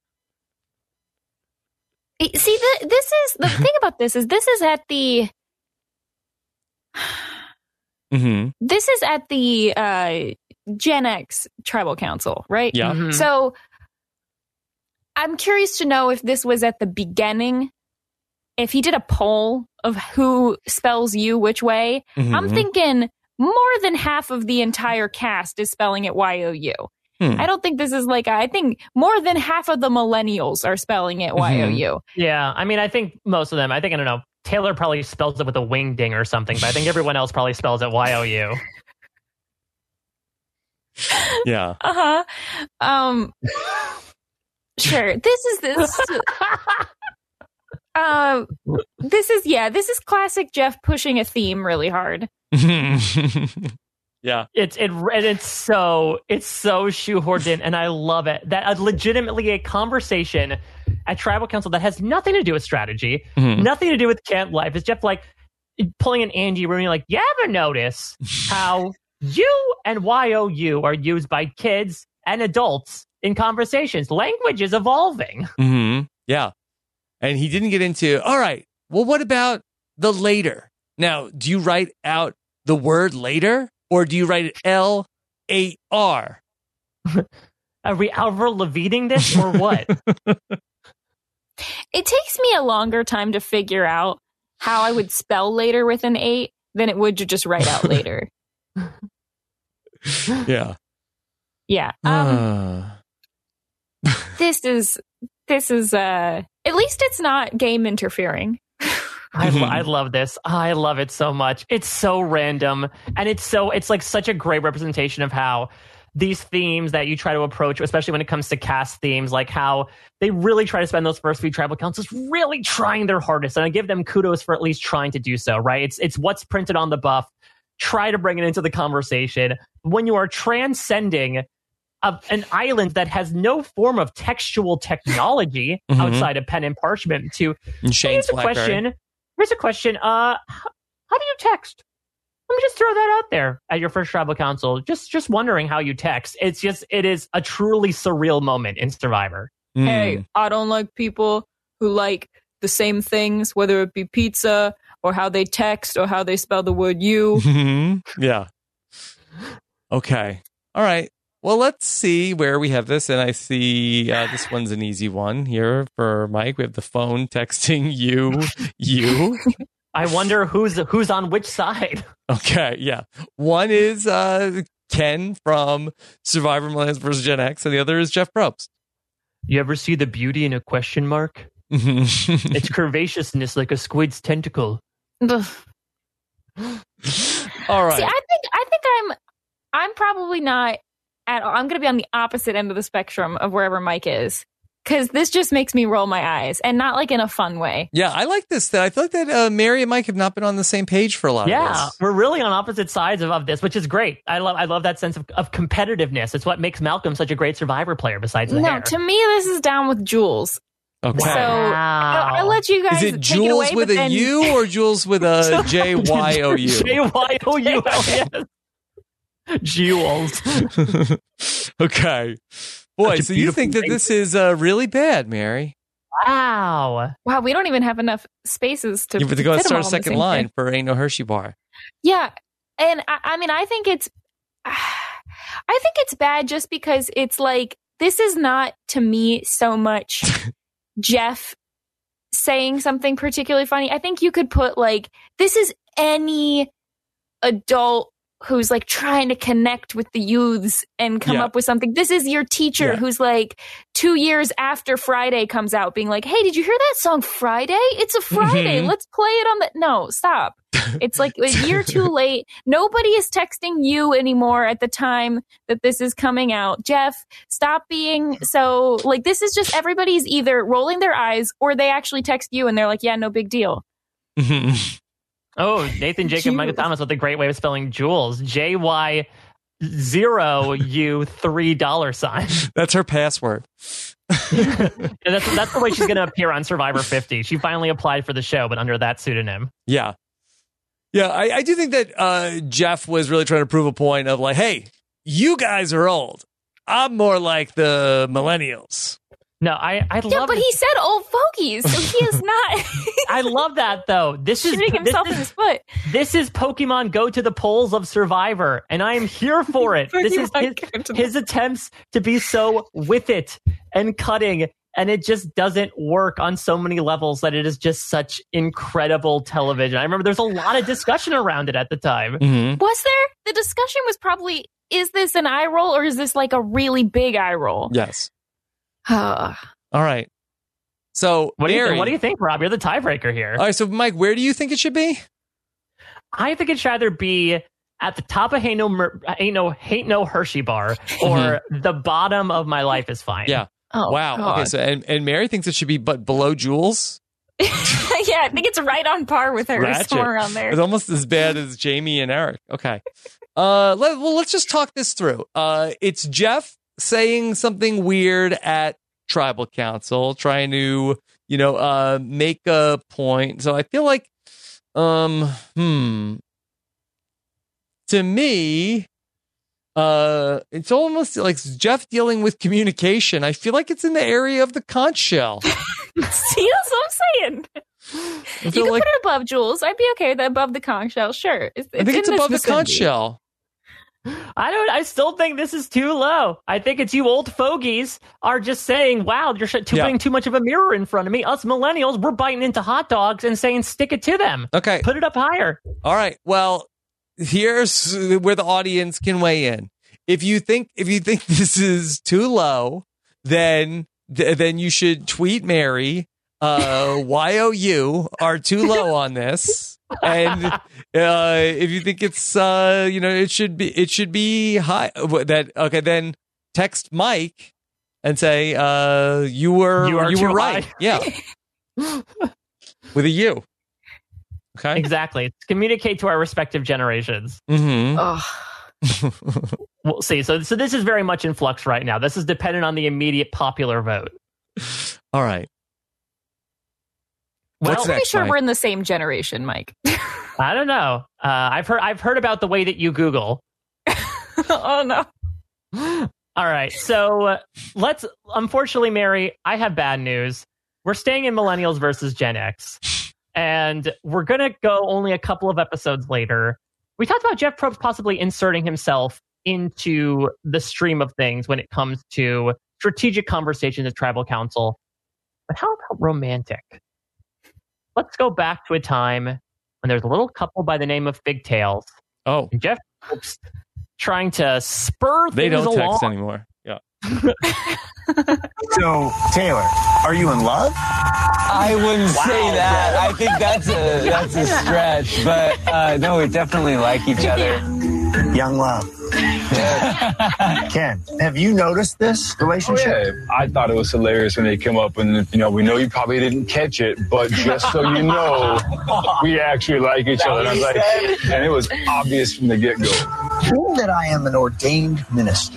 See, this is the thing about this is at the. This is at the Gen X Tribal Council, right? Yeah. Mm-hmm. So I'm curious to know if this was at the beginning, if he did a poll of who spells you which way. I'm thinking more than half of the entire cast is spelling it Y-O-U. I don't think this is I think more than half of the millennials are spelling it Y-O-U. Yeah, I mean, I think most of them, I don't know, Taylor probably spells it with a wing ding or something, but I think everyone else probably spells it Y-O-U. Yeah. Sure. This is classic Jeff pushing a theme really hard. Yeah. It's so shoehorned in, and I love it. That legitimately a conversation at Tribal Council that has nothing to do with strategy, nothing to do with camp life. It's Jeff pulling an Andy Rooney, you ever notice how you and Y-O-U are used by kids and adults in conversations? Language is evolving. Yeah. And he didn't get into, all right, well, what about the later? Now, do you write out the word later, or do you write it L-8-R? Are we Avril Lavigneing this, or what? It takes me a longer time to figure out how I would spell later with an 8 than it would to just write out later. Yeah. Yeah. This is at least it's not game interfering. I love this. I love it so much. It's so random, and it's such a great representation of how these themes that you try to approach, especially when it comes to cast themes, how they really try to spend those first few Tribal Councils really trying their hardest, and I give them kudos for at least trying to do so. Right? It's what's printed on the buff. Try to bring it into the conversation when you are transcending an island that has no form of textual technology outside of pen and parchment. Here's a question. How do you text? Let me just throw that out there at your first Tribal Council. Just wondering how you text. It is a truly surreal moment in Survivor. Hey, I don't like people who like the same things, whether it be pizza or how they text or how they spell the word you. Yeah. Okay. All right. Well, let's see where we have this. And I see this one's an easy one here for Mike. We have the phone texting you. I wonder who's on which side. Okay, yeah. One is Ken from Survivor Millennials vs. Gen X, and the other is Jeff Probst. You ever see the beauty in a question mark? It's curvaceousness like a squid's tentacle. All right. See, I think I'm probably not at all. I'm going to be on the opposite end of the spectrum of wherever Mike is, because this just makes me roll my eyes, and not in a fun way. Yeah, I like this. I feel like that Mary and Mike have not been on the same page for a lot of this. Yeah, we're really on opposite sides of this, which is great. I love that sense of competitiveness. It's what makes Malcolm such a great Survivor player, besides the hair. To me, this is down with Jules. Okay. So I'll let you guys take it away. Is it Jules with a U or Jules with a J-Y-O-U? J-Y-O-U, yes. Jules. Okay. Boy, so you think that this is really bad, Mary? Wow, we don't even have enough spaces to. You have to go and start a second line thing. for Ain't No Hershey Bar. Yeah, and I think it's bad just because it's this is not to me so much Jeff saying something particularly funny. I think you could put this is any adult who's like trying to connect with the youths and come up with something. This is your teacher who's like 2 years after Friday comes out being like, hey, did you hear that song Friday? It's a Friday. Let's play it on the... No, stop. It's like a year too late. Nobody is texting you anymore at the time that this is coming out. Jeff, stop being so... Like, this is just everybody's either rolling their eyes or they actually text you and they're like, yeah, no big deal. Oh, Nathan Jacob Michael Thomas with a great way of spelling Jules. JY0U $3. That's her password. That's the way she's going to appear on Survivor 50. She finally applied for the show, but under that pseudonym. Yeah. Yeah, I do think that Jeff was really trying to prove a point of like, hey, you guys are old. I'm more like the millennials. No, I love. Yeah, but he said old fogies, so he is not. I love that though. This is shooting himself in his foot. This is Pokemon Go to the polls of Survivor, and I am here for it. This is his attempts to be so with it and cutting, and it just doesn't work on so many levels that it is just such incredible television. I remember there's a lot of discussion around it at the time. Was there? The discussion was probably, is this an eye roll or is this like a really big eye roll? Yes. All right. So, what do you think, Rob? You're the tiebreaker here. All right. So, Mike, where do you think it should be? I think it should either be at the top of Hate No Hershey bar or the bottom of My Life is Fine. Yeah. Oh, wow. God. Okay. So, and Mary thinks it should be but below Jules. Yeah, I think it's right on par with her. Somewhere around there. It's almost as bad as Jamie and Eric. Okay. Let's just talk this through. It's Jeff saying something weird at tribal council, trying to, make a point. So I feel like, to me, it's almost like Jeff dealing with communication. I feel like it's in the area of the conch shell. See, that's what I'm saying. You can put it above Jules. I'd be okay with that above the conch shell. Sure. I think it's above the conch shell. I still think this is too low. I think it's you old fogies are just saying, wow, you're putting too much of a mirror in front of me. Us millennials, we're biting into hot dogs and saying, stick it to them. Okay. Put it up higher. All right. Well, here's where the audience can weigh in. If you think this is too low, then you should tweet Mary, YOU are too low on this. And if you think it's it should be high, then text Mike and say you were right. High. Yeah. With a U. Okay. Exactly. Communicate to our respective generations. Oh. We'll see. So this is very much in flux right now. This is dependent on the immediate popular vote. All right. Well, I'm pretty sure we're in the same generation, Mike. I don't know. I've heard about the way that you Google. Oh no. All right. So unfortunately, Mary, I have bad news. We're staying in Millennials versus Gen X. And we're going to go only a couple of episodes later. We talked about Jeff Probst possibly inserting himself into the stream of things when it comes to strategic conversations at Tribal Council. But how about romantic? Let's go back to a time when there's a little couple by the name of Figtails. Oh. And Jeff Probst trying to spur things along. They don't text anymore. Yeah. So, Taylor, are you in love? I wouldn't say that. I think that's a stretch. But no, we definitely like each other. Young love. Ken, have you noticed this relationship? Oh, yeah. I thought it was hilarious when they came up, and we know you probably didn't catch it, but just so you know, we actually like each other. And I was like, and it was obvious from the get-go. Being that I am an ordained minister,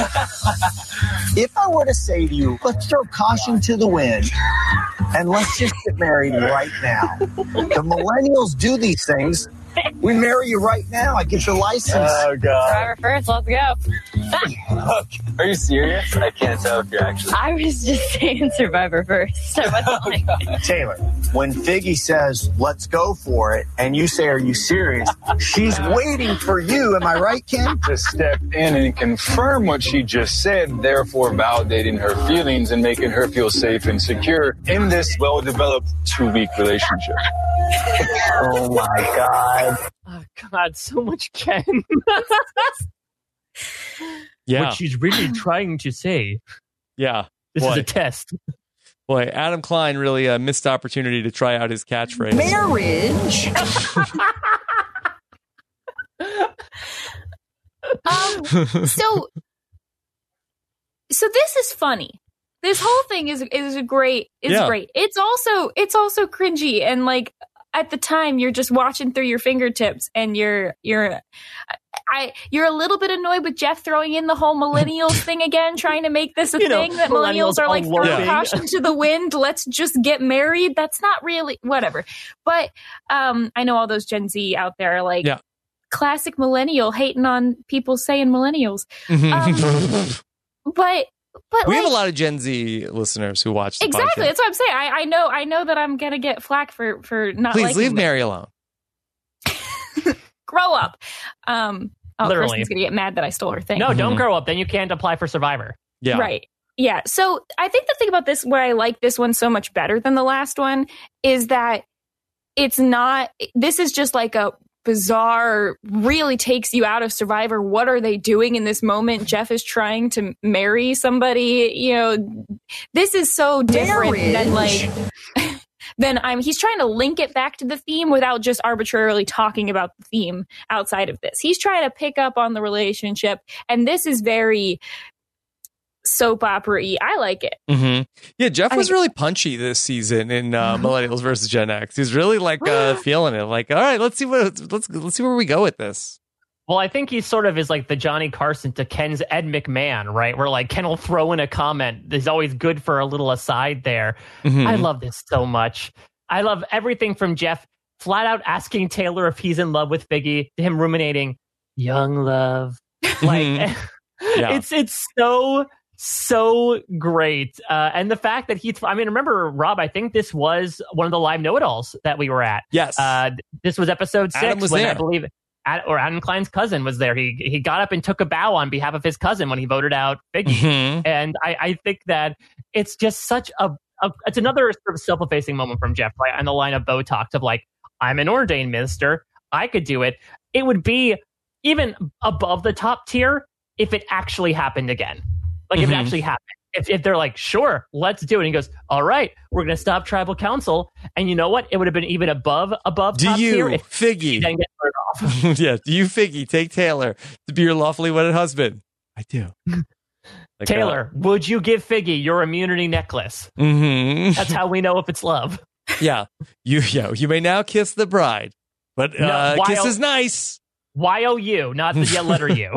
if I were to say to you, let's throw caution to the wind and let's just get married right now. The millennials do these things. We marry you right now. I get your license. Oh, God. Survivor first. Let's go. Are you serious? I can't tell if you're actually. I was just saying Survivor first. Taylor, when Figgy says, let's go for it, and you say, are you serious? She's waiting for you. Am I right, Ken? To step in and confirm what she just said, therefore validating her feelings and making her feel safe and secure in this well-developed 2-week relationship. Oh, my God. Oh God, so much Ken. Yeah. What she's really trying to say. Yeah. This is a test. Boy, Adam Klein really missed opportunity to try out his catchphrase. Marriage. So this is funny. This whole thing is great. Great. It's also cringy, and like at the time you're just watching through your fingertips, and you're a little bit annoyed with Jeff throwing in the whole millennials thing again, trying to make this a thing that millennials are like throwing caution to the wind. Let's just get married. That's not really whatever. But I know all those Gen Z out there are like classic millennial hating on people saying millennials. But we have a lot of Gen Z listeners who watch the exactly. podcast. That's what I'm saying. I know that I'm gonna get flack for not. Please liking leave them. Mary alone. Grow up. Literally. Kristen's gonna get mad that I stole her thing. No, don't grow up. Then you can't apply for Survivor. Yeah. Right. Yeah. So I think the thing about this, where I like this one so much better than the last one, is that it's not. This is just like a bizarre, really takes you out of Survivor. What are they doing in this moment? Jeff is trying to marry somebody. You know, this is so different than like. He's trying to link it back to the theme without just arbitrarily talking about the theme outside of this. He's trying to pick up on the relationship, and this is very soap opera-y. I like it. Mm-hmm. Yeah, Jeff was really punchy this season in Millennials versus Gen X. He's really like feeling it. Like, all right, let's see where we go with this. Well, I think he sort of is like the Johnny Carson to Ken's Ed McMahon, right? Where like Ken will throw in a comment. There's always good for a little aside there. Mm-hmm. I love this so much. I love everything from Jeff flat out asking Taylor if he's in love with Figgy, to him ruminating, young love. Like, it's so great. And the fact that remember, Rob, I think this was one of the live know-it-alls that we were at. Yes. This was episode 6. Adam was when there. I believe Adam Klein's cousin was there. He got up and took a bow on behalf of his cousin when he voted out Figgy. Mm-hmm. And I think that it's just such it's another sort of self-effacing moment from Jeff, right? On the line of Botox of like, I'm an ordained minister. I could do it. It would be even above the top tier if it actually happened again. Like if it actually happened. If they're like, sure, let's do it. And he goes, all right, we're going to stop tribal council. And you know what? It would have been even above top tier if Figgy then get turned off. yeah, do you, Figgy, take Taylor to be your lawfully wedded husband? I do. Like, Taylor, would you give Figgy your immunity necklace? Mm-hmm. That's how we know if it's love. Yeah, you may now kiss the bride, but kiss is nice. Y-O-U, not the letter U.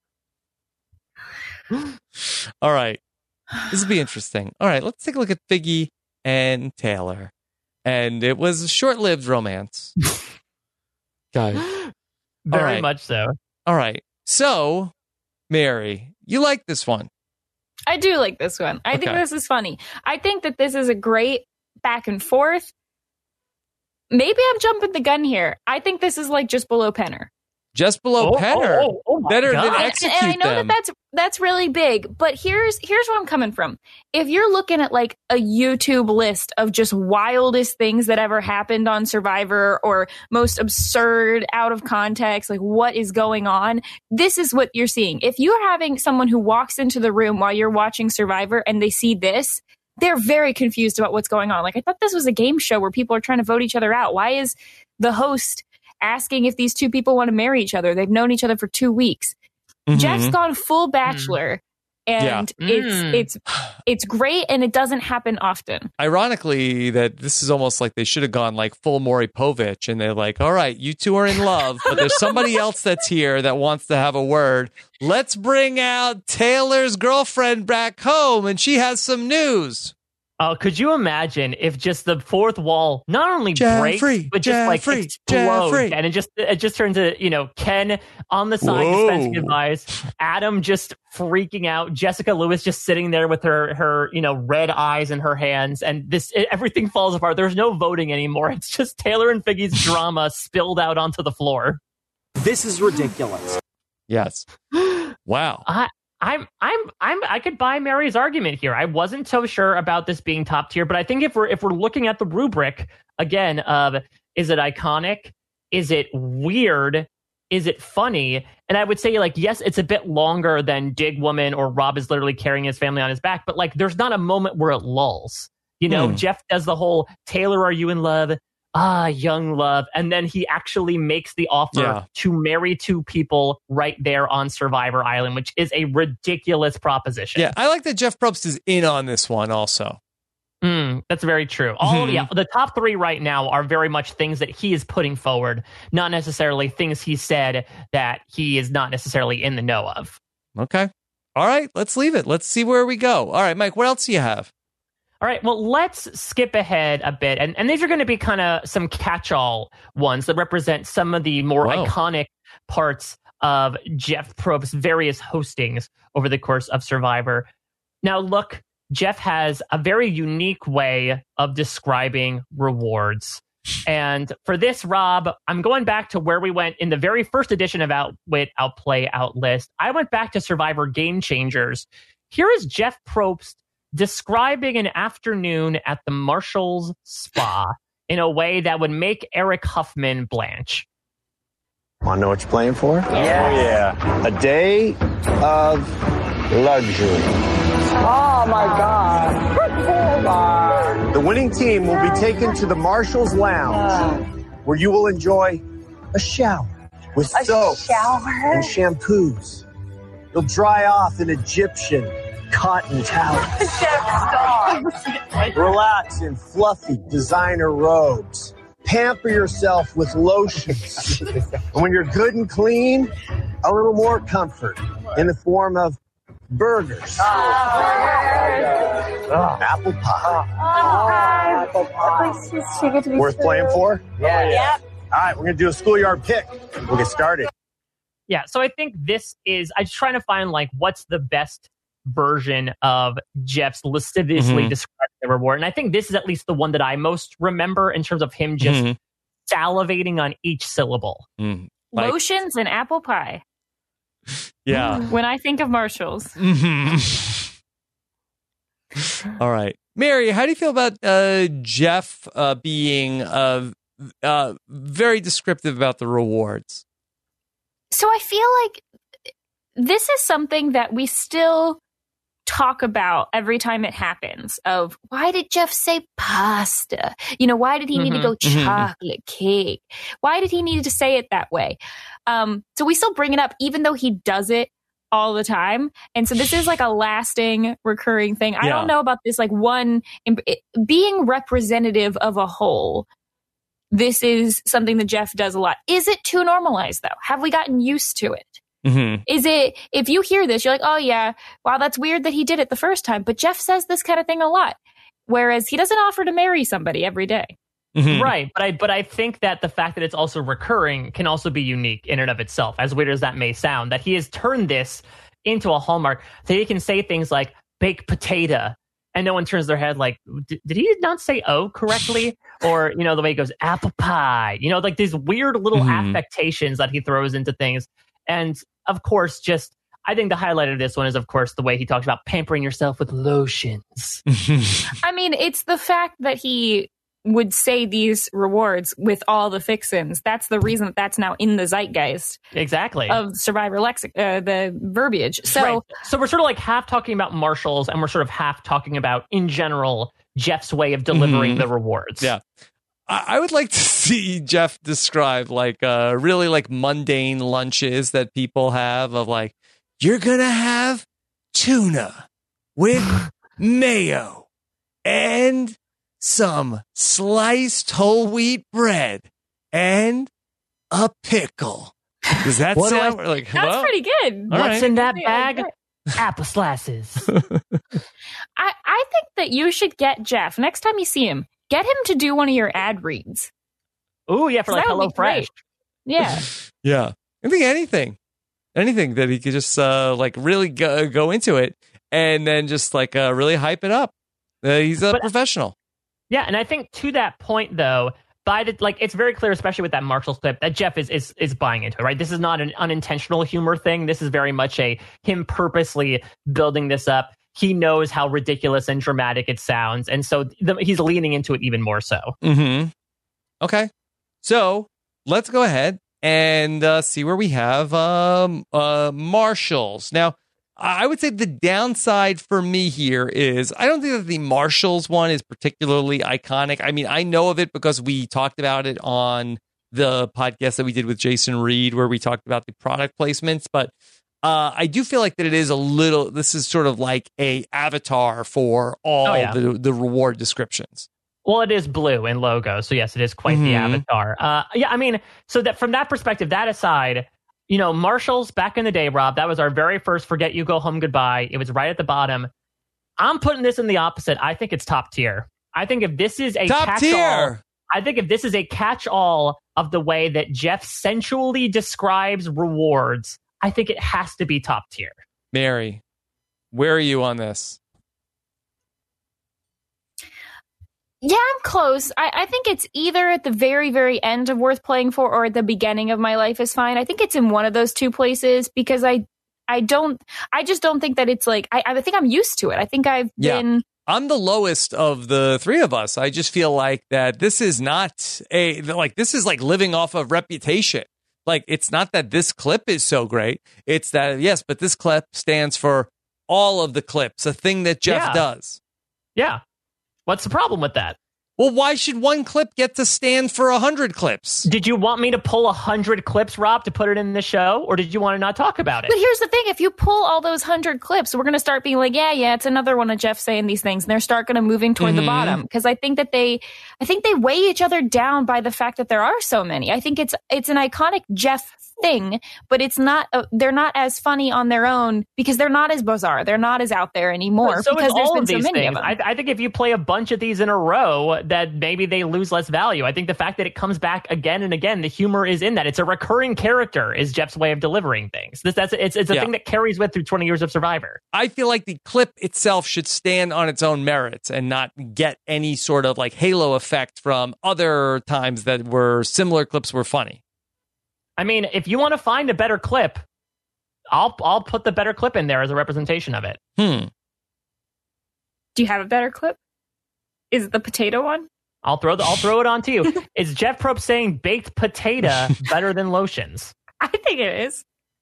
All right. This will be interesting. All right, let's take a look at Figgy and Taylor. And it was a short-lived romance. Guys. Very much so. All right. So, Mary, you like this one. I do like this one. I think this is funny. I think that this is a great back and forth. Maybe I'm jumping the gun here. I think this is like just below Penner. Just below Penner. Better God. than Execute and I know Them. that's really big, but here's where I'm coming from. If you're looking at like a YouTube list of just wildest things that ever happened on Survivor or most absurd, out of context, like what is going on, this is what you're seeing. If you're having someone who walks into the room while you're watching Survivor and they see this, they're very confused about what's going on. Like, I thought this was a game show where people are trying to vote each other out. Why is the host asking if these two people want to marry each other? They've known each other for 2 weeks. Mm-hmm. Jeff's gone full bachelor, and it's great, and it doesn't happen often. Ironically, that this is almost like they should have gone like full Maury Povich, and they're like, all right, you two are in love, but there's somebody else that's here that wants to have a word. Let's bring out Taylor's girlfriend back home, and she has some news. Oh, could you imagine if just the fourth wall not only breaks, but just like explodes, and it just turns to, Ken on the side dispensing advice, Adam just freaking out, Jessica Lewis just sitting there with her red eyes in her hands, and everything falls apart. There's no voting anymore. It's just Taylor and Figgy's drama spilled out onto the floor. This is ridiculous. Yes. Wow. I could buy Mary's argument here. I wasn't so sure about this being top tier, but I think if we're looking at the rubric again of is it iconic, Is it weird? Is it funny? And I would say, like, yes, it's a bit longer than Dig Woman or Rob is literally carrying his family on his back, but like, there's not a moment where it lulls. You know, Jeff does the whole, Taylor, are you in love? Ah, young love. And then he actually makes the offer to marry two people right there on Survivor Island, which is a ridiculous proposition. Yeah, I like that Jeff Probst is in on this one also. That's very true. The top three right now are very much things that he is putting forward, not necessarily things he said that he is not necessarily in the know of. Okay. All right, let's leave it. Let's see where we go. All right, Mike, what else do you have? All right, well, let's skip ahead a bit. And these are going to be kind of some catch-all ones that represent some of the more iconic parts of Jeff Probst's various hostings over the course of Survivor. Now, look, Jeff has a very unique way of describing rewards. And for this, Rob, I'm going back to where we went in the very first edition of Outwit, Outplay, Outlist. I went back to Survivor Game Changers. Here is Jeff Probst describing an afternoon at the Marshall's Spa in a way that would make Eric Huffman blanch. Want to know what you're playing for? Yeah. A day of luxury. Oh, my God. The winning team will be taken to the Marshall's Lounge, where you will enjoy a shower with soap and shampoos. You'll dry off in Egyptian cotton towels. Relax in fluffy designer robes. Pamper yourself with lotions. And when you're good and clean, a little more comfort in the form of burgers. Apple pie. Worth playing for? Yeah. All right, we're going to do a schoolyard pick. We'll get started. Yeah, so I think this is, I'm just trying to find, like, what's the best version of Jeff's lasciviously describing the reward. And I think this is at least the one that I most remember in terms of him just salivating on each syllable. Lotions and apple pie. Yeah. When I think of Marshalls. All right. Mary, how do you feel about Jeff being very descriptive about the rewards? So I feel like this is something that we still talk about every time it happens, of why did Jeff say pasta? You know, why did he need to go chocolate cake? Why did he need to say it that way? So we still bring it up, even though he does it all the time. And so this is like a lasting, recurring thing. I don't know about this, like one, being representative of a whole. This is something that Jeff does a lot. Is it too normalized, though? Have we gotten used to it? Is it, if you hear this, you're like, oh yeah, wow, that's weird that he did it the first time. But Jeff says this kind of thing a lot. Whereas he doesn't offer to marry somebody every day. Right. But I think that the fact that it's also recurring can also be unique in and of itself, as weird as that may sound, that he has turned this into a hallmark. So he can say things like baked potato, and no one turns their head like, did he not say O correctly? Or, you know, the way he goes, apple pie, you know, like these weird little affectations that he throws into things. And of course, just, I think the highlight of this one is, of course, the way he talks about pampering yourself with lotions. I mean, it's the fact that he would say these rewards with all the fixins. That's the reason that that's now in the zeitgeist. Exactly. Of Survivor the verbiage. So, right. So we're sort of like half talking about Marshalls, and we're sort of half talking about, in general, Jeff's way of delivering the rewards. Yeah. I would like to see Jeff describe like really like mundane lunches that people have, of like, you're going to have tuna with mayo and some sliced whole wheat bread and a pickle. Does that sound like, that's pretty good? What's in that bag? Apple slices. I think that you should get Jeff, next time you see him, get him to do one of your ad reads. Oh, yeah, for like HelloFresh. Yeah. Yeah. I think anything that he could just like really go into it and then just like really hype it up. He's a professional. Yeah, and I think to that point, though, it's very clear, especially with that Marshall's clip, that Jeff is buying into it, right? This is not an unintentional humor thing. This is very much him purposely building this up. He knows how ridiculous and dramatic it sounds, and so he's leaning into it even more so. Okay. So let's go ahead and see where we have Marshalls. Now, I would say the downside for me here is I don't think that the Marshalls one is particularly iconic. I mean, I know of it because we talked about it on the podcast that we did with Jason Reed, where we talked about the product placements. But I do feel like that it is this is sort of like a avatar for all the reward descriptions. Well, it is blue in logo. So yes, it is quite the avatar. Yeah, I mean, so that from that perspective, that aside, you know, Marshalls back in the day, Rob, that was our very first Forget You Go Home Goodbye. It was right at the bottom. I'm putting this in the opposite. I think it's top tier. I think if this is a catch-all, I think if this is a catch-all of the way that Jeff sensually describes rewards, I think it has to be top tier. Mary, where are you on this? Yeah, I'm close. I think it's either at the very, very end of Worth Playing For or at the beginning of My Life Is Fine. I think it's in one of those two places because I just don't think that it's like, I think I'm used to it. I think I've been... I'm the lowest of the three of us. I just feel like that this is not this is like living off of reputation. Like, it's not that this clip is so great. It's that, yes, but this clip stands for all of the clips, a thing that Jeff does. Yeah. What's the problem with that? Well, why should one clip get to stand for 100 clips? Did you want me to pull 100 clips, Rob, to put it in the show? Or did you want to not talk about it? But here's the thing. If you pull all those 100 clips, we're going to start being like, yeah, it's another one of Jeff saying these things. And they're start going to moving toward the bottom. Because I think they weigh each other down by the fact that there are so many. I think it's an iconic Jeff thing, but it's not. They're not as funny on their own because they're not as bizarre. They're not as out there anymore because there's been so many of them. I think if you play a bunch of these in a row, that maybe they lose less value. I think the fact that it comes back again and again, the humor is in that. It's a recurring character, is Jeff's way of delivering things. It's a thing that carries with through 20 years of Survivor. I feel like the clip itself should stand on its own merits and not get any sort of like halo effect from other times that were similar clips were funny. I mean, if you want to find a better clip, I'll put the better clip in there as a representation of it. Do you have a better clip? Is it the potato one? I'll throw it on to you. Is Jeff Probst saying baked potato better than lotions? I think it is.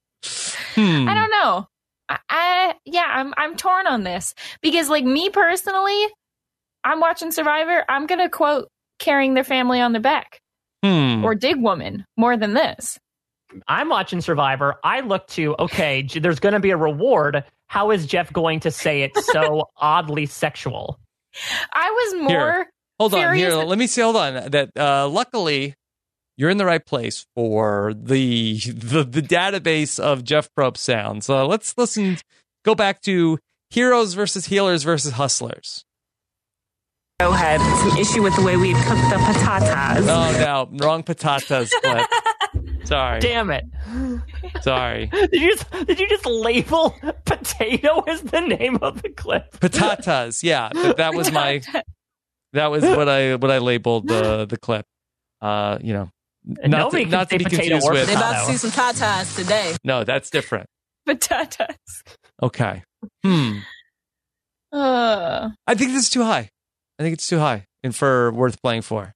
I don't know. I'm torn on this because, like, me personally, I'm watching Survivor. I'm gonna quote carrying their family on their back or Dig Woman more than this. I'm watching Survivor. I look to, okay, there's going to be a reward. How is Jeff going to say it so oddly sexual? I was more Hold on. Let me see. Hold on. That luckily you're in the right place for the database of Jeff Probst sounds. Let's listen. Go back to Heroes versus Healers versus Hustlers. Had some issue with the way we cooked the patatas. Oh no, wrong patatas clip. Sorry. Damn it. Sorry. Did you just label potato as the name of the clip? Patatas. Yeah, that was what I labeled the clip. Not to be confused with. They're about to see some tatas today. No, that's different. Patatas. Okay. I think this is too high. I think it's too high and for Worth Playing For.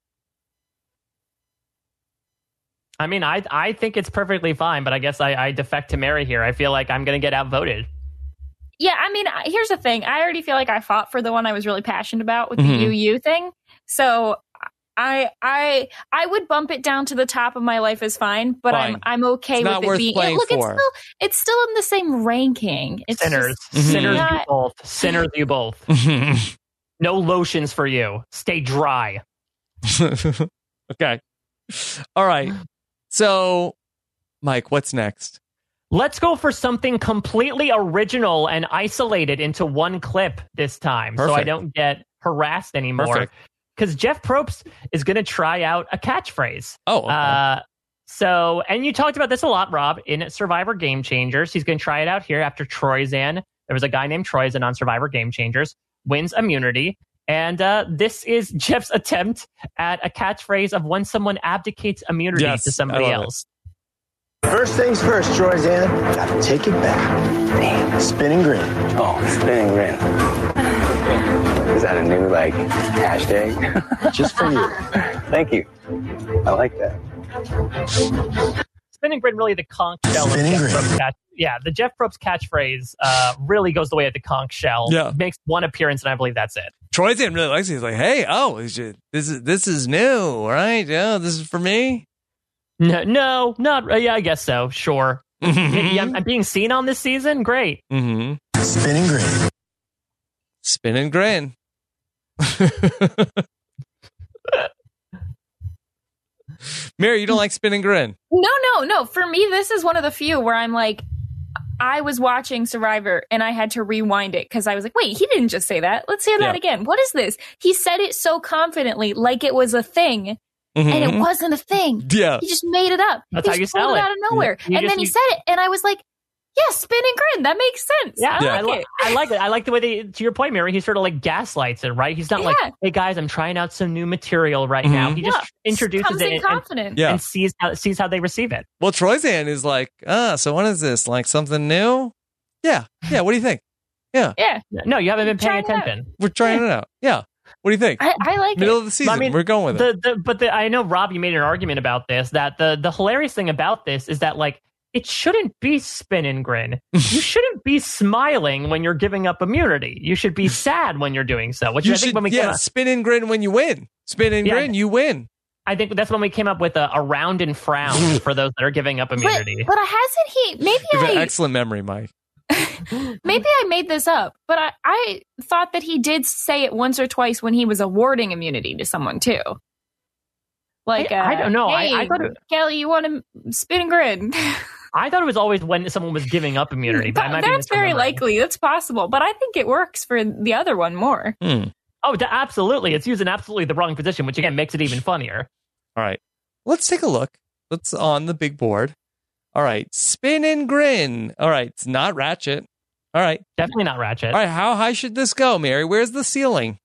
I mean, I think it's perfectly fine, but I guess I defect to Mary here. I feel like I'm going to get outvoted. Yeah, I mean, here's the thing. I already feel like I fought for the one I was really passionate about with the UU thing. So I would bump it down to the top of My Life Is Fine, but I'm okay with it being. Look, it's still in the same ranking. It's Sinners, Sinners, you both. No lotions for you. Stay dry. Okay. All right. So, Mike, what's next? Let's go for something completely original and isolated into one clip this time. Perfect. So I don't get harassed anymore. Because Jeff Probst is going to try out a catchphrase. Oh, okay. And you talked about this a lot, Rob, in Survivor Game Changers. He's going to try it out here after Troyzan. There was a guy named Troyzan on Survivor Game Changers. Wins immunity. And this is Jeff's attempt at a catchphrase of when someone abdicates immunity to somebody else. First things first, Troyzan. Gotta take it back. Spin and grin. Oh, spin and grin. Is that a new, hashtag? Just for you. Thank you. I like that. Spin and grin, really the conch shell. The Jeff Probst catchphrase really goes the way of the conch shell. Yeah. Makes one appearance, and I believe that's it. Troyzan really likes it. He's like, hey, this is new, right? Yeah, this is for me. No, not. Yeah, I guess so. Sure. Yeah, I'm being seen on this season. Great. Mm-hmm. Spin and grin. Spin and grin. Mary, you don't like spin and grin? No. For me, this is one of the few where I'm like, I was watching Survivor and I had to rewind it because I was like, wait, he didn't just say that. Let's hear that again. What is this? He said it so confidently, like it was a thing. And it wasn't a thing. Yeah. He just made it up. That's how you sell it. Out of nowhere. And then he said it, and I was like, yeah, spin and grin. That makes sense. Yeah, I like it. I like it. I like the way to your point, Mary, he sort of like gaslights it, right? He's not like, hey guys, I'm trying out some new material right now. He just introduces it and sees how they receive it. Well, Troyzan is like, so what is this? Like something new? Yeah. What do you think? Yeah. No, you haven't been paying attention. We're trying it out. Yeah. What do you think? I like Middle it. of the season. We're going with it. But I know, Rob, you made an argument about this, that the hilarious thing about this is that, like, it shouldn't be spin and grin. You shouldn't be smiling when you're giving up immunity. You should be sad when you're doing so. Which I think when we came up, spin and grin when you win. Spin and grin, you win. I think that's when we came up with a round and frown for those that are giving up immunity. But hasn't he? Maybe you have an excellent memory, Mike. Maybe I made this up, but I thought that he did say it once or twice when he was awarding immunity to someone too. Like I don't know. Hey, I thought Kelly, you want to spin and grin? I thought it was always when someone was giving up immunity. But that's very likely. That's possible, but I think it works for the other one more. Oh, absolutely! It's used in absolutely the wrong position, which again makes it even funnier. All right, let's take a look. Let's on the big board. All right, spin and grin. All right, it's not Ratchet. All right. Definitely not Ratchet. All right, how high should this go, Mary? Where's the ceiling?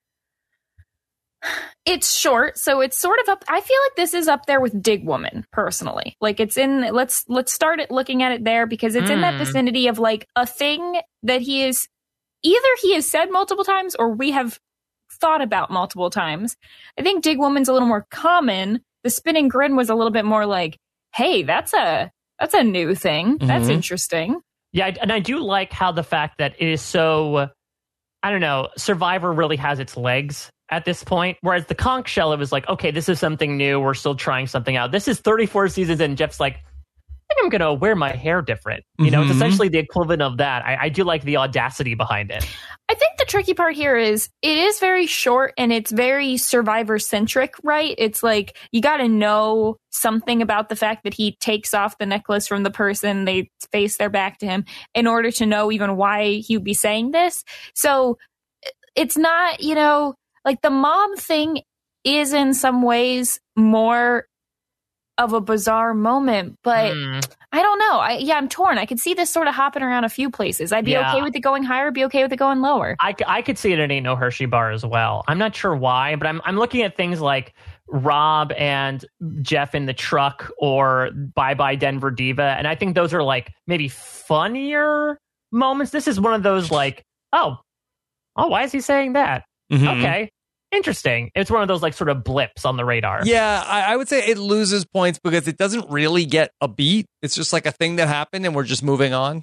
It's short, so it's sort of up. I feel like this is up there with Dig Woman, personally. Like it's in, let's start looking at it there because it's in that vicinity of like a thing that he has said multiple times or we have thought about multiple times. I think Dig Woman's a little more common. The spin and grin was a little bit more like, hey, that's a new thing. That's interesting. Yeah, and I do like how the fact that it is so, I don't know, Survivor really has its legs at this point, whereas the conch shell, it was like, okay, this is something new. We're still trying something out. This is 34 seasons, and Jeff's like, I think I'm going to wear my hair different. You know, it's essentially the equivalent of that. I do like the audacity behind it. I think the tricky part here is it is very short and it's very Survivor centric, right? It's like you got to know something about the fact that he takes off the necklace from the person, they face their back to him in order to know even why he would be saying this. So it's not, you know, like the mom thing is in some ways more of a bizarre moment, but I don't know. I'm torn. I could see this sort of hopping around a few places. I'd be okay with it going higher, be okay with it going lower. I could see it at Ain't No Hershey Bar as well. I'm not sure why, but I'm looking at things like Rob and Jeff in the truck or Bye Bye Denver Diva, and I think those are like maybe funnier moments. This is one of those like, oh, why is he saying that? Okay. Interesting. It's one of those like sort of blips on the radar. Yeah, I would say it loses points because it doesn't really get a beat. It's just like a thing that happened and we're just moving on.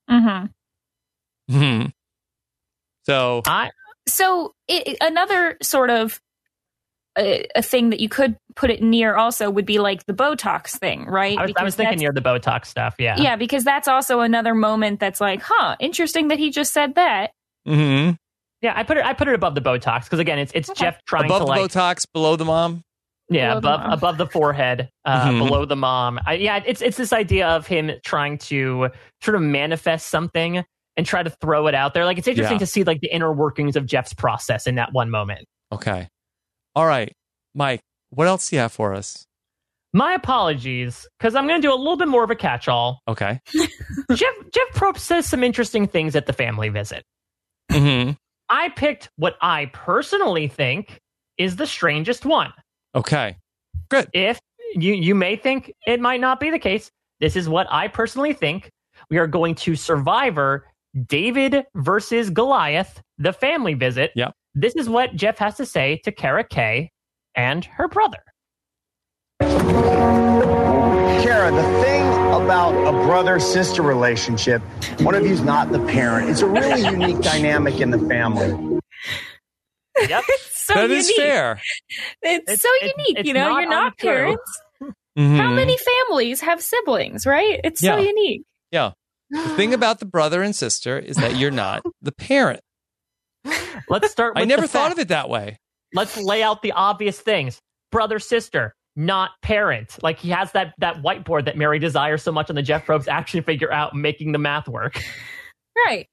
So another sort of a thing that you could put it near also would be like the Botox thing, right? I was thinking near the Botox stuff, yeah. Yeah, because that's also another moment that's like, interesting that he just said that. Yeah, I put it above the Botox because again, it's Jeff trying above to the like Botox, below the mom. Yeah, above the forehead, below the mom. It's this idea of him trying to sort of manifest something and try to throw it out there. Like it's interesting to see like the inner workings of Jeff's process in that one moment. Okay, all right, Mike. What else do you have for us? My apologies, because I'm going to do a little bit more of a catch-all. Okay. Jeff Probst says some interesting things at the family visit. I picked what I personally think is the strangest one. Okay, good. If you may think it might not be the case, this is what I personally think. We are going to Survivor David versus Goliath, the family visit. Yep. This is what Jeff has to say to Kara Kay and her brother. Kara, the thing about a brother-sister relationship, one of you's not the parent. It's a really unique dynamic in the family. Yep. So that unique. is fair. It's so unique. it's You're not untrue. parents. Mhm. How many families have siblings, right? It's so Yeah. unique. Yeah. The thing about the brother and sister is that you're not the parent. Let's start with I never the thought fact. of it that way. Let's lay out the obvious things. Brother, sister, not parent. Like he has that whiteboard that Mary desires so much on the Jeff Probst action figure out, making the math work. Right.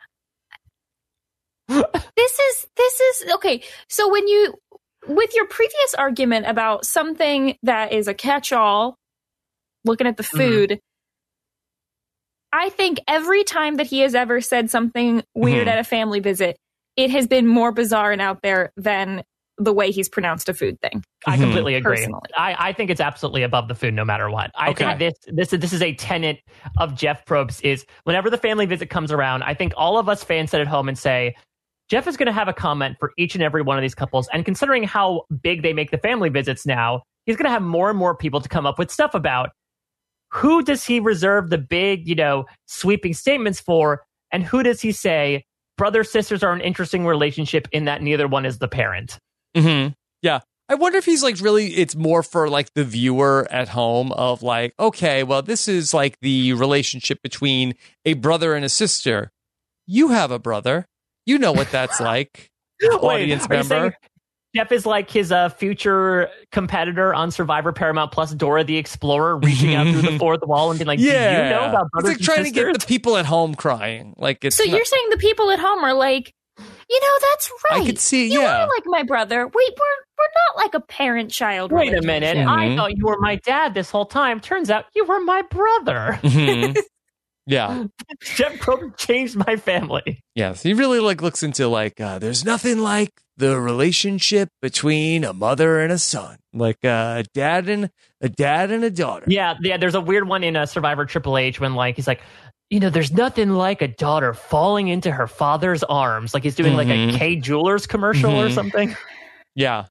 This is okay. So with your previous argument about something that is a catch-all, looking at the food, I think every time that he has ever said something weird at a family visit, it has been more bizarre and out there than the way he's pronounced a food thing. I completely agree. Personally. I think it's absolutely above the food no matter what. I think this is a tenet of Jeff Probst is whenever the family visit comes around, I think all of us fans sit at home and say, Jeff is going to have a comment for each and every one of these couples. And considering how big they make the family visits now, he's going to have more and more people to come up with stuff about who does he reserve the big, sweeping statements for? And who does he say, brother, sisters are an interesting relationship in that neither one is the parent. Mm-hmm. Yeah. I wonder if he's like really, it's more for like the viewer at home of like, okay, well, this is like the relationship between a brother and a sister. You have a brother. You know what that's like. Audience member. Jeff is like his future competitor on Survivor Paramount Plus, Dora the Explorer, reaching out through the fourth wall and being like, do you know about brothers It's like trying to get the people at home crying. Like it's So you're saying the people at home are like, that's right. I could see, you yeah. are like my brother. We're not like a parent-child Wait a relationship. minute. I thought you were my dad this whole time. Turns out you were my brother. Mhm. Yeah. Jeff Probst changed my family. Yes. He really like looks into like, there's nothing like the relationship between a mother and a son, like a dad and a daughter. Yeah. There's a weird one in Survivor Triple H when like he's like, there's nothing like a daughter falling into her father's arms. Like he's doing like a K Jewelers commercial or something. Yeah.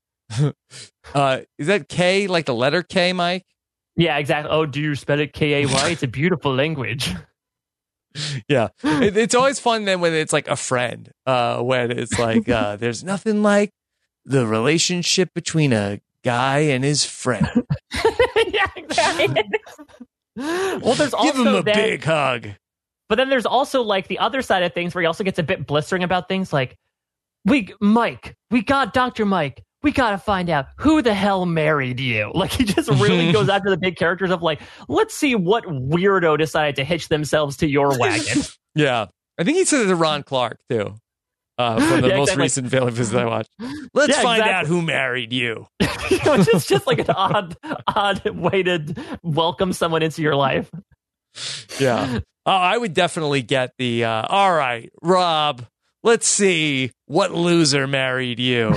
Is that K like the letter K, Mike? Yeah, exactly. Oh, do you spell it K-A-Y? It's a beautiful language. Yeah. It's always fun then when it's like a friend, when it's like, there's nothing like the relationship between a guy and his friend. Yeah, exactly. Well, there's Give also him a big hug. But then there's also like the other side of things where he also gets a bit blistering about things like, we got Dr. Mike. We got to find out who the hell married you. Like he just really goes after the big characters of like, let's see what weirdo decided to hitch themselves to your wagon. Yeah. I think he said it to Ron Clark too. From the most recent family visit I watched. Let's find out who married you. It's just like an odd way to welcome someone into your life. Yeah. I would definitely get the, all right, Rob, let's see what loser married you.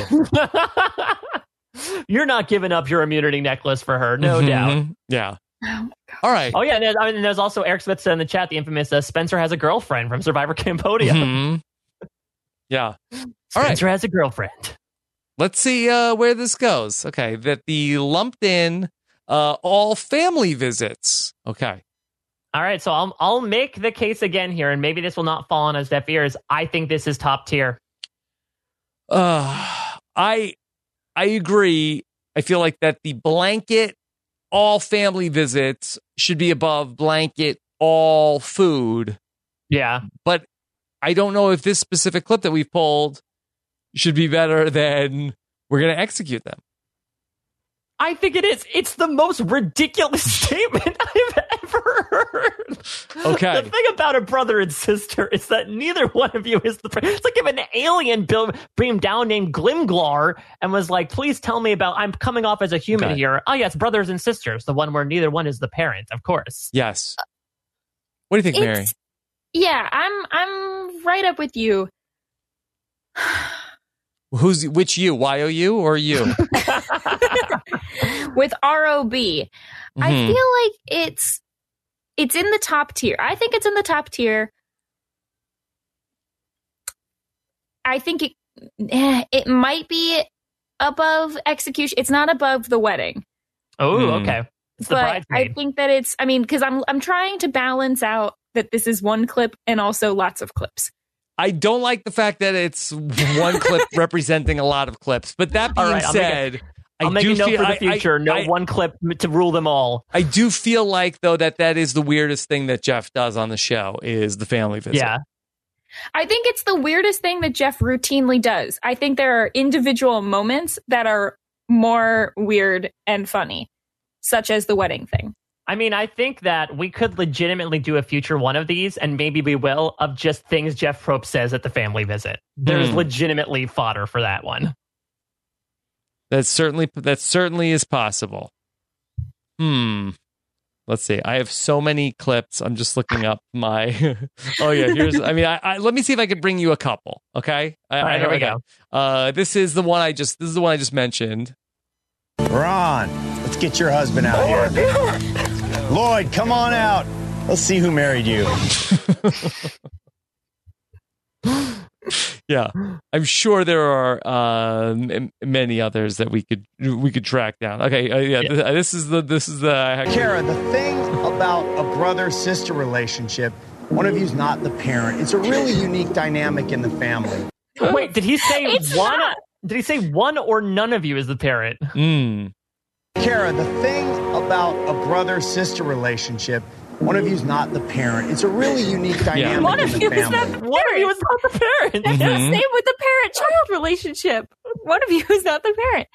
You're not giving up your immunity necklace for her, no doubt. Yeah. All right. Oh, yeah. And there's also Eric Smith said in the chat, the infamous Spencer has a girlfriend from Survivor Cambodia. Yeah. Spencer has a girlfriend. Let's see where this goes. Okay. That the lumped in all family visits. Okay. All right. So I'll make the case again here, and maybe this will not fall on his deaf ears. I think this is top tier. I agree. I feel like that the blanket all family visits should be above blanket all food. Yeah. But I don't know if this specific clip that we've pulled should be better than we're going to execute them. I think it is. It's the most ridiculous statement I've ever heard. Okay. The thing about a brother and sister is that neither one of you is the parent. It's like if an alien beamed down named Glimglar and was like, please tell me about, I'm coming off as a human here. Oh, yes, brothers and sisters. The one where neither one is the parent, of course. Yes. What do you think, Mary? Yeah, I'm right up with you. Which you? Y-O-U or you? With ROB. I feel like it's in the top tier. I think it's in the top tier. I think it might be above execution. It's not above the wedding. Oh, okay. But I think that because I'm trying to balance out that this is one clip and also lots of clips. I don't like the fact that it's one clip representing a lot of clips. But that being said, I'll make a note for the future. One clip to rule them all. I do feel like, though, that is the weirdest thing that Jeff does on the show is the family visit. Yeah. I think it's the weirdest thing that Jeff routinely does. I think there are individual moments that are more weird and funny, such as the wedding thing. I mean, I think that we could legitimately do a future one of these, and maybe we will, of just things Jeff Probst says at the family visit. There's legitimately fodder for that one. That certainly is possible. Let's see. I have so many clips. I'm just looking up my. Oh yeah, here's. I mean, let me see if I could bring you a couple. Okay. All right, here we go. This is the one I just mentioned. Ron, let's get your husband out here. Lloyd, come on out. Let's see who married you. Yeah, I'm sure there are many others that we could track down. Okay, this is the Kara, the thing about a brother-sister relationship, one of you's not the parent. It's a really unique dynamic in the family. Wait, did he say one? Did he say one or none of you is the parent? Kara, the thing about a brother-sister relationship, one of you's not the parent. It's a really unique dynamic in the family. One of you is not the parent. That's the same with the parent-child relationship. One of you is not the parent.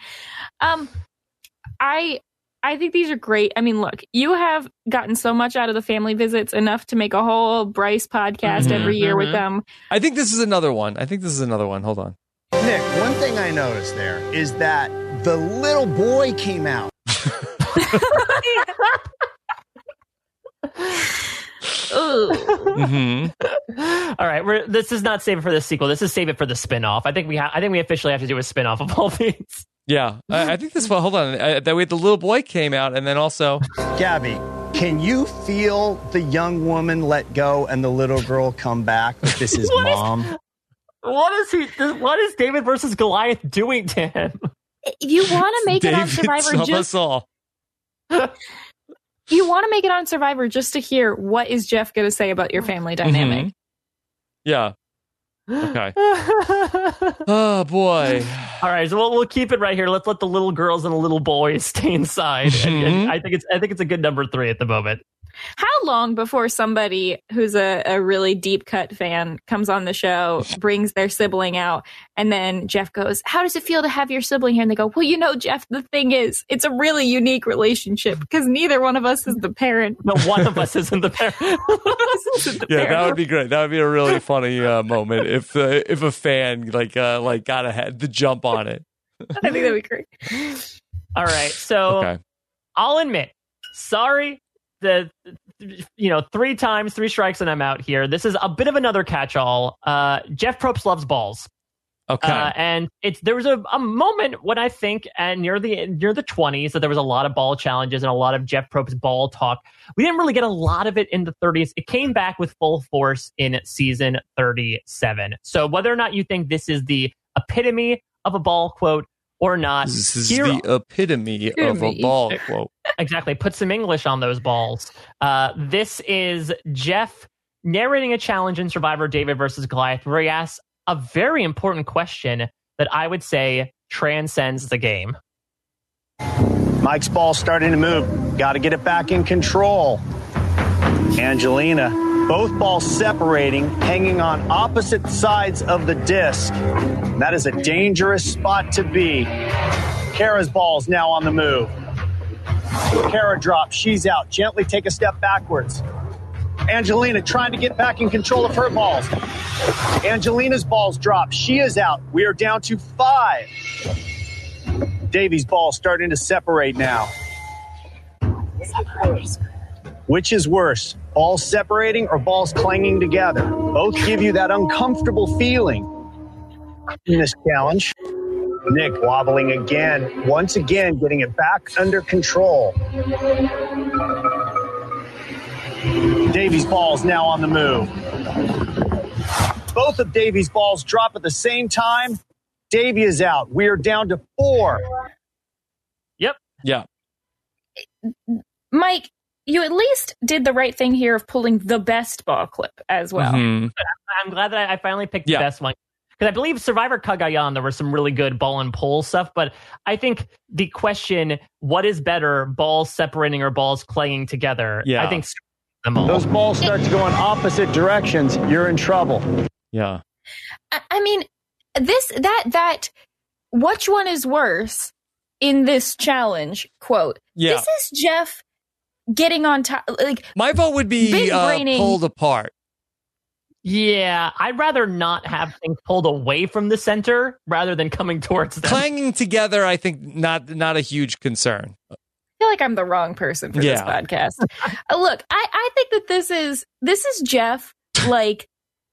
I think these are great. I mean, look, you have gotten so much out of the family visits, enough to make a whole Bryce podcast every year with them. I think this is another one. Hold on. Nick, one thing I noticed there is that the little boy came out. All right, this is not save it for the sequel. This is save it for the spinoff. I think we officially have to do a spinoff of all these. Yeah, I think this. Well, hold on. That way, the little boy came out, and then also, Gabby, can you feel the young woman let go and the little girl come back? Like this is mom. What is David versus Goliath doing to him? You want to make it on Survivor just. You want to make it on Survivor just to hear what is Jeff going to say about your family dynamic. Yeah. Okay. Oh boy. All right, so we'll keep it right here. Let's let the little girls and the little boys stay inside. And I think it's a good number 3 at the moment. How long before somebody who's a really deep cut fan comes on the show, brings their sibling out, and then Jeff goes, "How does it feel to have your sibling here?" And they go, "Well, Jeff, the thing is, it's a really unique relationship because neither one of us is the parent." No, one of us isn't the parent. That would be great. That would be a really funny moment if a fan got ahead the jump on it. I think that'd be great. All right, so I'll admit, sorry. 3 times, 3 strikes, and I'm out here. This is a bit of another catch-all. Jeff Probst loves balls. Okay. And there was a moment when I think near the 20s that there was a lot of ball challenges and a lot of Jeff Probst ball talk. We didn't really get a lot of it in the 30s. It came back with full force in season 37. So whether or not you think this is the epitome of a ball quote or not, this is the epitome of a ball quote. Exactly. Put some English on those balls. This is Jeff narrating a challenge in Survivor David versus Goliath, where he asks a very important question that I would say transcends the game. Mike's ball's starting to move. Got to get it back in control. Angelina, both balls separating, hanging on opposite sides of the disc. That is a dangerous spot to be. Kara's ball's now on the move. Kara drops. She's out. Gently take a step backwards. Angelina trying to get back in control of her balls. Angelina's balls drop. She is out. We are down to 5. Davy's ball starting to separate now. Which is worse, balls separating or balls clanging together? Both give you that uncomfortable feeling in this challenge. Nick wobbling again, once again getting it back under control. Davy's ball's now on the move. Both of Davy's balls drop at the same time. Davy is out. We are down to 4. Yep. Yeah. Mike, you at least did the right thing here of pulling the best ball clip as well. I'm glad that I finally picked the best one. Because I believe Survivor Cagayan, there was some really good ball and pole stuff. But I think the question, what is better, balls separating or balls clanging together? Yeah. I think them all. Those balls start to go in opposite directions, you're in trouble. Yeah. I mean, which one is worse in this challenge? Quote. Yeah. This is Jeff getting on top. Like, my vote would be pulled apart. Yeah, I'd rather not have things pulled away from the center rather than coming towards them. Clanging together, I think not a huge concern. I feel like I'm the wrong person for this podcast. Look, I think that this is Jeff, like,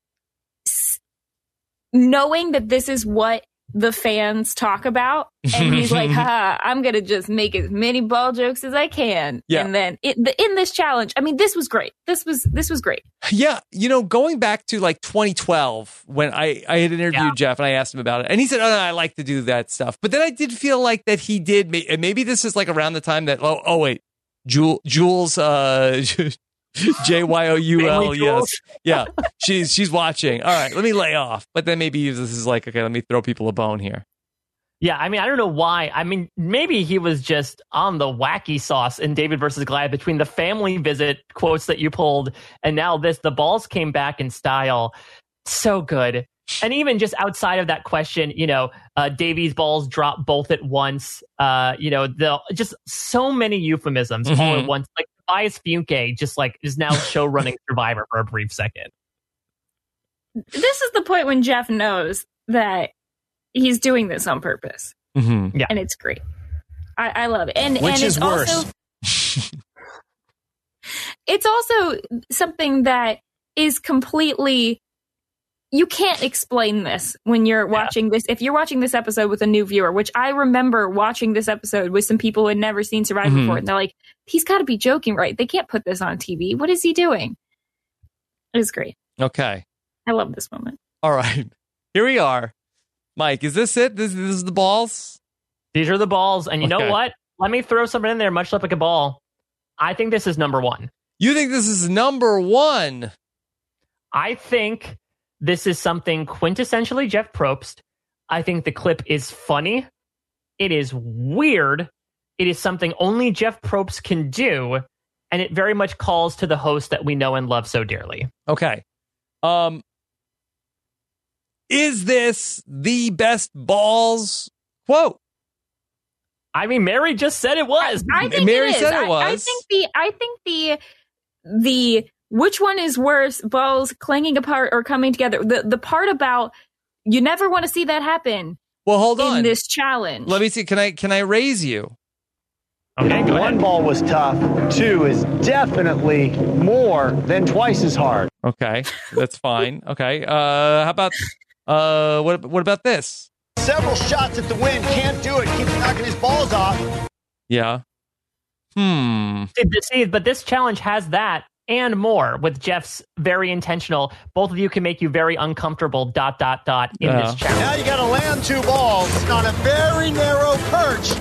knowing that this is what the fans talk about, and he's like, I'm gonna just make as many ball jokes as I can. Yeah. And then in this challenge, I mean, this was great. This was great. Yeah, going back to like 2012 when I had interviewed Jeff and I asked him about it, and he said, "Oh, no, I like to do that stuff." But then I did feel like that he did, and maybe this is like around the time that wait, Jules JYOUL, yes. Yeah. She's watching. All right, let me lay off. But then maybe this is like, okay, let me throw people a bone here. Yeah, I mean, I don't know why. I mean, maybe he was just on the wacky sauce in David versus Goliath between the family visit quotes that you pulled and now the balls came back in style. So good. And even just outside of that question, Davies' balls drop both at once. Just so many euphemisms all at once. Like Tobias Funke just like is now show running Survivor for a brief second. This is the point when Jeff knows that he's doing this on purpose. Mm-hmm. Yeah. And it's great. I love it. And Which is it's worse? Also, it's also something that is completely, you can't explain this when you're watching this. If you're watching this episode with a new viewer, which I remember watching this episode with some people who had never seen Survivor before, and they're like, he's got to be joking, right? They can't put this on TV. What is he doing? It was great. Okay. I love this moment. All right. Here we are. Mike, is this it? This is the balls? These are the balls. And you know what? Let me throw something in there much like a ball. I think this is number one. You think this is number one? I think this is something quintessentially Jeff Probst. I think the clip is funny. It is weird. It is something only Jeff Probst can do. And it very much calls to the host that we know and love so dearly. Okay. Is this the best balls quote? I mean, Mary just said it was. I think Mary it is. said it was. I think the which one is worse, balls clanging apart or coming together? The part about you never want to see that happen. Well, hold on. In this challenge. Let me see. Can I raise you? Okay, go One ahead. ball was tough. Two is definitely more than twice as hard. Okay, that's fine. Okay. How about what about this? Several shots at the wind. Can't do it. Keeps knocking his balls off. Yeah. See, but this challenge has that and more with Jeff's very intentional. Both of you can make you very uncomfortable. ... in this challenge. Now you got to land two balls on a very narrow perch.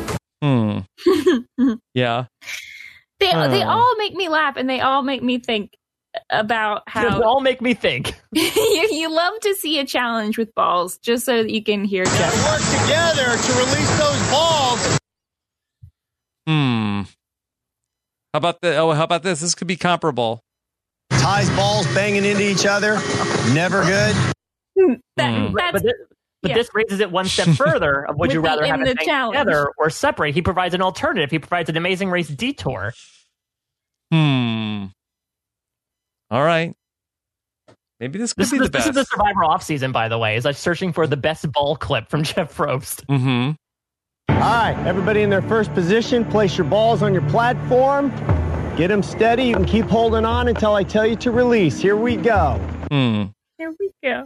Yeah. They all make me laugh, and they all make me think about how They all make me think. you love to see a challenge with balls just so that you can hear Jeff. Work together to release those balls. How about this? This could be comparable. Ties balls banging into each other. Never good. But this raises it one step further. Of would you rather have it hang together or separate? He provides an alternative. He provides an Amazing Race detour. All right. Maybe this could be the best. This is the Survivor offseason, by the way. Is like searching for the best ball clip from Jeff Probst. Mm-hmm. All right, everybody in their first position. Place your balls on your platform. Get them steady. You can keep holding on until I tell you to release. Here we go. Here we go.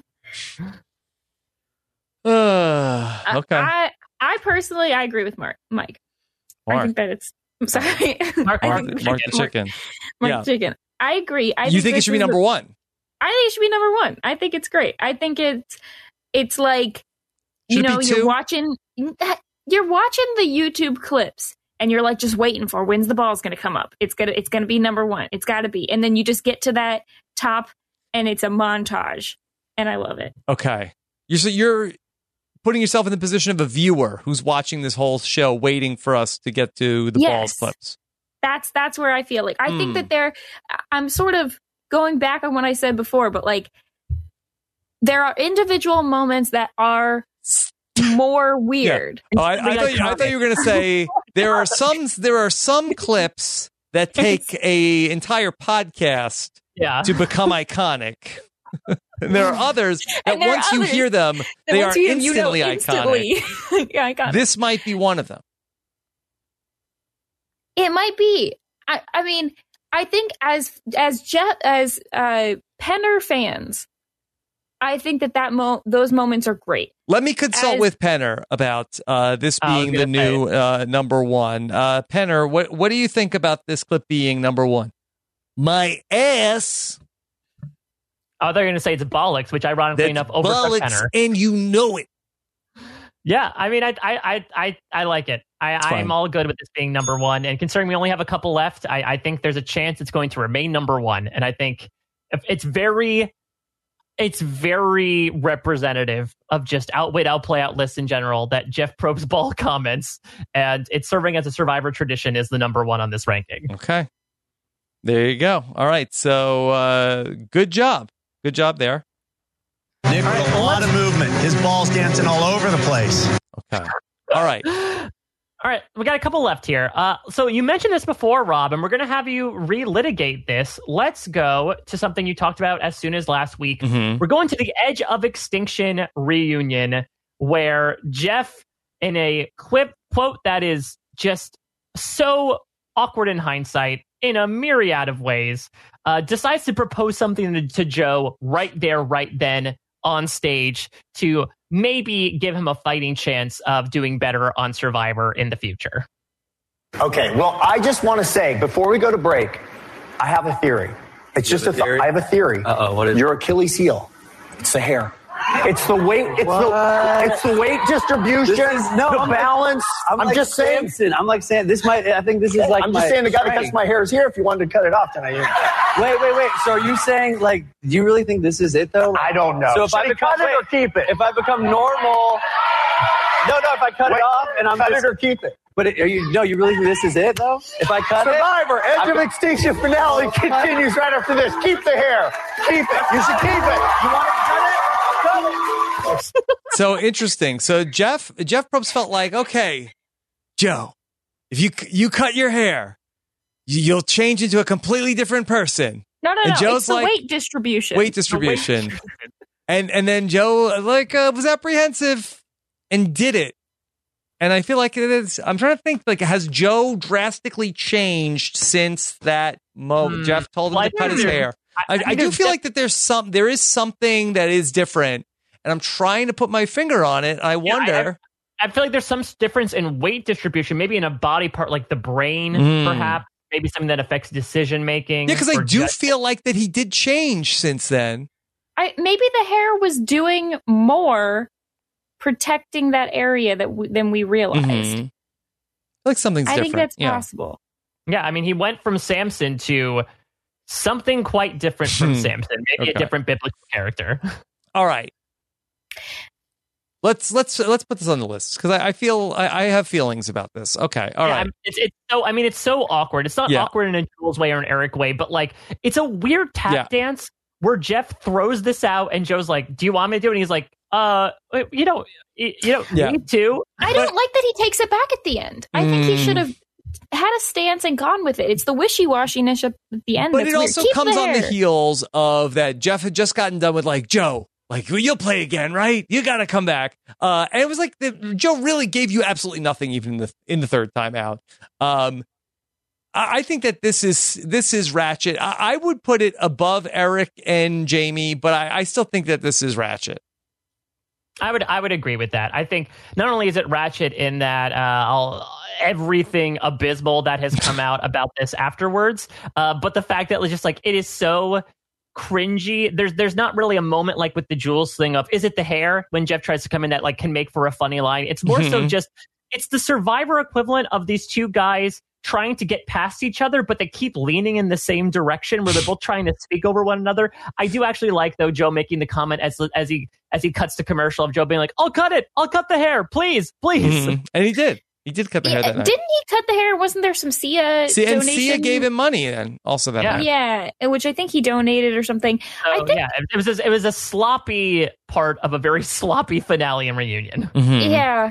Okay. I personally, I agree with Mike. Mark. I think that it's. I'm sorry. Mark the chicken. Mark the chicken. I agree. You think it should be number one? I think it should be number one. I think it's great. I think it's like, Should it be two? you're watching the YouTube clips and you're like just waiting for when's the ball's going to come up. It's gonna be number one. It's got to be, and then you just get to that top, and it's a montage, and I love it. Okay, you're putting yourself in the position of a viewer who's watching this whole show, waiting for us to get to the balls clips. That's where I feel like I think that I'm sort of going back on what I said before, but like there are individual moments that are more weird. Yeah. I thought you were going to say there are some clips that take a entire podcast to become iconic. And there are others that once you hear them, they are instantly iconic. Iconic. This might be one of them. It might be. I mean, I think as Penner fans, I think that those moments are great. Let me consult with Penner about this being the new number one. Penner, what do you think about this clip being number one? My ass. Oh, they're going to say it's bollocks, which ironically enough overtook Penner. And you know it. Yeah, I mean, I like it. I'm all good with this being number one. And considering we only have a couple left, I think there's a chance it's going to remain number one. And I think it's very representative of just outwit, outplay, outlist in general that Jeff Probst ball comments, and it's serving as a Survivor tradition is the number one on this ranking. Okay. There you go. All right. So good job. Good job there. Nick with a lot of movement. His ball's dancing all over the place. Okay. All right. All right. We got a couple left here. So you mentioned this before, Rob, and we're going to have you relitigate this. Let's go to something you talked about as soon as last week. Mm-hmm. We're going to the Edge of Extinction reunion where Jeff, in a quote that is just so awkward in hindsight, in a myriad of ways, decides to propose something to Joe right there, right then, on stage to maybe give him a fighting chance of doing better on Survivor in the future. Okay, well, I just want to say, before we go to break, I have a theory. It's just a theory. I have a theory. Uh-oh, what is your Achilles heel? It's the hair. It's the weight. It's the weight distribution. The balance. I'm like just saying. Samson. I'm like saying this might. I think this is like. I'm just saying the guy that cuts my hair is here. If you wanted to cut it off tonight. Wait. So are you saying like? Do you really think this is it though? I don't know. So if I cut it or keep it? If I become normal. No. If I cut it off and I'm cut it or keep it. But you really think this is it though? If I cut Survivor, Edge of Extinction finale continues right after this. Keep the hair. Keep it. You should keep it. You want to cut it? So interesting. So Jeff Probst felt like, okay, Joe, if you cut your hair, you'll change into a completely different person. No. Joe's it's the like, weight distribution. And then Joe was apprehensive and did it. And I feel like it is. I'm trying to think. Like, has Joe drastically changed since that moment? Jeff told him to cut his hair. I do feel like that there is something that is different, and I'm trying to put my finger on it. I wonder. I feel like there's some difference in weight distribution, maybe in a body part like the brain, perhaps. Maybe something that affects decision making. Yeah, because I do feel like that he did change since then. Maybe the hair was doing more, protecting that area than we realized. Mm-hmm. Like something's different. I think that's possible. Yeah, I mean, he went from Samson to something quite different from Samson, maybe a different biblical character. All right, let's put this on the list because I feel I have feelings about this. Okay, all right. It's so awkward. It's not awkward in a Jules way or an Eric way, but like it's a weird tap dance where Jeff throws this out and Joe's like, "Do you want me to do it?" And he's like, you don't need to. I don't like that he takes it back at the end. I think he should have had a stance and gone with it. It's the wishy-washiness at the end. But it also comes on the heels of that Jeff had just gotten done with like, Joe, like, you'll play again, right? You got to come back. And it was like Joe really gave you absolutely nothing even in the third time out. I think that this is ratchet. I would put it above Eric and Jamie, but I still think that this is ratchet. I would agree with that. I think not only is it ratchet in that everything abysmal that has come out about this afterwards, but the fact that it's just like it is so cringy. There's not really a moment like with the Jules thing of is it the hair when Jeff tries to come in that like can make for a funny line. It's more so just it's the Survivor equivalent of these two guys trying to get past each other, but they keep leaning in the same direction where they're both trying to speak over one another. I do actually like, though, Joe making the comment as he cuts the commercial of Joe being like, I'll cut the hair, please. And he did cut the hair that night. Didn't he cut the hair? Wasn't there some Sia donation? And Sia gave him money and also that night. Yeah, which I think he donated or something. It was a sloppy part of a very sloppy finale and reunion. Yeah.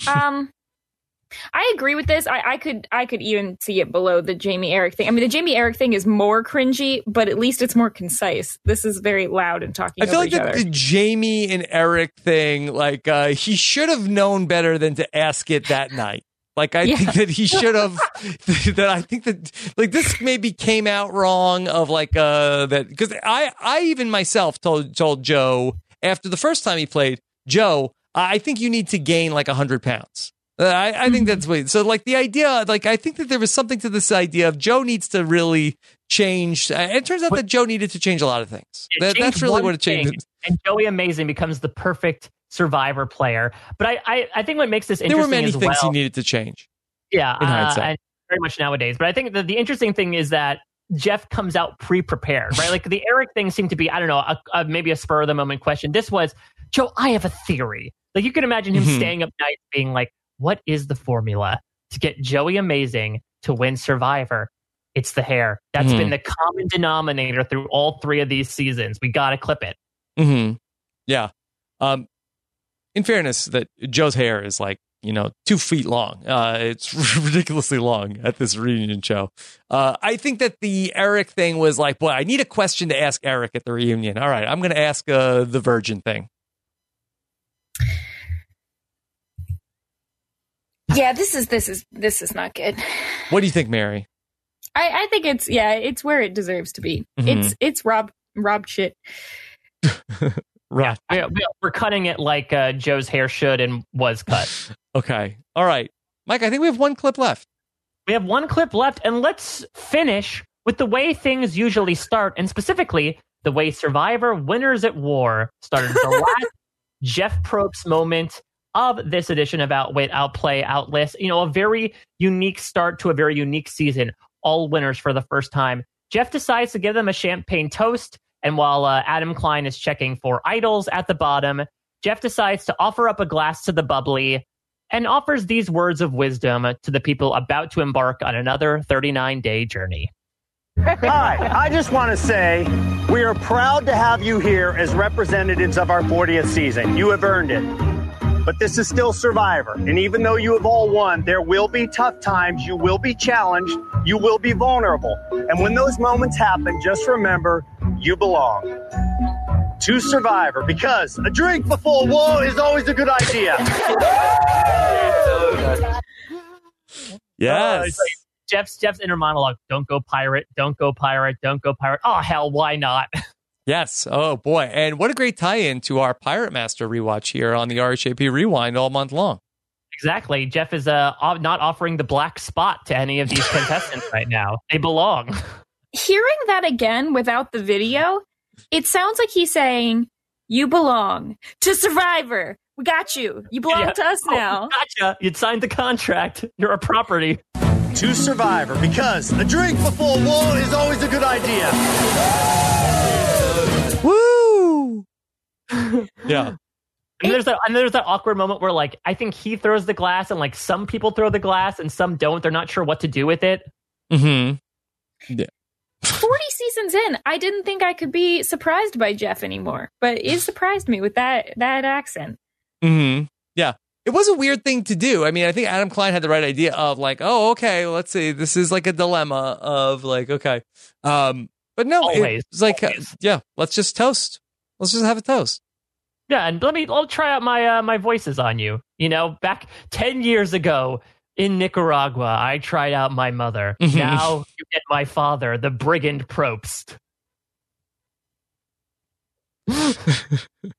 I agree with this. I could even see it below the Jamie Eric thing. I mean, the Jamie Eric thing is more cringy, but at least it's more concise. This is very loud and talking over each other. I feel like the Jamie and Eric thing, he should have known better than to ask it that night. I think that he should have. I think that this maybe came out wrong of that, because I even myself told Joe after the first time he played, Joe, I think you need to gain 100 pounds. I think that's weird. So the idea, I think that there was something to this idea of Joe needs to really change. It turns out that Joe needed to change a lot of things. That's really what it changed. And Joey Amazing becomes the perfect Survivor player. But I think what makes this interesting there were many as things well, he needed to change. Yeah, in hindsight. and very much nowadays. But I think the interesting thing is that Jeff comes out pre-prepared, right? The Eric thing seemed to be, I don't know, maybe a spur of the moment question. This was, Joe, I have a theory. You can imagine him staying up nights being like, what is the formula to get Joey Amazing to win Survivor? It's the hair. That's been the common denominator through all three of these seasons. We got to clip it. Yeah. In fairness, that Joe's hair is 2 feet long. It's ridiculously long at this reunion show. I think that the Eric thing was boy, I need a question to ask Eric at the reunion. All right, I'm going to ask the virgin thing. Yeah, this is not good. What do you think, Mary? I think it's where it deserves to be. It's Rob shit. Right. Yeah, we're cutting it like Joe's hair should and was cut. Okay. All right. Mike, I think we have one clip left. We have one clip left, and let's finish with the way things usually start, and specifically the way Survivor Winners at War started. The last Jeff Probst moment of this edition of Outwit, Outplay, Outlist. A very unique start to a very unique season. All winners for the first time. Jeff decides to give them a champagne toast, and while Adam Klein is checking for idols at the bottom, Jeff decides to offer up a glass to the bubbly and offers these words of wisdom to the people about to embark on another 39-day journey. Hi, I just want to say we are proud to have you here as representatives of our 40th season. You have earned it. But this is still Survivor. And even though you have all won, there will be tough times. You will be challenged. You will be vulnerable. And when those moments happen, just remember, you belong to Survivor, because a drink before war is always a good idea. Yes. Jeff's inner monologue. Don't go pirate. Don't go pirate. Don't go pirate. Oh, hell, why not? Yes. Oh, boy. And what a great tie-in to our Pirate Master rewatch here on the RHAP Rewind all month long. Exactly. Jeff is not offering the black spot to any of these contestants right now. They belong. Hearing that again without the video, it sounds like he's saying, you belong to Survivor. We got you. You belong to us now. Gotcha. You'd signed the contract. You're a property. To Survivor, because a drink before war is always a good idea. Woo! Yeah. And there's that awkward moment where I think he throws the glass and some people throw the glass and some don't. They're not sure what to do with it. Yeah. 40 seasons in, I didn't think I could be surprised by Jeff anymore, but it surprised me with that accent. Yeah. It was a weird thing to do. I mean, I think Adam Klein had the right idea of oh, okay, let's see. This is a dilemma of okay. But no, always, it's yeah, let's just toast. Let's just have a toast. Yeah, and I'll try out my voices on you. Back 10 years ago in Nicaragua, I tried out my mother. Now you get my father, the brigand Probst.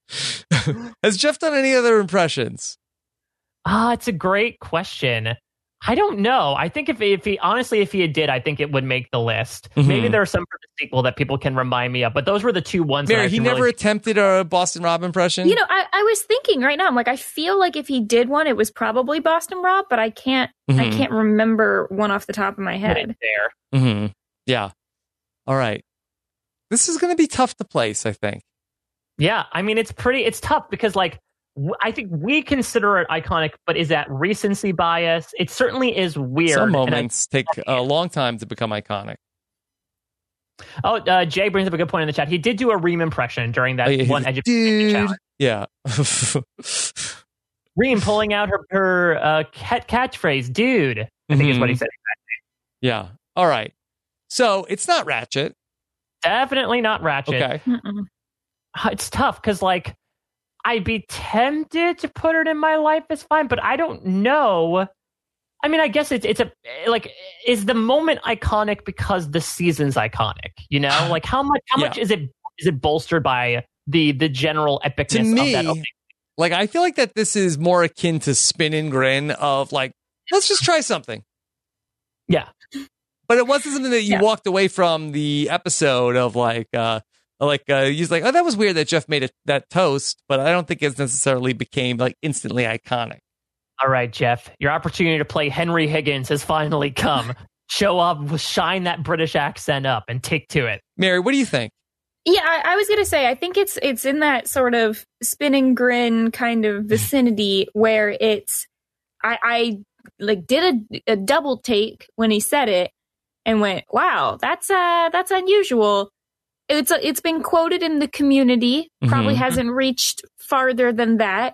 Has Jeff done any other impressions? It's a great question. I don't know. I think if he did, I think it would make the list. Mm-hmm. Maybe there's some for the sequel that people can remind me of, but those were the two ones. Mary, he never attempted a Boston Rob impression? You know, I was thinking right now, I'm like, I feel like if he did one, it was probably Boston Rob, but I can't remember one off the top of my head. There. Mm-hmm. Yeah. All right. This is going to be tough to place, I think. Yeah. I mean, it's tough because like, I think we consider it iconic, but is that recency bias? It certainly is weird. Some moments take a long time to become iconic. Oh, Jay brings up a good point in the chat. He did do a Reem impression during that one Education challenge. Yeah. Reem pulling out her catchphrase, dude, I think is what he said exactly. Yeah. All right. So it's not Ratchet. Definitely not Ratchet. Okay. It's tough because, like, I'd be tempted to put it in my life as fine, but I don't know. I mean, I guess it's is the moment iconic because the season's iconic? You know, like how much is it bolstered by the general epicness to me, of that opening? Like, I feel like that this is more akin to Spin and Grin of like, let's just try something. Yeah. But it wasn't something that you walked away from the episode of he's like, oh, that was weird that Jeff made that toast, but I don't think it necessarily became like instantly iconic. All right, Jeff, your opportunity to play Henry Higgins has finally come. Show up, shine that British accent up, and take to it. Mary, what do you think? Yeah, I was gonna say, I think it's in that sort of Spin and Grin kind of vicinity where it's I like did a double take when he said it and went, wow, that's unusual. It's been quoted in the community, probably hasn't reached farther than that.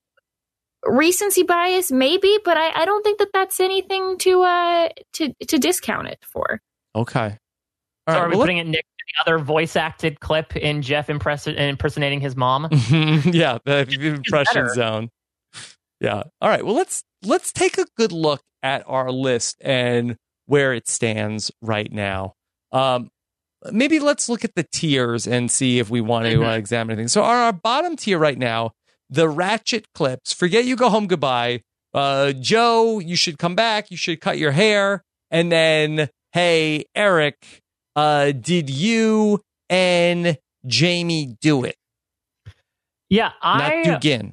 Recency bias, maybe, but I don't think that's anything to discount it for. Okay. All right, are we putting it next to the other voice acted clip in Jeff impersonating his mom? Yeah, the impression zone. Yeah. All right. Well, let's take a good look at our list and where it stands right now. Maybe let's look at the tiers and see if we want to examine things. So our bottom tier right now, the Ratchet clips, Forget You, Go Home, Goodbye, Joe, you should come back, you should cut your hair, and then, hey, Eric, did you and Jamie do it? Yeah, Not Dugin.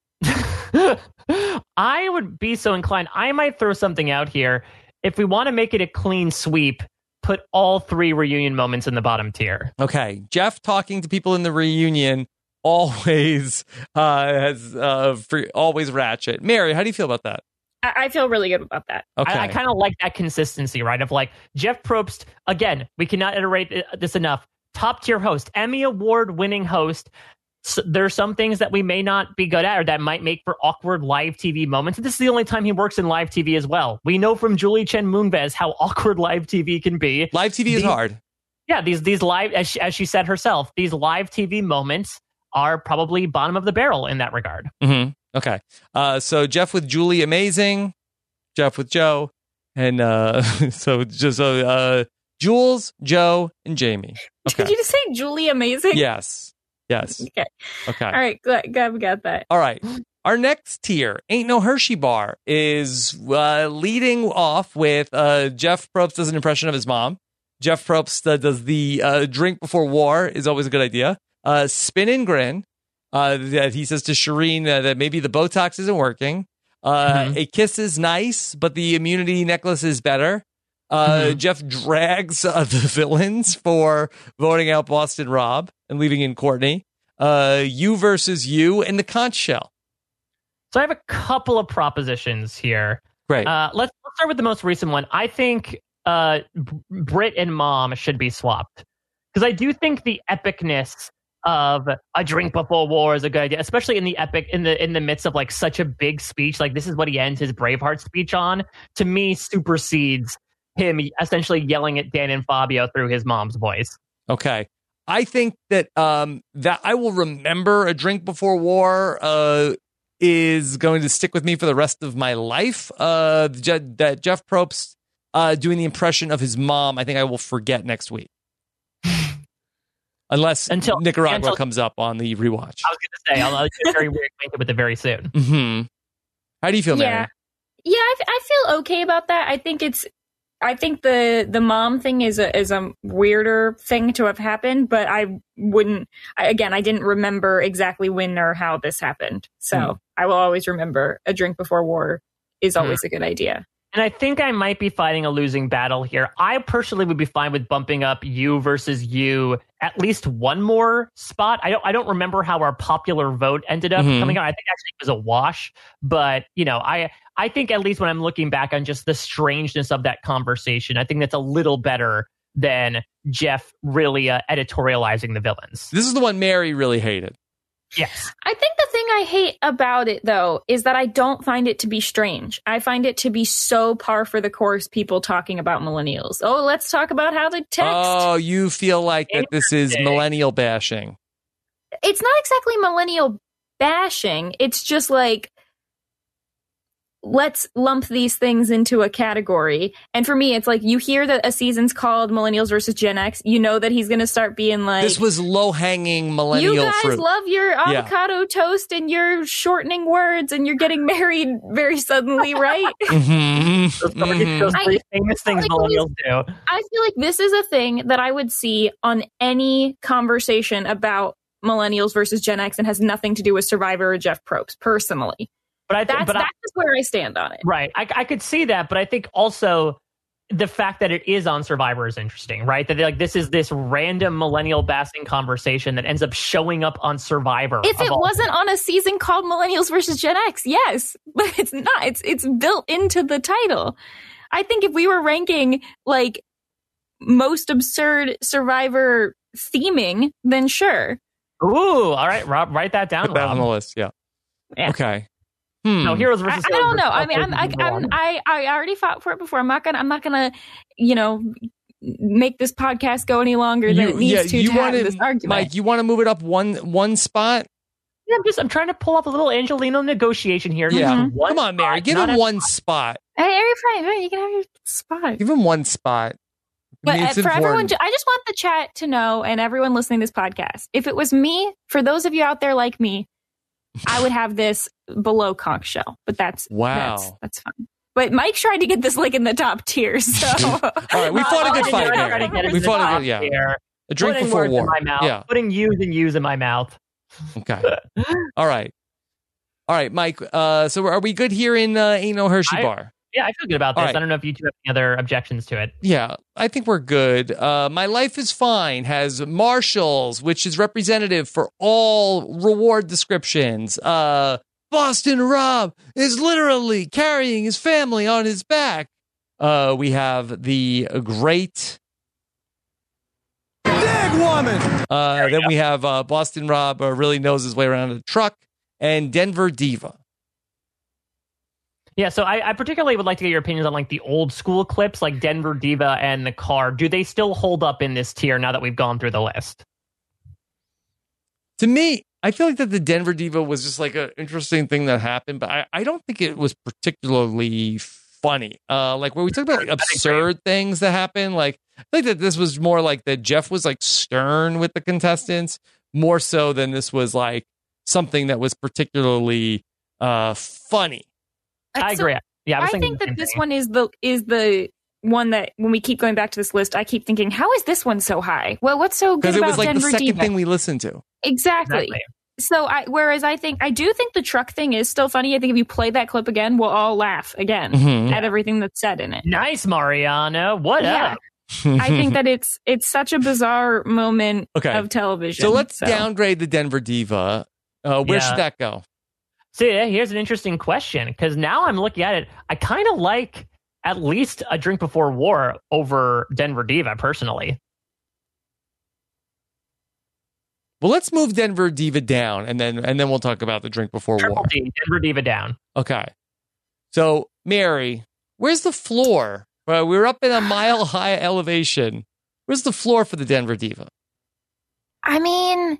I would be so inclined. I might throw something out here. If we want to make it a clean sweep, put all three reunion moments in the bottom tier. Okay. Jeff talking to people in the reunion always always Ratchet. Mary, how do you feel about that? I feel really good about that. Okay. I kind of like that consistency, right? Of like Jeff Probst, again, we cannot iterate this enough. Top tier host, Emmy Award winning host. So there's some things that we may not be good at or that might make for awkward live TV moments. This is the only time he works in live TV as well. We know from Julie Chen Moonves how awkward live TV can be. Live TV is hard. Yeah, these live, as she said herself, these live TV moments are probably bottom of the barrel in that regard. Mm-hmm. Okay. So Jeff with Julie, amazing. Jeff with Joe. And Jules, Joe, and Jamie. Okay. Did you just say Julie amazing? Yes. Okay. All right. Glad we got that. All right. Our next tier, Ain't No Hershey Bar, is leading off with Jeff Probst does an impression of his mom. Jeff Probst does the drink before war is always a good idea. Spin and Grin. That he says to Shireen that maybe the Botox isn't working. A kiss is nice, but the immunity necklace is better. Jeff drags the villains for voting out Boston Rob and leaving in Courtney. You versus you and the conch shell. So I have a couple of propositions here. Great. Let's start with the most recent one. I think Britt and Mom should be swapped because I do think the epicness of a drink before war is a good idea, especially in the epic in the midst of like such a big speech. Like this is what he ends his Braveheart speech on. To me, supersedes him essentially yelling at Dan and Fabio through his mom's voice. Okay. I think that that I will remember a drink before war is going to stick with me for the rest of my life. That Jeff Probst doing the impression of his mom, I think I will forget next week. Until Nicaragua comes up on the rewatch. I was going to say, I'll get very acquainted with it very soon. Mm-hmm. How do you feel, Mary? Yeah, I feel okay about that. I think the mom thing is a weirder thing to have happened, but I didn't remember exactly when or how this happened. So I will always remember a drink before war is always a good idea. And I think I might be fighting a losing battle here. I personally would be fine with bumping up you versus you at least one more spot. I don't remember how our popular vote ended up coming out. I think actually it was a wash. But, I think at least when I'm looking back on just the strangeness of that conversation, I think that's a little better than Jeff really editorializing the villains. This is the one Mary really hated. Yes. I think the thing I hate about it, though, is that I don't find it to be strange. I find it to be so par for the course, people talking about millennials. Oh, let's talk about how the text... Oh, you feel like that this is millennial bashing. It's not exactly millennial bashing. It's just like, let's lump these things into a category. And for me, it's like, you hear that a season's called Millennials versus Gen X, you know that he's going to start being like... This was low-hanging millennial fruit. You guys fruit. love your avocado toast and your shortening words and you're getting married very suddenly, right? Those three famous things millennials do. I feel like this is a thing that I would see on any conversation about Millennials versus Gen X and has nothing to do with Survivor or Jeff Probst, personally. But that's where I stand on it. Right. I could see that, but I think also the fact that it is on Survivor is interesting, right? That this is this random millennial bashing conversation that ends up showing up on Survivor. If it wasn't on a season called Millennials versus Gen X, yes. But it's not. It's built into the title. I think if we were ranking like most absurd Survivor theming, then sure. Ooh, all right, Rob, write that down. Put that on the list, yeah. Okay. No, heroes versus. I don't know. I mean, I already fought for it before. I'm not gonna, make this podcast go any longer than it needs to have this argument. Mike, you want to move it up one spot? Yeah, I'm trying to pull up a little Angelino negotiation here. Yeah, come on, Mary, give him one spot. Hey, you're fine. You can have your spot. Give him one spot. But for everyone, I just want the chat to know, and everyone listening to this podcast, if it was me, for those of you out there like me, I would have this below conch shell, but that's fine. But Mike tried to get this in the top tier, so all right, we fought a good fight there. We fought a good, a drink before war. Yeah, putting yous in my mouth. Okay. All right, Mike. So are we good here in Ain't No Hershey Bar? Yeah, I feel good about this. Right. I don't know if you two have any other objections to it. Yeah, I think we're good. My Life is Fine has Marshalls, which is representative for all reward descriptions. Boston Rob is literally carrying his family on his back. We have the great Big Woman. Then we have Boston Rob really knows his way around a truck, and Denver Diva. Yeah, so I particularly would like to get your opinions on the old school clips, like Denver Diva and the car. Do they still hold up in this tier now that we've gone through the list? To me, I feel like that the Denver Diva was just an interesting thing that happened, but I don't think it was particularly funny. Where we talk about absurd things that happen, I think that this was more that Jeff was stern with the contestants, more so than this was something that was particularly funny. I agree. Yeah, I think that this one is the one that when we keep going back to this list, I keep thinking, how is this one so high? Well, what's so good about Denver Diva? Because it was the second thing we listened to. Exactly. So whereas I do think the truck thing is still funny. I think if you play that clip again, we'll all laugh again at everything that's said in it. Nice, Mariana. What up? I think that it's such a bizarre moment of television. So let's downgrade the Denver Diva. Where should that go? So here's an interesting question, because now I'm looking at it. I kind of like at least A Drink Before War over Denver Diva, personally. Well, let's move Denver Diva down, and then we'll talk about The Drink Before War. Denver Diva down. Okay. So, Mary, where's the floor? Well, we're up in a mile-high elevation. Where's the floor for the Denver Diva? I mean,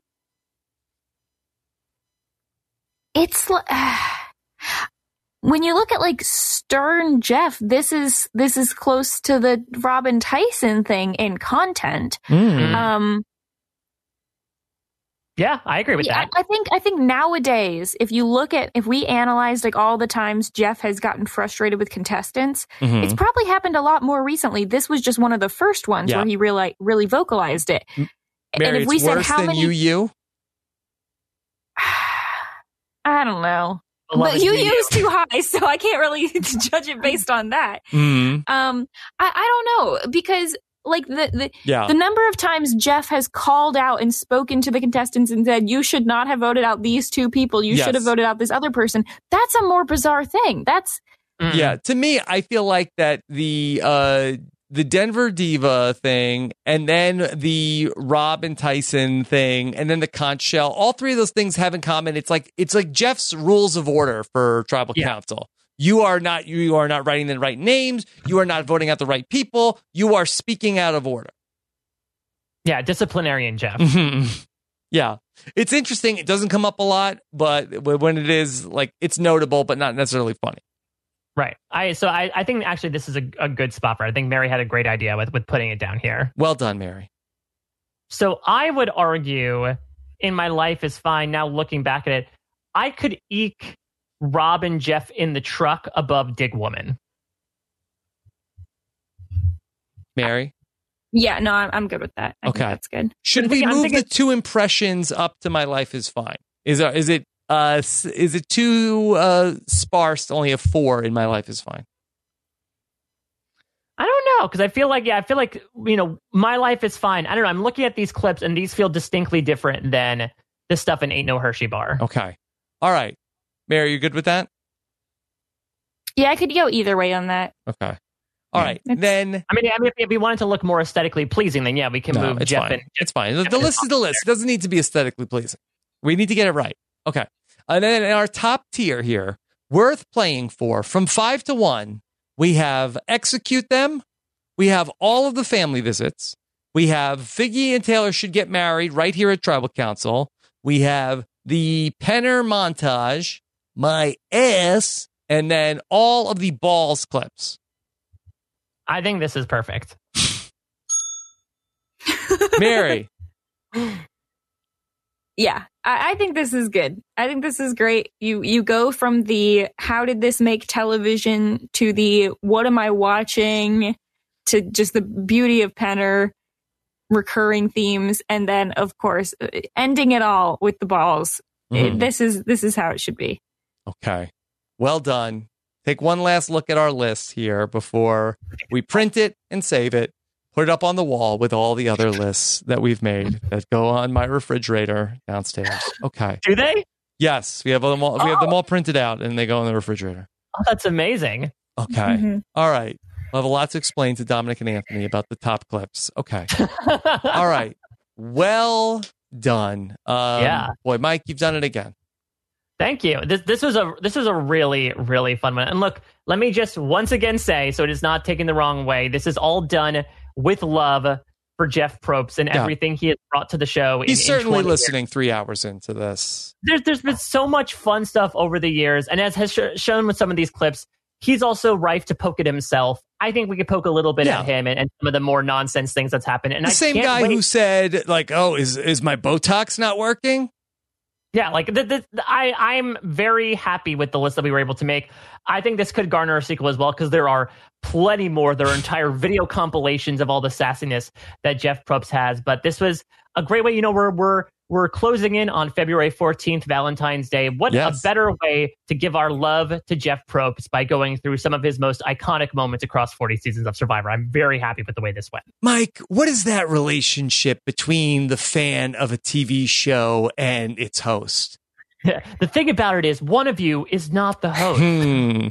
it's when you look at Stern Jeff, this is close to the Robin Tyson thing in content. Yeah, I agree with that. I think nowadays, if we analyzed like all the times Jeff has gotten frustrated with contestants, it's probably happened a lot more recently. This was just one of the first ones where he really vocalized it. Mary, and if we it's said worse how than many, you. I don't know. But Yu's too high, so I can't really judge it based on that. I don't know, because like the number of times Jeff has called out and spoken to the contestants and said, you should not have voted out these two people. You should have voted out this other person. That's a more bizarre thing. That's to me, I feel like that the Denver Diva thing, and then the Rob and Tyson thing, and then the conch shell, all three of those things have in common. It's like Jeff's rules of order for tribal council. You are not writing the right names. You are not voting out the right people. You are speaking out of order. Yeah, disciplinarian Jeff. Yeah. It's interesting. It doesn't come up a lot, but when it is, like, it's notable, but not necessarily funny. Right. I think actually this is a good spot for it. I think Mary had a great idea with putting it down here. Well done, Mary. So I would argue in My Life is Fine, now looking back at it, I could eke Rob and Jeff in the truck above Dig Woman. Mary? Yeah, no, I'm good with that. I think that's good. Should we move the two impressions up to My Life is Fine? Is it too sparse to only have 4 in My Life is Fine? I don't know, because I feel like My Life is Fine. I don't know. I'm looking at these clips and these feel distinctly different than the stuff in Ain't No Hershey Bar. Okay. All right. Mary, you good with that? Yeah, I could go either way on that. Okay. All right. Then I mean, if we wanted to look more aesthetically pleasing, then yeah, we can move Jeff in. It's fine. The list is the list. It doesn't need to be aesthetically pleasing. We need to get it right. Okay. And then in our top tier here, worth playing for, from 5 to 1, we have Execute Them. We have All of the Family Visits. We have Figgy and Taylor Should Get Married right here at Tribal Council. We have the Penner Montage, My Ass, and then all of the Balls clips. I think this is perfect. Mary. Yeah, I think this is good. I think this is great. You go from the how did this make television to the what am I watching to just the beauty of Penner, recurring themes, and then of course ending it all with the balls. This is how it should be. Okay, well done. Take one last look at our list here before we print it and save it. Put it up on the wall with all the other lists that we've made that go on my refrigerator downstairs. Okay. Do they? Yes, we have them all. We have them all printed out, and they go in the refrigerator. Oh, that's amazing. Okay. All right. I'll have a lot to explain to Dominic and Anthony about the top clips. Okay. All right. Well done. Yeah. Boy, Mike, you've done it again. Thank you. This was a really, really fun one. And look, let me just once again say, so it is not taken the wrong way, this is all done with love for Jeff Probst and everything he has brought to the show. He's certainly listening 3 hours into this. There's been so much fun stuff over the years. And as has shown with some of these clips, he's also rife to poke at himself. I think we could poke a little bit at him and some of the more nonsense things that's happened. And the same guy who said, like, oh, is my Botox not working? Yeah, like I'm very happy with the list that we were able to make. I think this could garner a sequel as well, because there are plenty more. There are entire video compilations of all the sassiness that Jeff Probst has. But this was a great way. You know, we're closing in on February 14th, Valentine's Day. What a better way to give our love to Jeff Probst by going through some of his most iconic moments across 40 seasons of Survivor. I'm very happy with the way this went. Mike, what is that relationship between the fan of a TV show and its host? The thing about it is, one of you is not the host.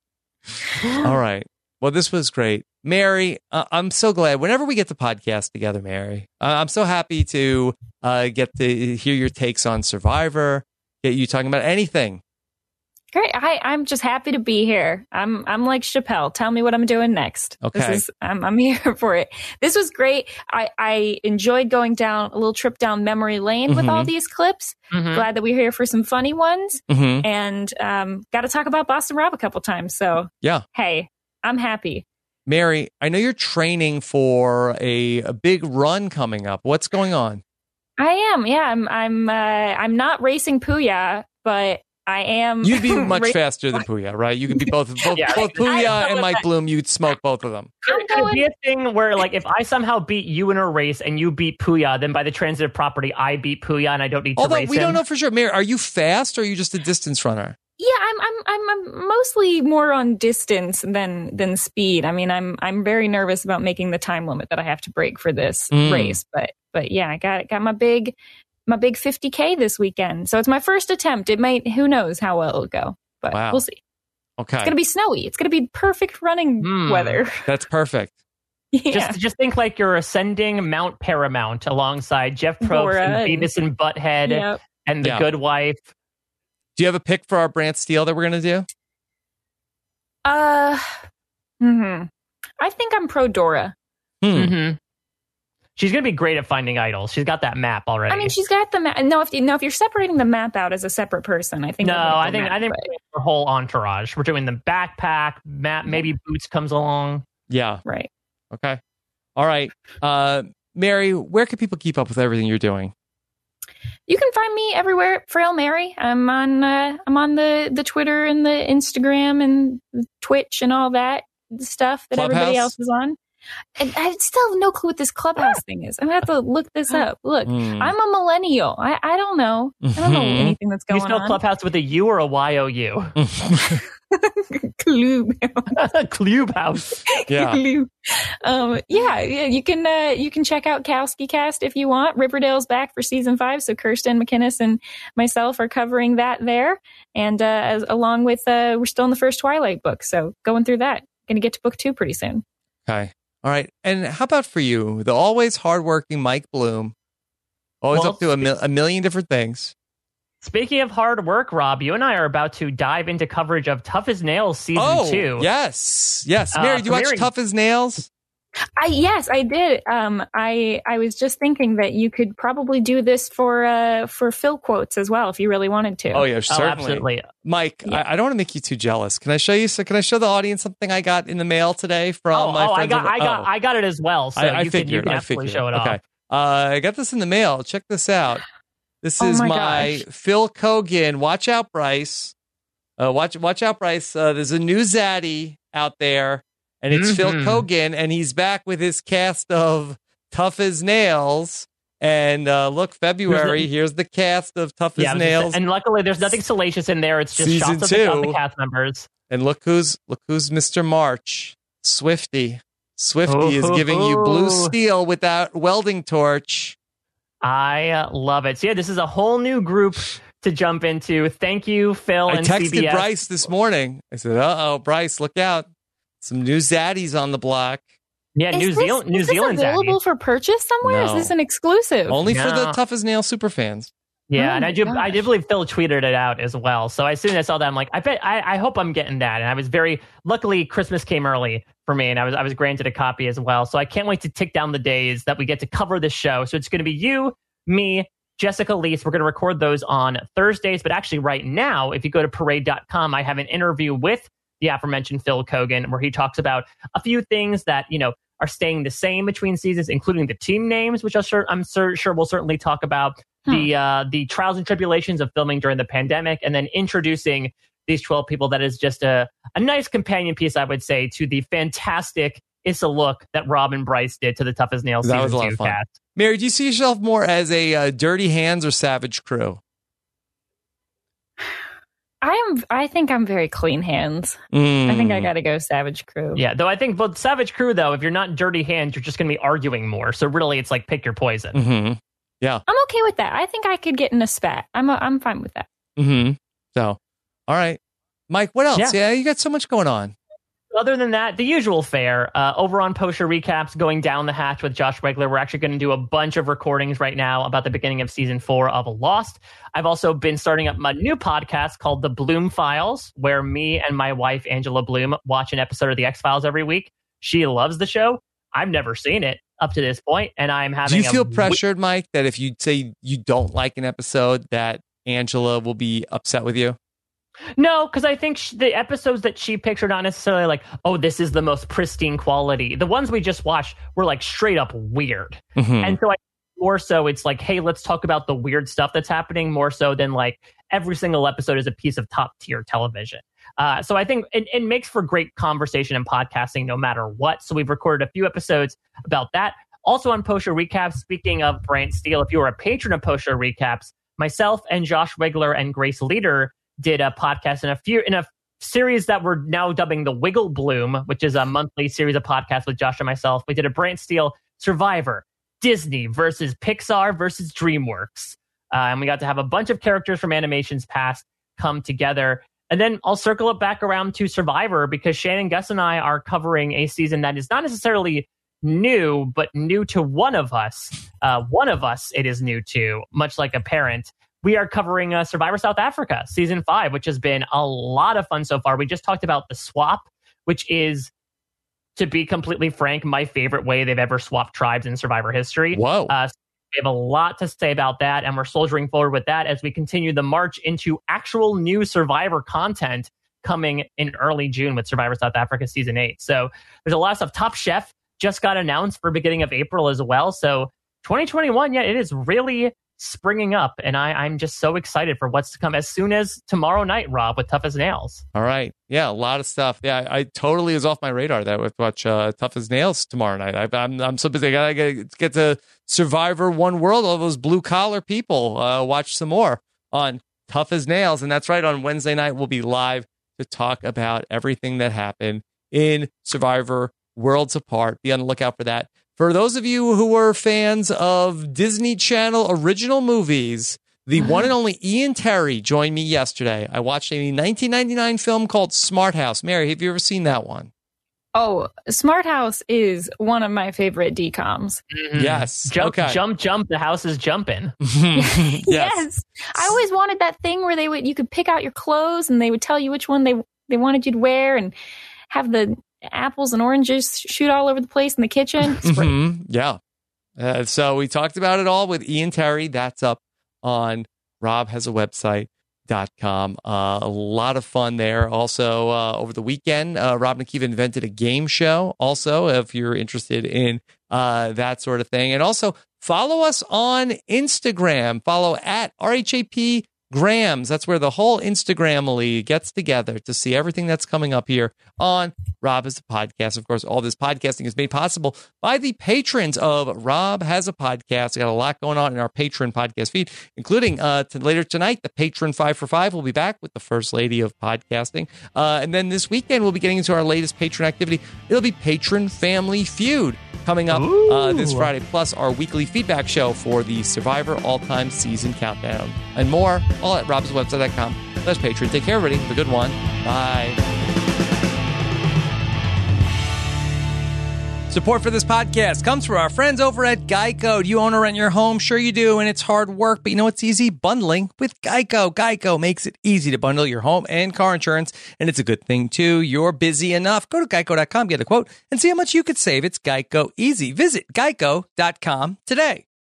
All right. Well, this was great. Mary, I'm so glad. Whenever we get to podcast together, Mary, I'm so happy to get to hear your takes on Survivor, get you talking about anything. Great. I'm just happy to be here. I'm like Chappelle. Tell me what I'm doing next. Okay. I'm here for it. This was great. I enjoyed going down a little trip down memory lane with all these clips. Glad that we're here for some funny ones. And got to talk about Boston Rob a couple times. So yeah. Hey, I'm happy. Mary, I know you're training for a big run coming up. What's going on? I am. Yeah, I'm not racing Puya, but I am. You'd be much faster than Puya, right? You could be both Puya and Mike Bloom. You'd smoke both of them. It could be a thing where, like, if I somehow beat you in a race and you beat Puya, then by the transitive property, I beat Puya and I don't need to race him. Although we don't know for sure. Mary, are you fast or are you just a distance runner? Yeah, I'm mostly more on distance than speed. I mean, I'm very nervous about making the time limit that I have to break for this race. But yeah, I got my big 50K this weekend. So it's my first attempt. It might, who knows how well it'll go, but we'll see. Okay. It's going to be snowy. It's going to be perfect running weather. That's perfect. Yeah. Just think like you're ascending Mount Paramount alongside Jeff Probst and Beavis and Butthead and The Good Wife. Do you have a pick for our Brant Steele that we're going to do? I think I'm pro Dora. Mm-hmm. She's going to be great at finding idols. She's got that map already. I mean, she's got the map. No, if you're separating the map out as a separate person, I think. I think her whole entourage. We're doing the backpack map. Maybe Boots comes along. Yeah. Right. Okay. All right. Mary, where can people keep up with everything you're doing? You can find me everywhere, Frail Mary. I'm on the Twitter and the Instagram and the Twitch and all that stuff that Clubhouse? Everybody else is on. And I still have no clue what this Clubhouse thing is. I'm gonna have to look this up. Look, I'm a millennial. I don't know. I don't know anything that's going on. You spell Clubhouse with a U or a Y-O-U? Clubhouse. Yeah. You can check out Kowski Cast if you want. Riverdale's back for season 5, so Kirsten McInnes and myself are covering that there, and along with we're still in the first Twilight book, so going through that. Going to get to book 2 pretty soon. Okay. All right. And how about for you, the always hardworking Mike Bloom, always up to a million different things. Speaking of hard work, Rob, you and I are about to dive into coverage of Tough as Nails season 2. Yes. Mary, do you watch Tough as Nails? Yes, I did. I was just thinking that you could probably do this for Phil quotes as well if you really wanted to. Oh yeah, certainly. Absolutely. Mike, yeah. I don't want to make you too jealous. Can I show you? So can I show the audience something I got in the mail today from my friends? I got it as well. So you can absolutely show it off. I got this in the mail. Check this out. This is my Phil Kogan. Watch out, Bryce. Watch out, Bryce. There's a new zaddy out there. And it's Phil Kogan, and he's back with his cast of Tough as Nails. And look, February, here's the cast of Tough as Nails. And luckily, there's nothing salacious in there. It's just Season shots 2. of the cast members. And look who's Mr. March, Swifty. Swifty is giving you blue steel with that welding torch. I love it. So yeah, this is a whole new group to jump into. Thank you, Phil and CBS. I texted Bryce this morning. I said, Bryce, look out. Some new zaddies on the block. Yeah, New Zealand Is this available for purchase somewhere? No. Is this an exclusive? Only for the Tough as Nails super fans. Yeah, and I do believe Phil tweeted it out as well. So as soon as I saw that, I'm like, I hope I'm getting that. And I was luckily Christmas came early for me, and I was granted a copy as well. So I can't wait to tick down the days that we get to cover this show. So it's going to be you, me, Jessica Leese. We're going to record those on Thursdays, but actually right now, if you go to parade.com, I have an interview with the aforementioned Phil Kogan, where he talks about a few things that, are staying the same between seasons, including the team names, which I'm sure we'll certainly talk about, the trials and tribulations of filming during the pandemic, and then introducing these 12 people. That is just a nice companion piece, I would say, to the fantastic It's a Look that Rob and Bryce did to the Tough as Nails season 2 cast. Mary, do you see yourself more as a Dirty Hands or Savage Crew? I think I'm very clean hands. I think I got to go Savage Crew. Yeah, though I think both Savage Crew, though, if you're not Dirty Hands, you're just going to be arguing more. So really, it's like pick your poison. Mm-hmm. Yeah, I'm okay with that. I think I could get in a spat. I'm fine with that. Mm-hmm. So, all right, Mike. What else? Yeah, you got so much going on. Other than that, the usual fare. Over on Poster Recaps, Going Down the Hatch with Josh Wegler, we're actually going to do a bunch of recordings right now about the beginning of season 4 of Lost. I've also been starting up my new podcast called The Bloom Files, where me and my wife, Angela Bloom, watch an episode of The X-Files every week. She loves the show. I've never seen it up to this point, and I'm having. Do you feel pressured, Mike, that if you say you don't like an episode, that Angela will be upset with you? No, because I think the episodes that she picks are not necessarily like, oh, this is the most pristine quality. The ones we just watched were like straight up weird. Mm-hmm. And so I more so it's like, hey, let's talk about the weird stuff that's happening more so than like every single episode is a piece of top tier television. So I think it makes for great conversation and podcasting no matter what. So we've recorded a few episodes about that. Also on Post Show Recaps, speaking of Brant Steele, if you are a patron of Post Show Recaps, myself and Josh Wigler and Grace Leader did a podcast in a series that we're now dubbing the Wiggle Bloom, which is a monthly series of podcasts with Josh and myself. We did a Brant Steele Survivor, Disney versus Pixar versus DreamWorks. And we got to have a bunch of characters from animations past come together. And then I'll circle it back around to Survivor because Shannon, Gus, and I are covering a season that is not necessarily new, but new to one of us. One of us it is new to, much like a parent. We are covering Survivor South Africa, Season 5, which has been a lot of fun so far. We just talked about the swap, which is, to be completely frank, my favorite way they've ever swapped tribes in Survivor history. Whoa. So we have a lot to say about that, and we're soldiering forward with that as we continue the march into actual new Survivor content coming in early June with Survivor South Africa Season 8. So there's a lot of stuff. Top Chef just got announced for beginning of April as well. So 2021, it is really springing up, and I'm just so excited for what's to come as soon as tomorrow night, Rob, with Tough as Nails. All right. Yeah, a lot of stuff. Yeah, I totally is off my radar that we'll watch Tough as Nails tomorrow night. I'm so busy. I gotta get to Survivor One World. All those blue collar people watch some more on Tough as Nails. And that's right, on Wednesday night, we'll be live to talk about everything that happened in Survivor Worlds Apart. Be on the lookout for that. For those of you who were fans of Disney Channel original movies, the one and only Ian Terry joined me yesterday. I watched a 1999 film called Smart House. Mary, have you ever seen that one? Oh, Smart House is one of my favorite DComs. Mm-hmm. Yes. Jump, the house is jumping. Yes. I always wanted that thing where you could pick out your clothes and they would tell you which one they wanted you to wear and have the apples and oranges shoot all over the place in the kitchen. It's great. Mm-hmm. Yeah. So we talked about it all with Ian Terry. That's up on robhasawebsite.com. A lot of fun there. Also, over the weekend, Rob McKeevan invented a game show. Also, if you're interested in that sort of thing. And also, follow us on Instagram. Follow at RHAP Grams. That's where the whole Instagram gets together to see everything that's coming up here on Rob Has a Podcast. Of course, all this podcasting is made possible by the patrons of Rob Has a Podcast. We got a lot going on in our patron podcast feed, including later tonight, the Patron 5 for 5 will be back with the First Lady of Podcasting. And then this weekend, we'll be getting into our latest patron activity. It'll be Patron Family Feud coming up this Friday, plus our weekly feedback show for the Survivor All-Time Season Countdown. And more, all at robhasawebsite.com/patron. Take care, everybody. Have a good one. Bye. Support for this podcast comes from our friends over at Geico. Do you own or rent your home? Sure you do, and it's hard work, but you know what's easy? Bundling with Geico. Geico makes it easy to bundle your home and car insurance, and it's a good thing, too. You're busy enough. Go to geico.com, get a quote, and see how much you could save. It's Geico easy. Visit geico.com today.